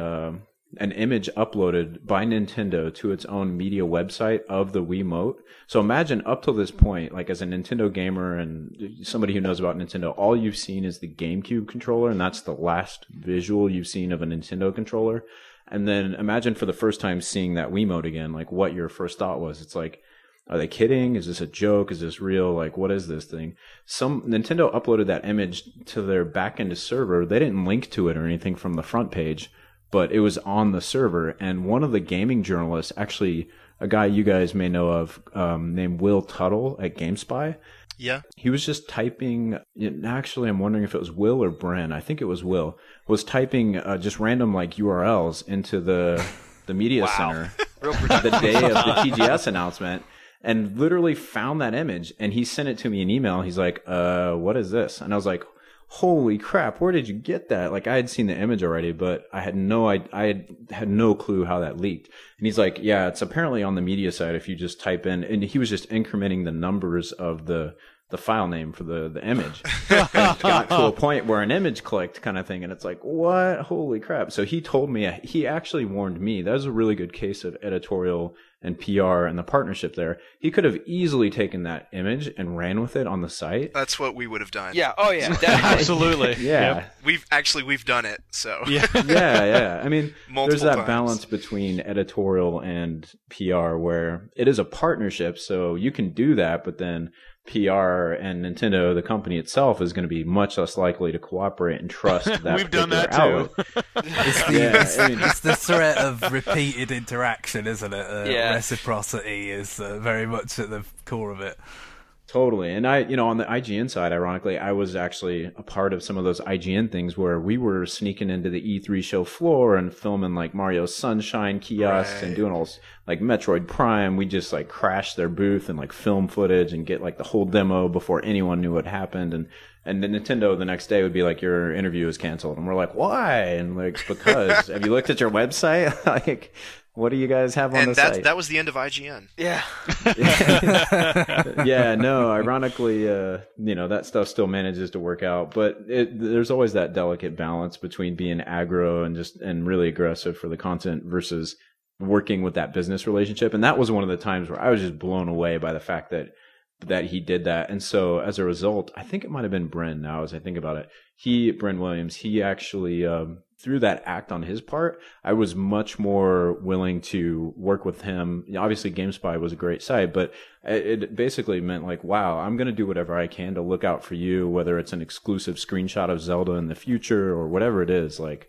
[SPEAKER 5] an image uploaded by Nintendo to its own media website of the Wiimote. So imagine up till this point, like as a Nintendo gamer and somebody who knows about Nintendo, all you've seen is the GameCube controller, and that's the last visual you've seen of a Nintendo controller. And then imagine for the first time seeing that Wiimote again, like what your first thought was. It's like, are they kidding? Is this a joke? Is this real? Like, what is this thing? Nintendo uploaded that image to their backend server. They didn't link to it or anything from the front page, but it was on the server. And one of the gaming journalists, actually a guy you guys may know of, named Will Tuttle at GameSpy.
[SPEAKER 1] Yeah.
[SPEAKER 5] He was just typing, actually I'm wondering if it was Will or Bren. I think it was Will. Was typing just random like URLs into the media center the day of the TGS announcement. And literally found that image, and he sent it to me in email. He's like, what is this? And I was like, holy crap, where did you get that? Like, I had seen the image already, but I had no clue how that leaked. And he's like, yeah, it's apparently on the media side if you just type in, and he was just incrementing the numbers of the file name for the image. And it got to a point where an image clicked kind of thing, and it's like, what? Holy crap. So he told me, he actually warned me. That was a really good case of editorial and PR and the partnership there. He could have easily taken that image and ran with it on the site.
[SPEAKER 1] That's what we would have done.
[SPEAKER 3] Yeah. Oh, yeah. Definitely.
[SPEAKER 2] Absolutely.
[SPEAKER 5] Yeah.
[SPEAKER 1] Yep. We've done it. So
[SPEAKER 5] yeah. I mean, there's that
[SPEAKER 1] times.
[SPEAKER 5] balance between editorial and PR where it is a partnership, so you can do that, but then PR and Nintendo, the company itself, is going to be much less likely to cooperate and trust that.
[SPEAKER 2] We've done that
[SPEAKER 5] outlet.
[SPEAKER 2] too.
[SPEAKER 4] It's the threat of repeated interaction, isn't it? Reciprocity is very much at the core of it.
[SPEAKER 5] Totally. And on the IGN side, ironically, I was actually a part of some of those IGN things where we were sneaking into the E3 show floor and filming like Mario Sunshine kiosks and doing all like Metroid Prime. We just like crashed their booth and like film footage and get like the whole demo before anyone knew what happened. And then Nintendo the next day would be like, your interview is canceled. And we're like, why? And like, because have you looked at your website? Like, what do you guys have on the site?
[SPEAKER 1] And that was the end of IGN.
[SPEAKER 3] Yeah.
[SPEAKER 5] Yeah, no, ironically, that stuff still manages to work out. But there's always that delicate balance between being aggro and really aggressive for the content versus working with that business relationship. And that was one of the times where I was just blown away by the fact that he did that. And so as a result, I think it might have been Bren now as I think about it. Bren Williams, he actually, through that act on his part, I was much more willing to work with him. Obviously, GameSpy was a great site, but it basically meant like, wow, I'm going to do whatever I can to look out for you, whether it's an exclusive screenshot of Zelda in the future or whatever it is. Like,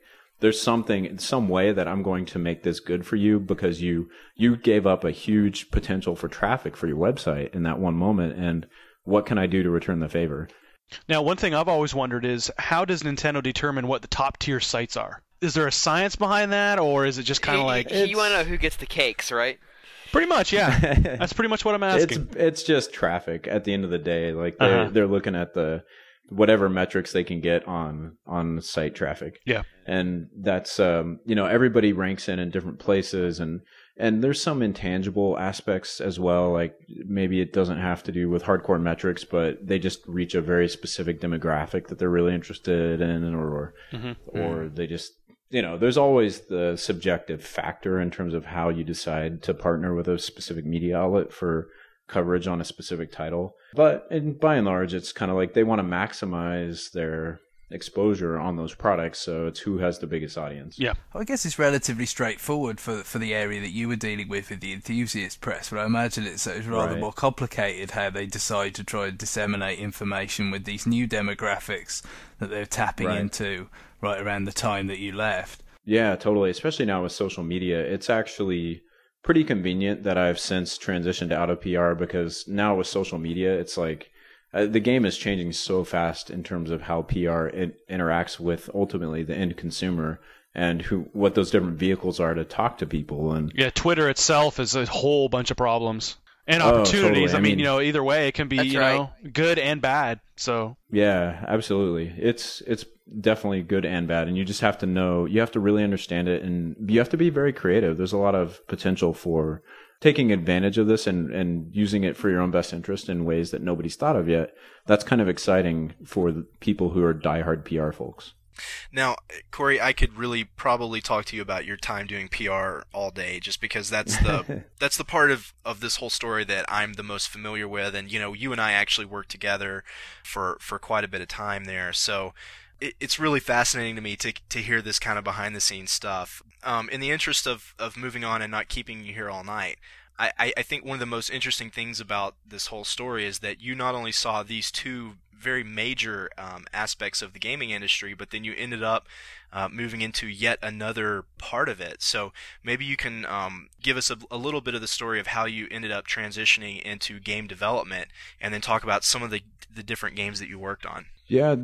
[SPEAKER 5] there's some way that I'm going to make this good for you because you gave up a huge potential for traffic for your website in that one moment, and what can I do to return the favor?
[SPEAKER 2] Now, one thing I've always wondered is, how does Nintendo determine what the top tier sites are? Is there a science behind that, or is it just kind of like...
[SPEAKER 3] You want to know who gets the cakes, right?
[SPEAKER 2] Pretty much, yeah. That's pretty much what I'm asking.
[SPEAKER 5] It's just traffic at the end of the day. Like they're looking at the whatever metrics they can get on site traffic.
[SPEAKER 2] Yeah.
[SPEAKER 5] And that's everybody ranks in different places, and there's some intangible aspects as well. Like maybe it doesn't have to do with hardcore metrics, but they just reach a very specific demographic that they're really interested in, or they just there's always the subjective factor in terms of how you decide to partner with a specific media outlet for coverage on a specific title. But by and large, it's kind of like they want to maximize their exposure on those products, so it's who has the biggest audience.
[SPEAKER 2] Yeah.
[SPEAKER 4] I guess it's relatively straightforward for the area that you were dealing with the enthusiast press, but I imagine it's rather more complicated how they decide to try and disseminate information with these new demographics that they're tapping into right around the time that you left.
[SPEAKER 5] Yeah, totally. Especially now with social media, it's actually pretty convenient that I've since transitioned out of PR, because now with social media, it's like the game is changing so fast in terms of how PR interacts with ultimately the end consumer and what those different vehicles are to talk to people. And
[SPEAKER 2] yeah, Twitter itself is a whole bunch of problems and opportunities.
[SPEAKER 5] Totally.
[SPEAKER 2] I mean, either way, it can be good and bad. So
[SPEAKER 5] yeah, absolutely. It's definitely good and bad, and you just have to know, you have to really understand it, and you have to be very creative. There's a lot of potential for taking advantage of this and using it for your own best interest in ways that nobody's thought of yet. That's kind of exciting for the people who are diehard PR folks.
[SPEAKER 1] Now, Corey, I could really probably talk to you about your time doing PR all day, just because that's the part of this whole story that I'm the most familiar with, and you and I actually worked together for quite a bit of time there. So it's really fascinating to me to hear this kind of behind the scenes stuff. In the interest of moving on and not keeping you here all night, I think one of the most interesting things about this whole story is that you not only saw these two very major aspects of the gaming industry, but then you ended up moving into yet another part of it. So maybe you can give us a little bit of the story of how you ended up transitioning into game development, and then talk about some of the different games that you worked on.
[SPEAKER 5] Yeah,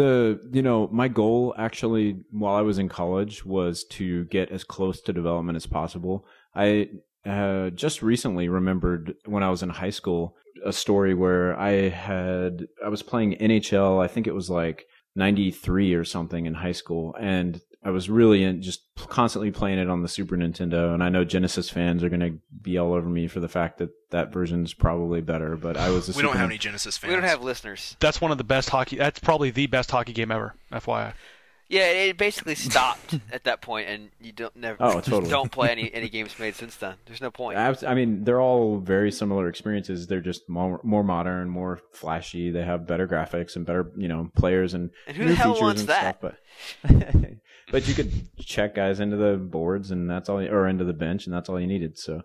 [SPEAKER 5] my goal actually while I was in college was to get as close to development as possible. I just recently remembered when I was in high school a story where I was playing NHL. I think it was like 93 or something in high school, and I was really just constantly playing it on the Super Nintendo. And I know Genesis fans are going to be all over me for the fact that version's probably better, but I was
[SPEAKER 1] we don't have any Genesis fans.
[SPEAKER 3] We don't have listeners.
[SPEAKER 2] That's one of the best hockey. That's probably the best hockey game ever, FYI.
[SPEAKER 3] Yeah, it basically stopped at that point, and you don't play any games made since then. There's no point.
[SPEAKER 5] I mean, they're all very similar experiences. They're just more modern, more flashy. They have better graphics and better, players and
[SPEAKER 3] who the hell wants that?
[SPEAKER 5] Stuff, but you could check guys into the boards, and that's all, or into the bench, and that's all you needed. So,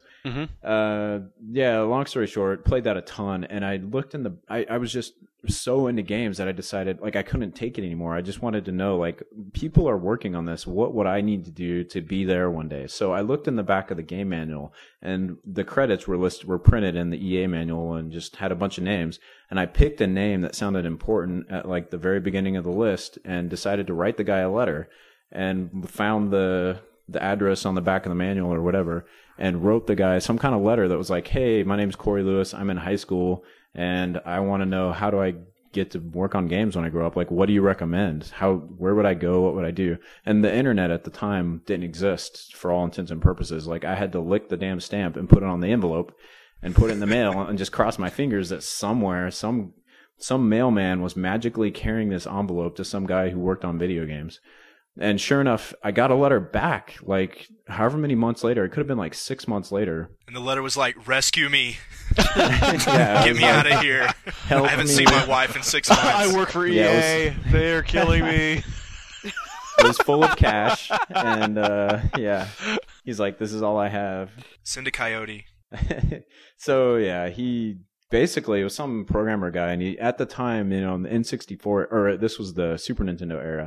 [SPEAKER 5] long story short, played that a ton, and I looked I was just so into games that I decided I couldn't take it anymore. I just wanted to know people are working on this. What would I need to do to be there one day? So I looked in the back of the game manual, and the credits were printed in the EA manual, and just had a bunch of names. And I picked a name that sounded important at the very beginning of the list, and decided to write the guy a letter, and found the address on the back of the manual or whatever, and wrote the guy some kind of letter that was like, "Hey, my name's Corey Lewis. I'm in high school, and I want to know, how do I get to work on games when I grow up? What do you recommend? Where would I go? What would I do?" And the internet at the time didn't exist for all intents and purposes. I had to lick the damn stamp and put it on the envelope and put it in the mail, and just cross my fingers that somewhere some mailman was magically carrying this envelope to some guy who worked on video games. And sure enough, I got a letter back, however many months later. It could have been 6 months later.
[SPEAKER 1] And the letter was like, "Rescue me.
[SPEAKER 5] Yeah,
[SPEAKER 1] Get me out of here. I haven't seen my wife in 6 months.
[SPEAKER 2] I work for EA. They're killing me."
[SPEAKER 5] It was full of cash. And, he's like, "This is all I have."
[SPEAKER 1] Send a coyote.
[SPEAKER 5] So, yeah, he basically was some programmer guy. And he, at the time, the N64, or this was the Super Nintendo era,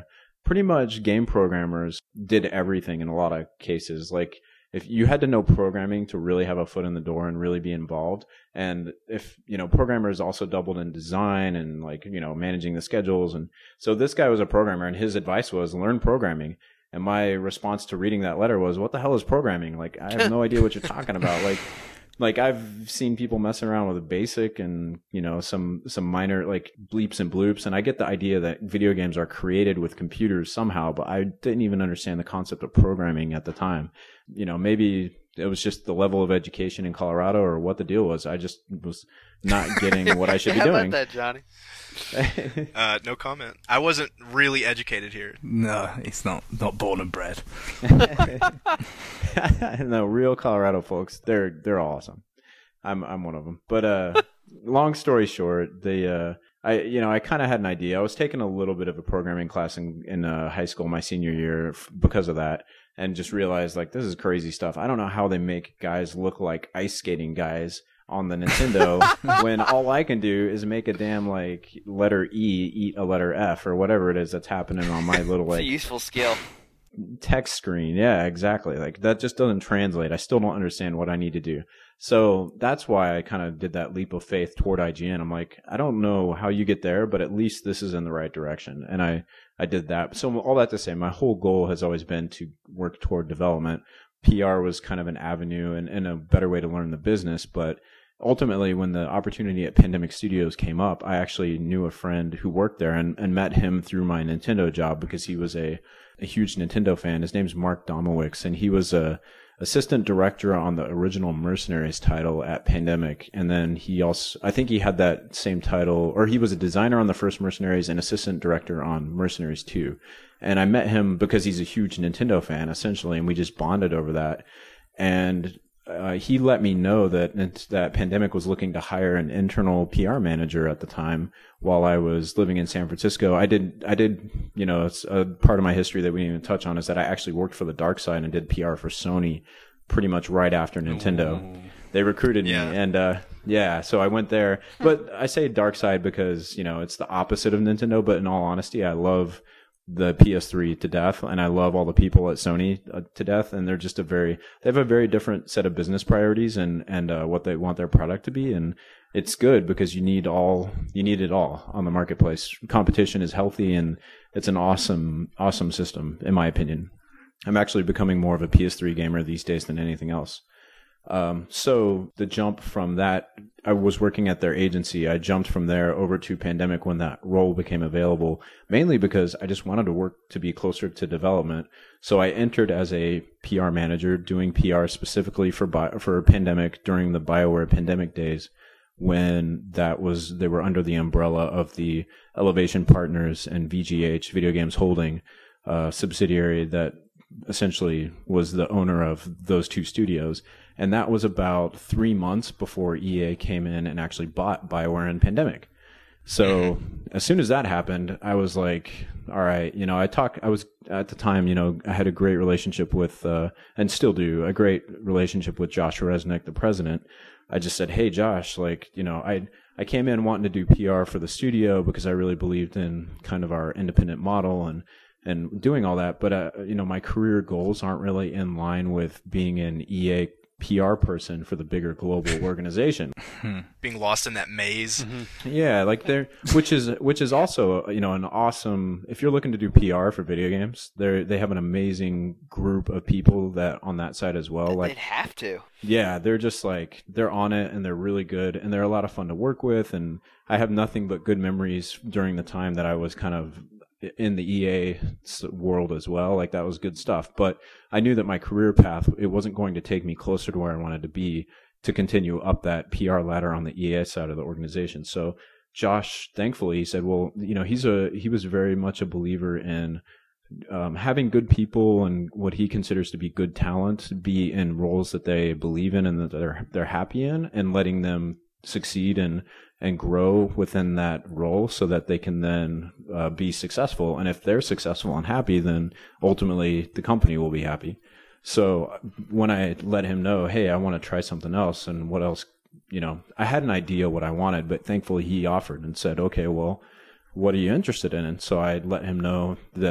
[SPEAKER 5] pretty much game programmers did everything in a lot of cases. Like, if you had to know programming to really have a foot in the door and really be involved, and if, programmers also doubled in design and like, managing the schedules. And so this guy was a programmer, and his advice was learn programming. And my response to reading that letter was, what the hell is programming? Like, I have no idea what you're talking about. Like I've seen people messing around with BASIC and, some minor like bleeps and bloops. And I get the idea that video games are created with computers somehow, but I didn't even understand the concept of programming at the time. Maybe it was just the level of education in Colorado or what the deal was. I just was not getting what I should be doing.
[SPEAKER 3] How about that, Johnny?
[SPEAKER 1] No comment. I wasn't really educated here.
[SPEAKER 4] No, he's not born and bred.
[SPEAKER 5] No, real Colorado folks, they're awesome. I'm one of them. But long story short, I kind of had an idea. I was taking a little bit of a programming class in high school my senior year because of that, and just realized like this is crazy stuff. I don't know how they make guys look like ice skating guys on the Nintendo when all I can do is make a damn like letter E eat a letter F or whatever it is that's happening on my little like
[SPEAKER 3] it's a useful skill.
[SPEAKER 5] Text screen. Yeah, exactly. Like that just doesn't translate. I still don't understand what I need to do. So that's why I kind of did that leap of faith toward IGN. I'm like, I don't know how you get there, but at least this is in the right direction. And I did that. So all that to say, my whole goal has always been to work toward development. PR was kind of an avenue and a better way to learn the business. But ultimately, when the opportunity at Pandemic Studios came up, I actually knew a friend who worked there and met him through my Nintendo job because he was a huge Nintendo fan. His name's Mark Domowicz, and he was a assistant director on the original Mercenaries title at Pandemic. And then he also, I think he had that same title, or he was a designer on the first Mercenaries and assistant director on Mercenaries 2. And I met him because he's a huge Nintendo fan, essentially, and we just bonded over that. And he let me know that Pandemic was looking to hire an internal PR manager at the time while I was living in San Francisco. I did, it's a part of my history that we didn't even touch on is that I actually worked for the dark side and did PR for Sony pretty much right after Nintendo. Ooh. They recruited me and, so I went there, but I say dark side because, it's the opposite of Nintendo, but in all honesty, I love the PS3 to death, and I love all the people at Sony to death, and they're just they have a very different set of business priorities and what they want their product to be, and it's good because you need it all on the marketplace. Competition is healthy, and it's an awesome system, in my opinion. I'm actually becoming more of a PS3 gamer these days than anything else. So the jump from that, I was working at their agency. I jumped from there over to Pandemic when that role became available, mainly because I just wanted to work to be closer to development. So I entered as a PR manager, doing PR specifically for Pandemic during the BioWare Pandemic days, when they were under the umbrella of the Elevation Partners and VGH, Video Games Holding, subsidiary that essentially was the owner of those two studios. And that was about 3 months before EA came in and actually bought BioWare and Pandemic. So as soon as that happened, I was like, all right, I was at the time, I had a great relationship with, and still do, a great relationship with Josh Resnick, the president. I just said, hey, Josh, I came in wanting to do PR for the studio because I really believed in kind of our independent model and doing all that. But, my career goals aren't really in line with being an EA PR person for the bigger global organization.
[SPEAKER 1] Being lost in that maze.
[SPEAKER 5] Mm-hmm. Yeah, which is also, an awesome, if you're looking to do PR for video games, they have an amazing group of people that on that side as well.
[SPEAKER 3] They'd have to.
[SPEAKER 5] Yeah, they're just they're on it and they're really good and they're a lot of fun to work with. And I have nothing but good memories during the time that I was kind of in the EA world as well. That was good stuff. But I knew that my career path, it wasn't going to take me closer to where I wanted to be to continue up that PR ladder on the EA side of the organization. So Josh, thankfully, he said, well, he was very much a believer in having good people and what he considers to be good talent be in roles that they believe in and that they're happy in, and letting them succeed and grow within that role so that they can then be successful. And if they're successful and happy, then ultimately the company will be happy. So when I let him know, hey, I want to try something else, and what else, I had an idea what I wanted, but thankfully he offered and said, okay, well, what are you interested in? And so I let him know that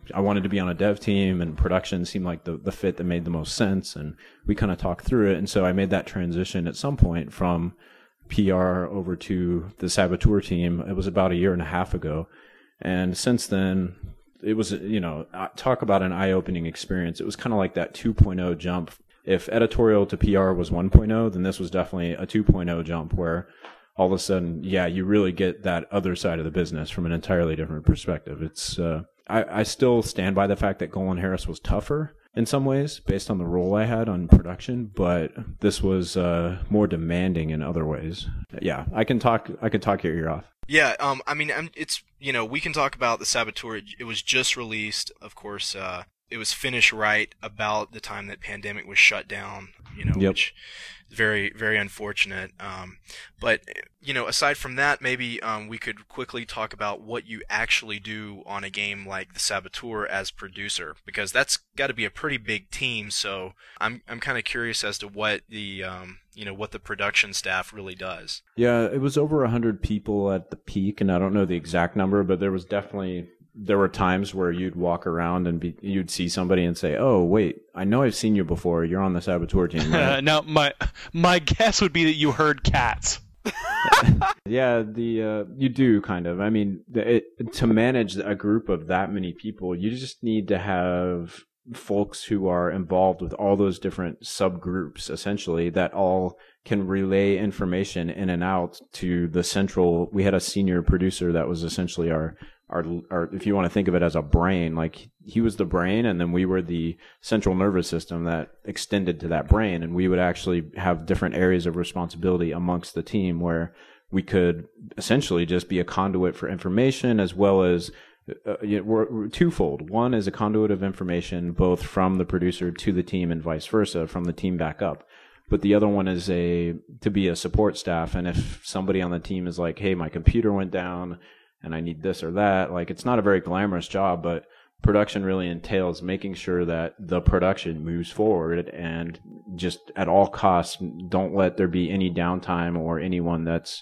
[SPEAKER 5] I wanted to be on a dev team, and production seemed like the fit that made the most sense. And we kind of talked through it. And so I made that transition at some point from PR over to the Saboteur team. It was about a year and a half ago. And since then, it was, talk about an eye-opening experience. It was kind of like that 2.0 jump. If editorial to PR was 1.0, then this was definitely a 2.0 jump where all of a sudden, you really get that other side of the business from an entirely different perspective. It's, I still stand by the fact that Golan Harris was tougher in some ways based on the role I had on production, but this was more demanding in other ways. Yeah, I can talk your ear off.
[SPEAKER 1] Yeah, it's, we can talk about the Saboteur. It was just released, of course. It was finished right about the time that Pandemic was shut down, which is very, very unfortunate. But, aside from that, maybe we could quickly talk about what you actually do on a game like the Saboteur as producer, because that's got to be a pretty big team. So I'm kind of curious as to what the what the production staff really does.
[SPEAKER 5] Yeah, it was over 100 people at the peak, and I don't know the exact number, but there were times where you'd walk around and you'd see somebody and say, "Oh, wait, I know I've seen you before. You're on the Saboteur team, right?"
[SPEAKER 2] Now, my guess would be that you heard cats.
[SPEAKER 5] Yeah, you do kind of. I mean, to manage a group of that many people, you just need to have folks who are involved with all those different subgroups, essentially, that all can relay information in and out to the central. We had a senior producer that was essentially our, if you want to think of it as a brain, like he was the brain, and then we were the central nervous system that extended to that brain, and we would actually have different areas of responsibility amongst the team where we could essentially just be a conduit for information, as well as we're twofold. One is a conduit of information both from the producer to the team and vice versa, from the team back up. But the other one is to be a support staff, and if somebody on the team is like, "Hey, my computer went down and I need this or that," like, it's not a very glamorous job, but production really entails making sure that the production moves forward, and just at all costs, don't let there be any downtime or anyone that's,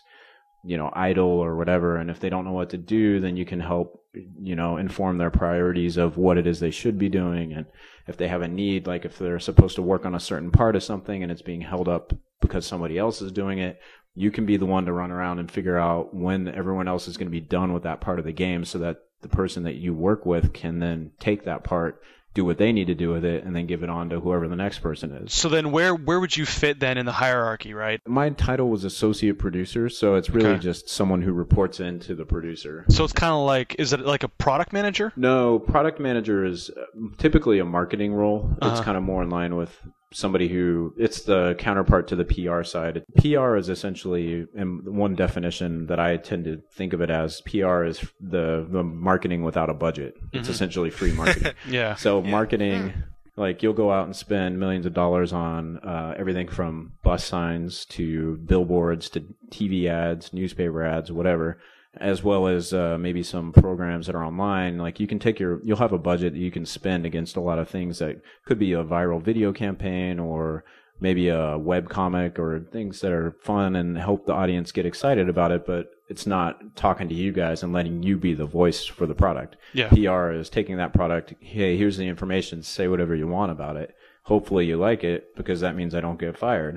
[SPEAKER 5] idle or whatever. And if they don't know what to do, then you can help, inform their priorities of what it is they should be doing. And if they have a need, like if they're supposed to work on a certain part of something and it's being held up because somebody else is doing it, you can be the one to run around and figure out when everyone else is going to be done with that part of the game, so that the person that you work with can then take that part, do what they need to do with it, and then give it on to whoever the next person is.
[SPEAKER 2] So then where would you fit then in the hierarchy, right?
[SPEAKER 5] My title was associate producer, so it's really just someone who reports into the producer.
[SPEAKER 2] So it's kind of like, is it like a product manager?
[SPEAKER 5] No, product manager is typically a marketing role. It's kind of more in line with somebody it's the counterpart to the PR side. PR is essentially, in one definition that I tend to think of it as, PR is the marketing without a budget. It's essentially free marketing.
[SPEAKER 2] Yeah.
[SPEAKER 5] So marketing, like, you'll go out and spend millions of dollars on everything from bus signs to billboards to TV ads, newspaper ads, whatever, as well as maybe some programs that are online. Like, you'll have a budget that you can spend against a lot of things that could be a viral video campaign, or maybe a web comic, or things that are fun and help the audience get excited about it, but it's not talking to you guys and letting you be the voice for the product.
[SPEAKER 2] Yeah.
[SPEAKER 5] PR is taking that product, hey, here's the information, say whatever you want about it. Hopefully you like it, because that means I don't get fired.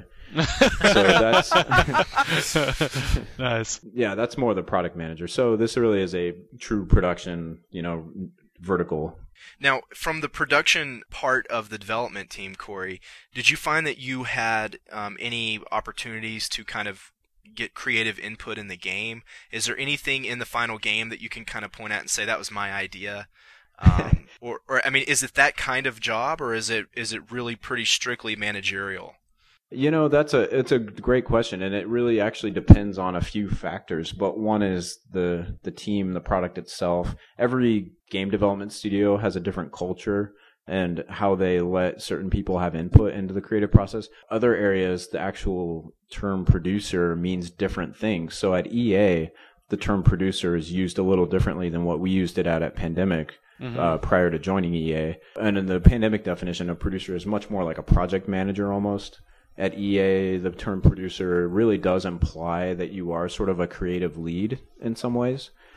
[SPEAKER 5] So that's
[SPEAKER 2] nice.
[SPEAKER 5] Yeah, that's more the product manager. So this really is a true production, vertical.
[SPEAKER 1] Now, from the production part of the development team, Corey, did you find that you had any opportunities to kind of get creative input in the game? Is there anything in the final game that you can kind of point at and say, that was my idea? Or I mean, is it that kind of job, or is it really pretty strictly managerial?
[SPEAKER 5] It's a great question, and it really actually depends on a few factors. But one is the team, the product itself. Every game development studio has a different culture and how they let certain people have input into the creative process. Other areas, the actual term producer means different things. So at EA, the term producer is used a little differently than what we used it at Pandemic. Prior to joining EA. And in the Pandemic definition, a producer is much more like a project manager almost. At EA, the term producer really does imply that you are sort of a creative lead in some ways.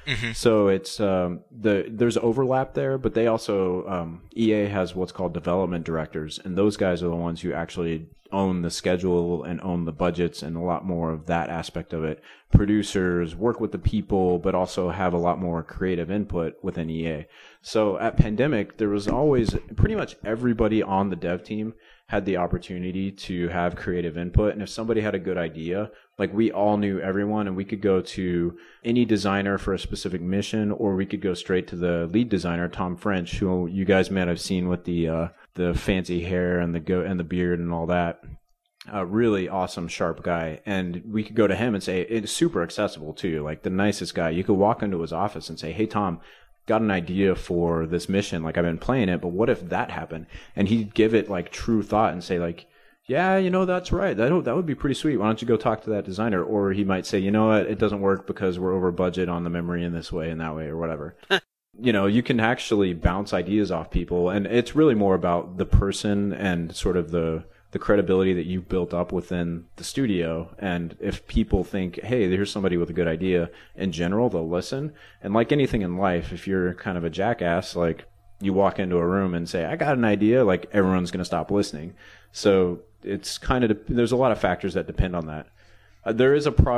[SPEAKER 5] So it's there's overlap there, but they also EA has what's called development directors, and those guys are the ones who actually own the schedule and own the budgets and a lot more of that aspect of it. Producers work with the people, but also have a lot more creative input within EA. So at Pandemic, there was always pretty much everybody on the dev team had the opportunity to have creative input. And if somebody had a good idea, like we all knew everyone, and we could go to any designer for a specific mission, or we could go straight to the lead designer, Tom French, who you guys might have seen with the fancy hair and the beard and all that. A really awesome, sharp guy. And we could go to him and say, it's super accessible too, like the nicest guy. You could walk into his office and say, hey, Tom, got an idea for this mission. Like, I've been playing it, but what if that happened? And he'd give it like true thought and say like, yeah, that's right. That would be pretty sweet. Why don't you go talk to that designer? Or he might say, you know what, it doesn't work because we're over budget on the memory in this way and that way or whatever. You can actually bounce ideas off people, and it's really more about the person and sort of the credibility that you've built up within the studio. And if people think, hey, there's somebody with a good idea, in general, they'll listen. And like anything in life, if you're kind of a jackass, like you walk into a room and say, I got an idea, like everyone's going to stop listening. So it's kind of, there's a lot of factors that depend on that. There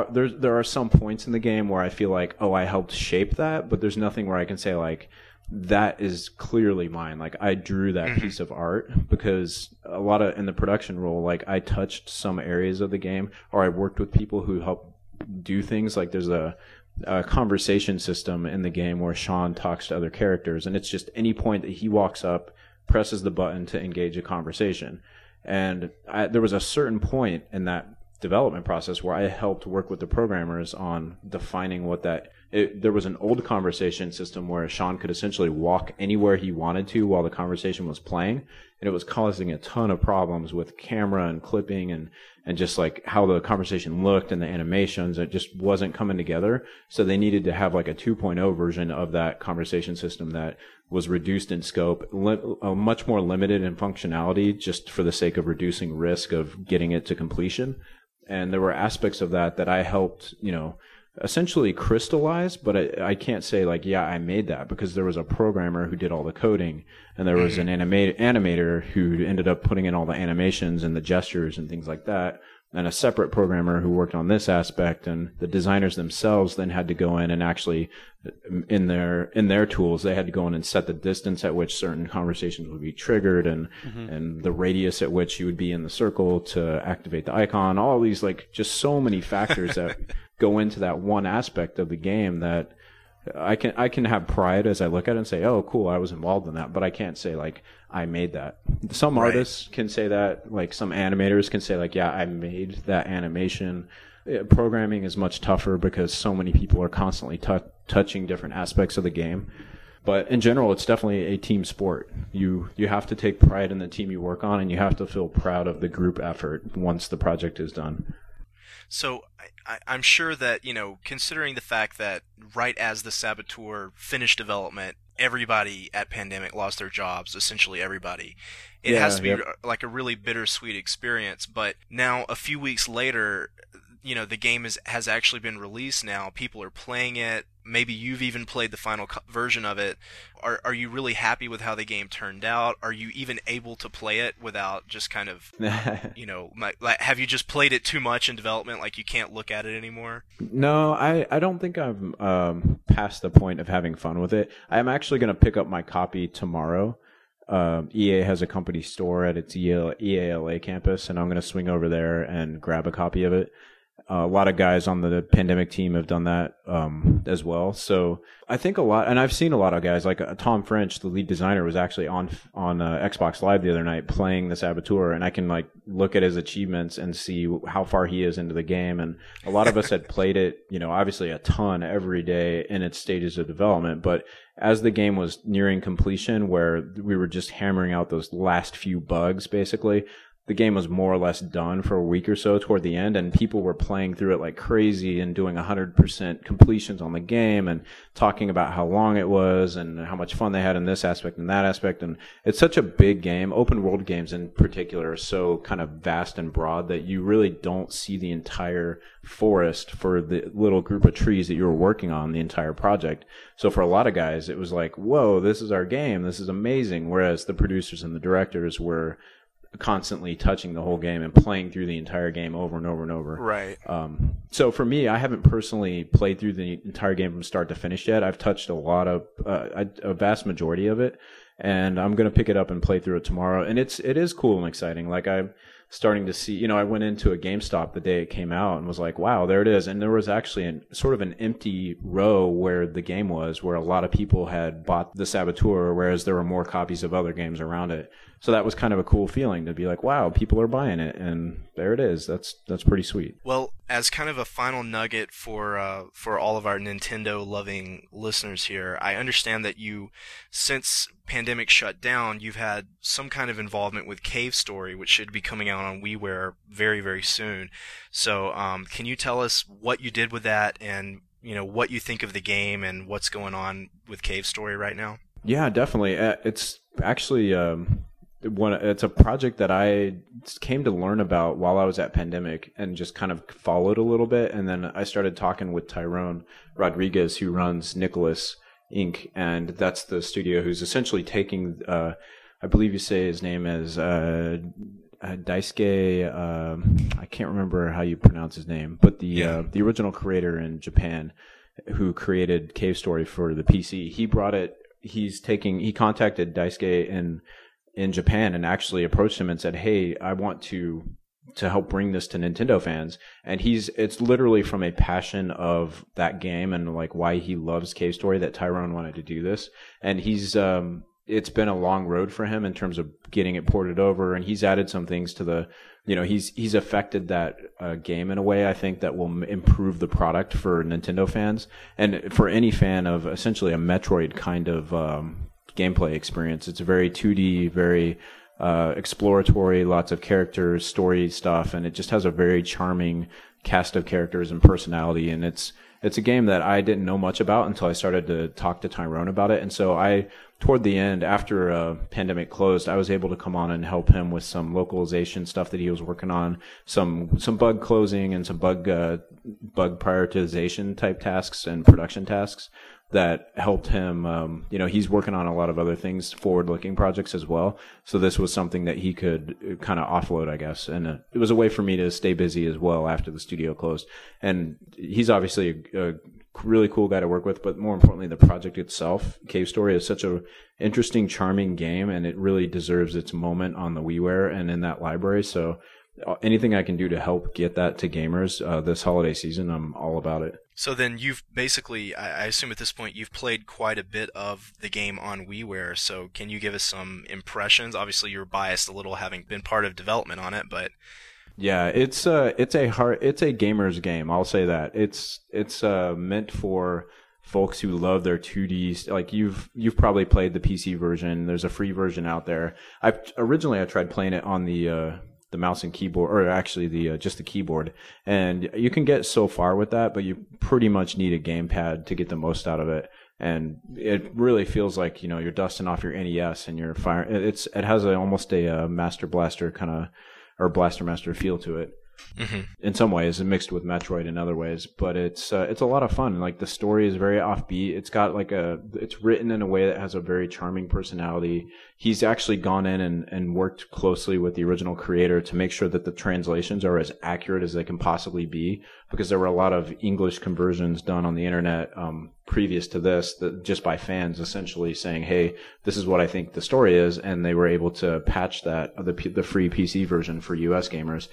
[SPEAKER 5] are some points in the game where I feel like, oh, I helped shape that, but there's nothing where I can say like, that is clearly mine. Like I drew that piece of art, because a lot of in the production role, like I touched some areas of the game, or I worked with people who help do things. Like there's a conversation system in the game where Sean talks to other characters, and it's just any point that he walks up, presses the button to engage a conversation. And there was a certain point in that development process where I helped work with the programmers on defining what there was an old conversation system where Sean could essentially walk anywhere he wanted to while the conversation was playing, and it was causing a ton of problems with camera and clipping and just like how the conversation looked and the animations. It just wasn't coming together. So they needed to have like a 2.0 version of that conversation system that was reduced in scope, much more limited in functionality, just for the sake of reducing risk of getting it to completion. And there were aspects of that I helped, essentially crystallize, but I can't say like, yeah, I made that, because there was a programmer who did all the coding, and there was an animator who ended up putting in all the animations and the gestures and things like that, and a separate programmer who worked on this aspect. And the designers themselves then had to go in and actually, in their tools, they had to go in and set the distance at which certain conversations would be triggered, and the radius at which you would be in the circle to activate the icon. All these, like, just so many factors that go into that one aspect of the game that I can have pride as I look at it and say, oh, cool, I was involved in that, but I can't say like I made that. Some artists can say that, like some animators can say like, yeah, I made that animation. Programming is much tougher because so many people are constantly touching different aspects of the game. But in general, it's definitely a team sport. You have to take pride in the team you work on, and you have to feel proud of the group effort once the project is done.
[SPEAKER 1] So I'm sure that, considering the fact that right as the Saboteur finished development, everybody at Pandemic lost their jobs, essentially everybody. It has to be like a really bittersweet experience. But now, a few weeks later, the game has actually been released now. People are playing it. Maybe you've even played the final version of it. Are you really happy with how the game turned out? Are you even able to play it without just kind of, have you just played it too much in development, like you can't look at it anymore?
[SPEAKER 5] No, I don't think I'm past the point of having fun with it. I'm actually going to pick up my copy tomorrow. EA has a company store at its EALA campus, and I'm going to swing over there and grab a copy of it. A lot of guys on the Pandemic team have done that as well. So I think a lot, and I've seen a lot of guys, like Tom French, the lead designer, was actually on Xbox Live the other night playing the Saboteur, and I can like look at his achievements and see how far he is into the game. And a lot of us had played it, obviously a ton every day in its stages of development. But as the game was nearing completion, where we were just hammering out those last few bugs, basically, the game was more or less done for a week or so toward the end, and people were playing through it like crazy and doing 100% completions on the game and talking about how long it was and how much fun they had in this aspect and that aspect. And it's such a big game. Open world games in particular are so kind of vast and broad that you really don't see the entire forest for the little group of trees that you were working on the entire project. So for a lot of guys, it was like, whoa, this is our game. This is amazing. Whereas the producers and the directors were constantly touching the whole game and playing through the entire game over and over and over.
[SPEAKER 1] Right.
[SPEAKER 5] So for me, I haven't personally played through the entire game from start to finish yet. I've touched a vast majority of it, and I'm going to pick it up and play through it tomorrow. And it is cool and exciting. Like, I'm starting to see, I went into a GameStop the day it came out and was like, wow, there it is. And there was actually sort of an empty row where the game was, where a lot of people had bought the Saboteur, whereas there were more copies of other games around it. So that was kind of a cool feeling to be like, wow, people are buying it, and there it is. That's pretty sweet.
[SPEAKER 1] Well, as kind of a final nugget for all of our Nintendo-loving listeners here, I understand that you, since Pandemic shut down, you've had some kind of involvement with Cave Story, which should be coming out on WiiWare very, very soon. So, can you tell us what you did with that, and what you think of the game, and what's going on with Cave Story right now?
[SPEAKER 5] Yeah, definitely. It's actually it's a project that I came to learn about while I was at Pandemic and just kind of followed a little bit. And then I started talking with Tyrone Rodriguez, who runs Nicholas Inc. And that's the studio who's essentially taking, I believe you say his name is Daisuke, I can't remember how you pronounce his name, but the original creator in Japan who created Cave Story for the PC. He contacted Daisuke in Japan and actually approached him and said, hey, I want to help bring this to Nintendo fans. And it's literally from a passion of that game and like why he loves Cave Story that Tyrone wanted to do this. And it's been a long road for him in terms of getting it ported over, and he's added some things to he's affected that game in a way I think that will improve the product for Nintendo fans and for any fan of essentially a Metroid kind of gameplay experience. It's a very 2D, very exploratory, lots of characters, story stuff, and it just has a very charming cast of characters and personality. And it's a game that I didn't know much about until I started to talk to Tyrone about it. And so toward the end, after Pandemic closed, I was able to come on and help him with some localization stuff that he was working on, some bug closing and some bug prioritization type tasks and production tasks that helped him. He's working on a lot of other things, forward-looking projects as well. So this was something that he could kind of offload, I guess. And it was a way for me to stay busy as well after the studio closed. And he's obviously a really cool guy to work with, but more importantly, the project itself, Cave Story, is such a interesting, charming game, and it really deserves its moment on the WiiWare and in that library. So anything I can do to help get that to gamers this holiday season, I'm all about it.
[SPEAKER 1] So then you've basically, I assume at this point, you've played quite a bit of the game on WiiWare, so can you give us some impressions? Obviously, you're biased a little having been part of development on it, but...
[SPEAKER 5] Yeah, it's a gamer's game, I'll say that. It's meant for folks who love their 2D, like you've probably played the PC version. There's a free version out there. Originally I tried playing it on the mouse and keyboard, or actually just the keyboard, and you can get so far with that, but you pretty much need a gamepad to get the most out of it. And it really feels like you're dusting off your NES and you're firing. It has almost a Master Blaster kind of, or Blaster Master feel to it. Mm-hmm. In some ways, and mixed with Metroid in other ways, but it's a lot of fun. Like the story is very offbeat. It's got it's written in a way that has a very charming personality. He's actually gone in and worked closely with the original creator to make sure that the translations are as accurate as they can possibly be, because there were a lot of English conversions done on the internet previous to this, that just by fans essentially saying, hey, this is what I think the story is, and they were able to patch that, the free PC version for US gamers.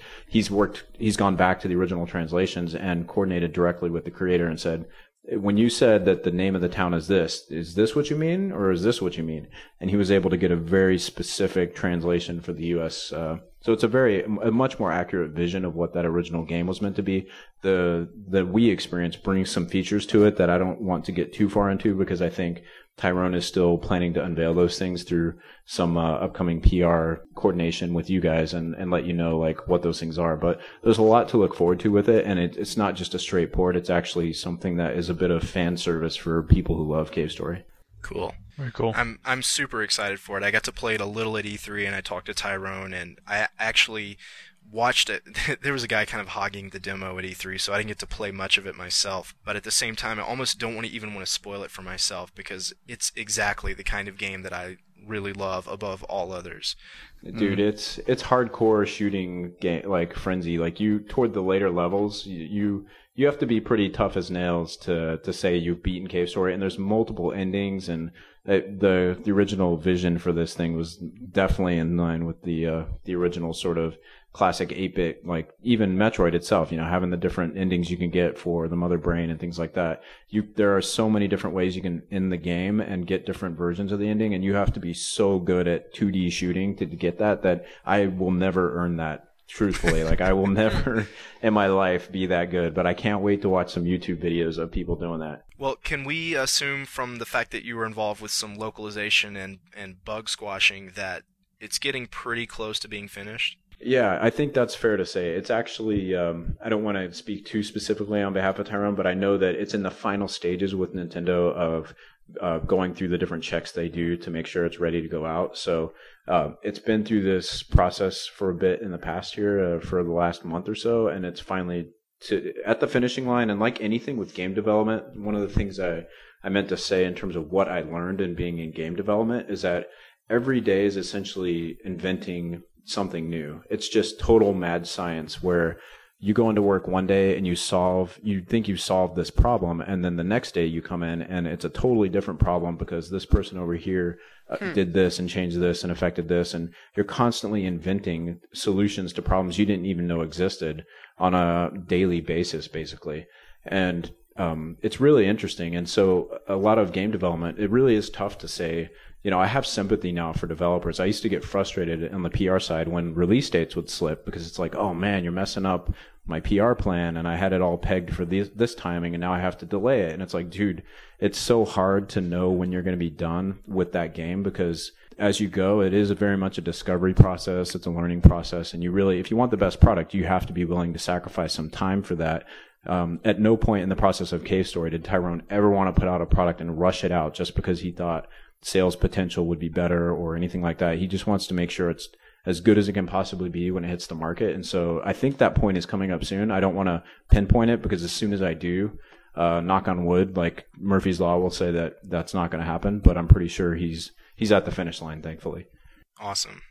[SPEAKER 5] He's gone back to the original translations and coordinated directly with the creator and said, when you said that the name of the town is this what you mean, or is this what you mean? And he was able to get a very specific translation for the US. So it's a much more accurate vision of what that original game was meant to be. The Wii experience brings some features to it that I don't want to get too far into, because I think Tyrone is still planning to unveil those things through some upcoming PR coordination with you guys and let you know like what those things are. But there's a lot to look forward to with it, and it's not just a straight port. It's actually something that is a bit of fan service for people who love Cave Story.
[SPEAKER 1] Cool.
[SPEAKER 2] Very cool.
[SPEAKER 1] I'm super excited for it. I got to play it a little at E3, and I talked to Tyrone, and I actually watched it. There was a guy kind of hogging the demo at E3, so I didn't get to play much of it myself. But at the same time, I almost don't even want to spoil it for myself because it's exactly the kind of game that I really love above all others.
[SPEAKER 5] Dude, it's hardcore shooting game, like Frenzy. Like you toward the later levels, you have to be pretty tough as nails to say you've beaten Cave Story, and there's multiple endings, and the original vision for this thing was definitely in line with the original sort of classic 8-bit, like even Metroid itself, having the different endings you can get for the Mother Brain and things like that. There are so many different ways you can end the game and get different versions of the ending, and you have to be so good at 2D shooting to get that I will never earn that. Truthfully, like I will never in my life be that good, but I can't wait to watch some YouTube videos of people doing that.
[SPEAKER 1] Well, can we assume from the fact that you were involved with some localization and bug squashing that it's getting pretty close to being finished?
[SPEAKER 5] Yeah, I think that's fair to say. It's actually, I don't want to speak too specifically on behalf of Tyrone, but I know that it's in the final stages with Nintendo of going through the different checks they do to make sure it's ready to go out. So it's been through this process for a bit in the past year, for the last month or so, and it's finally at the finishing line. And like anything with game development, one of the things I meant to say in terms of what I learned in being in game development is that every day is essentially inventing something new. It's just total mad science where you go into work one day and you think you've solved this problem, and then the next day you come in and it's a totally different problem because this person over here did this and changed this and affected this, and you're constantly inventing solutions to problems you didn't even know existed on a daily basis, basically. And it's really interesting. And so a lot of game development, it really is tough to say, I have sympathy now for developers. I used to get frustrated on the PR side when release dates would slip because it's like, oh man, you're messing up my PR plan and I had it all pegged for this timing and now I have to delay it. And it's like, dude, it's so hard to know when you're going to be done with that game because as you go, it is very much a discovery process. It's a learning process. And if you want the best product, you have to be willing to sacrifice some time for that. At no point in the process of Cave Story did Tyrone ever want to put out a product and rush it out just because he thought sales potential would be better or anything like that. He just wants to make sure it's as good as it can possibly be when it hits the market. And so I think that point is coming up soon. I don't want to pinpoint it because as soon as I do, knock on wood, like Murphy's Law will say that that's not going to happen, but I'm pretty sure he's at the finish line, thankfully.
[SPEAKER 1] Awesome.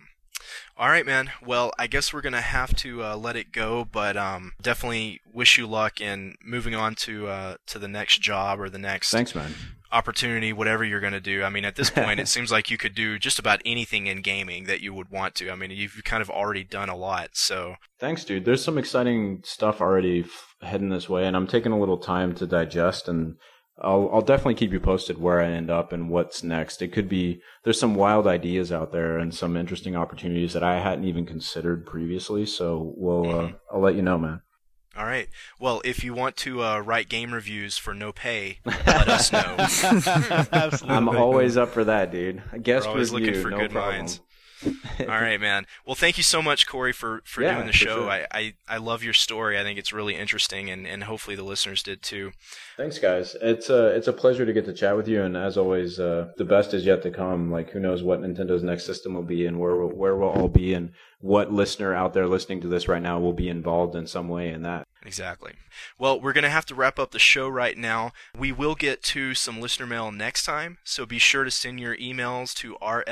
[SPEAKER 1] All right, man. Well, I guess we're going to have to let it go, but definitely wish you luck in moving on to the next job or the next
[SPEAKER 5] Thanks, man.
[SPEAKER 1] opportunity, whatever you're going to do. I mean, at this point, it seems like you could do just about anything in gaming that you would want to. I mean, you've kind of already done a lot, so.
[SPEAKER 5] Thanks, dude. There's some exciting stuff already heading this way, and I'm taking a little time to digest, and I'll definitely keep you posted where I end up and what's next. It could be, there's some wild ideas out there and some interesting opportunities that I hadn't even considered previously, so I'll let you know, man.
[SPEAKER 1] All right. Well, if you want to write game reviews for no pay, let us know.
[SPEAKER 2] Absolutely.
[SPEAKER 5] I'm always up for that, dude. Guest
[SPEAKER 1] We're always
[SPEAKER 5] review,
[SPEAKER 1] looking for
[SPEAKER 5] no
[SPEAKER 1] good
[SPEAKER 5] problem.
[SPEAKER 1] minds. All right, man. Well, thank you so much, Corey, for
[SPEAKER 5] Yeah,
[SPEAKER 1] doing the
[SPEAKER 5] for
[SPEAKER 1] show.
[SPEAKER 5] sure.
[SPEAKER 1] I love your story. I think it's really interesting, and hopefully the listeners did too.
[SPEAKER 5] Thanks, guys. It's a pleasure to get to chat with you, and as always, the best is yet to come. Like, who knows what Nintendo's next system will be, and where we'll all be, and what listener out there listening to this right now will be involved in some way in that.
[SPEAKER 1] Exactly. Well, we're going to have to wrap up the show right now. We will get to some listener mail next time, so be sure to send your emails to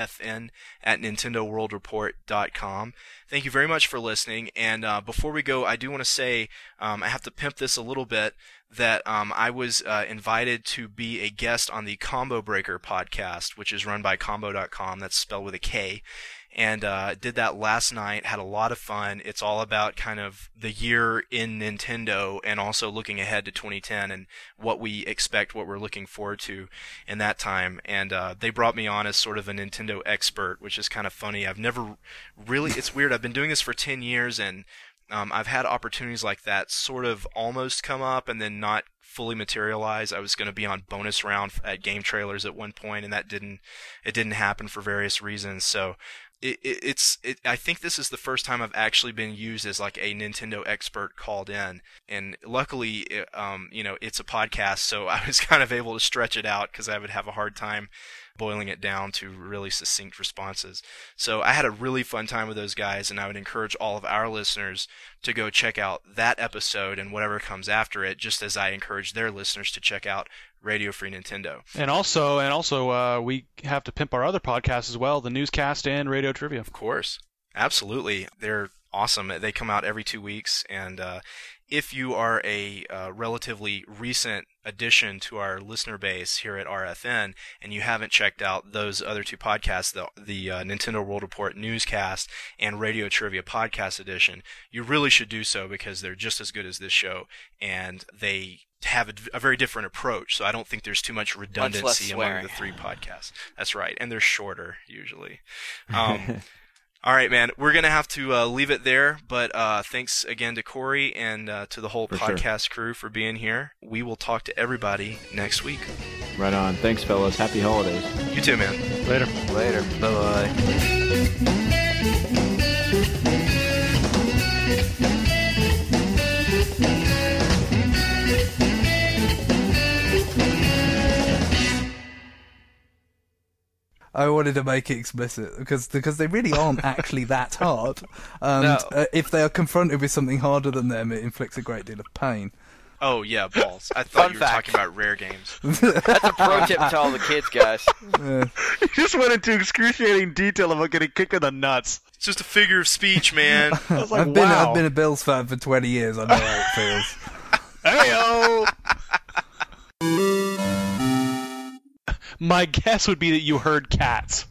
[SPEAKER 1] rfn@nintendoworldreport.com. Thank you very much for listening, and before we go, I do want to say I have to pimp this a little bit, that I was invited to be a guest on the Combo Breaker podcast, which is run by Combo.com, that's spelled with a K. And did that last night, had a lot of fun. It's all about kind of the year in Nintendo and also looking ahead to 2010 and what we expect, what we're looking forward to in that time. And they brought me on as sort of a Nintendo expert, which is kind of funny. I've never really, it's weird, I've been doing this for 10 years and I've had opportunities like that sort of almost come up and then not fully materialize. I was going to be on bonus round at Game Trailers at one point, and it didn't happen for various reasons. So I think this is the first time I've actually been used as like a Nintendo expert called in, and luckily, it's a podcast, so I was kind of able to stretch it out because I would have a hard time boiling it down to really succinct responses. So I had a really fun time with those guys, and I would encourage all of our listeners to go check out that episode and whatever comes after it, just as I encourage their listeners to check out Radio Free Nintendo.
[SPEAKER 2] And also, we have to pimp our other podcasts as well, the Newscast and Radio Trivia.
[SPEAKER 1] Of course. Absolutely. They're awesome. They come out every 2 weeks, and if you are a relatively recent addition to our listener base here at RFN and you haven't checked out those other two podcasts, the Nintendo World Report Newscast and Radio Trivia Podcast Edition, you really should do so because they're just as good as this show, and they have a very different approach, so I don't think there's too much redundancy among the three podcasts. That's right, and they're shorter usually. All right, man. We're going to have to leave it there, but thanks again to Corey and to the whole podcast crew for being here. We will talk to everybody next week.
[SPEAKER 5] Right on. Thanks, fellas. Happy holidays.
[SPEAKER 1] You too, man.
[SPEAKER 2] Later.
[SPEAKER 3] Bye-bye.
[SPEAKER 4] I wanted to make it explicit because they really aren't actually that hard. And if they are confronted with something harder than them, it inflicts a great deal of pain.
[SPEAKER 1] Oh, yeah, balls. I thought you were talking about rare games.
[SPEAKER 3] That's a pro tip to all the kids, guys.
[SPEAKER 2] You just went into excruciating detail about getting kicked in the nuts.
[SPEAKER 1] It's just a figure of speech, man.
[SPEAKER 2] I was like,
[SPEAKER 4] I've been a Bills fan for 20 years. I know how it feels.
[SPEAKER 2] Hey-o! My guess would be that you heard cats.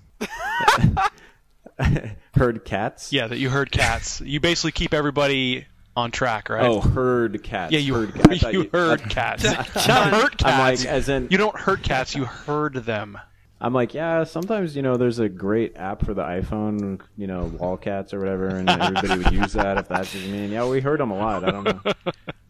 [SPEAKER 5] Heard cats?
[SPEAKER 2] Yeah, that you heard cats. You basically keep everybody on track, right?
[SPEAKER 5] Oh, herd cats.
[SPEAKER 2] Yeah, you
[SPEAKER 5] heard
[SPEAKER 2] cats. Not hurt cats.
[SPEAKER 5] I'm like, as in,
[SPEAKER 2] you don't hurt cats, you herd them.
[SPEAKER 5] I'm like, yeah, sometimes, there's a great app for the iPhone, Wallcats or whatever, and everybody would use that if that's what you mean. Yeah, we heard them a lot. I don't know.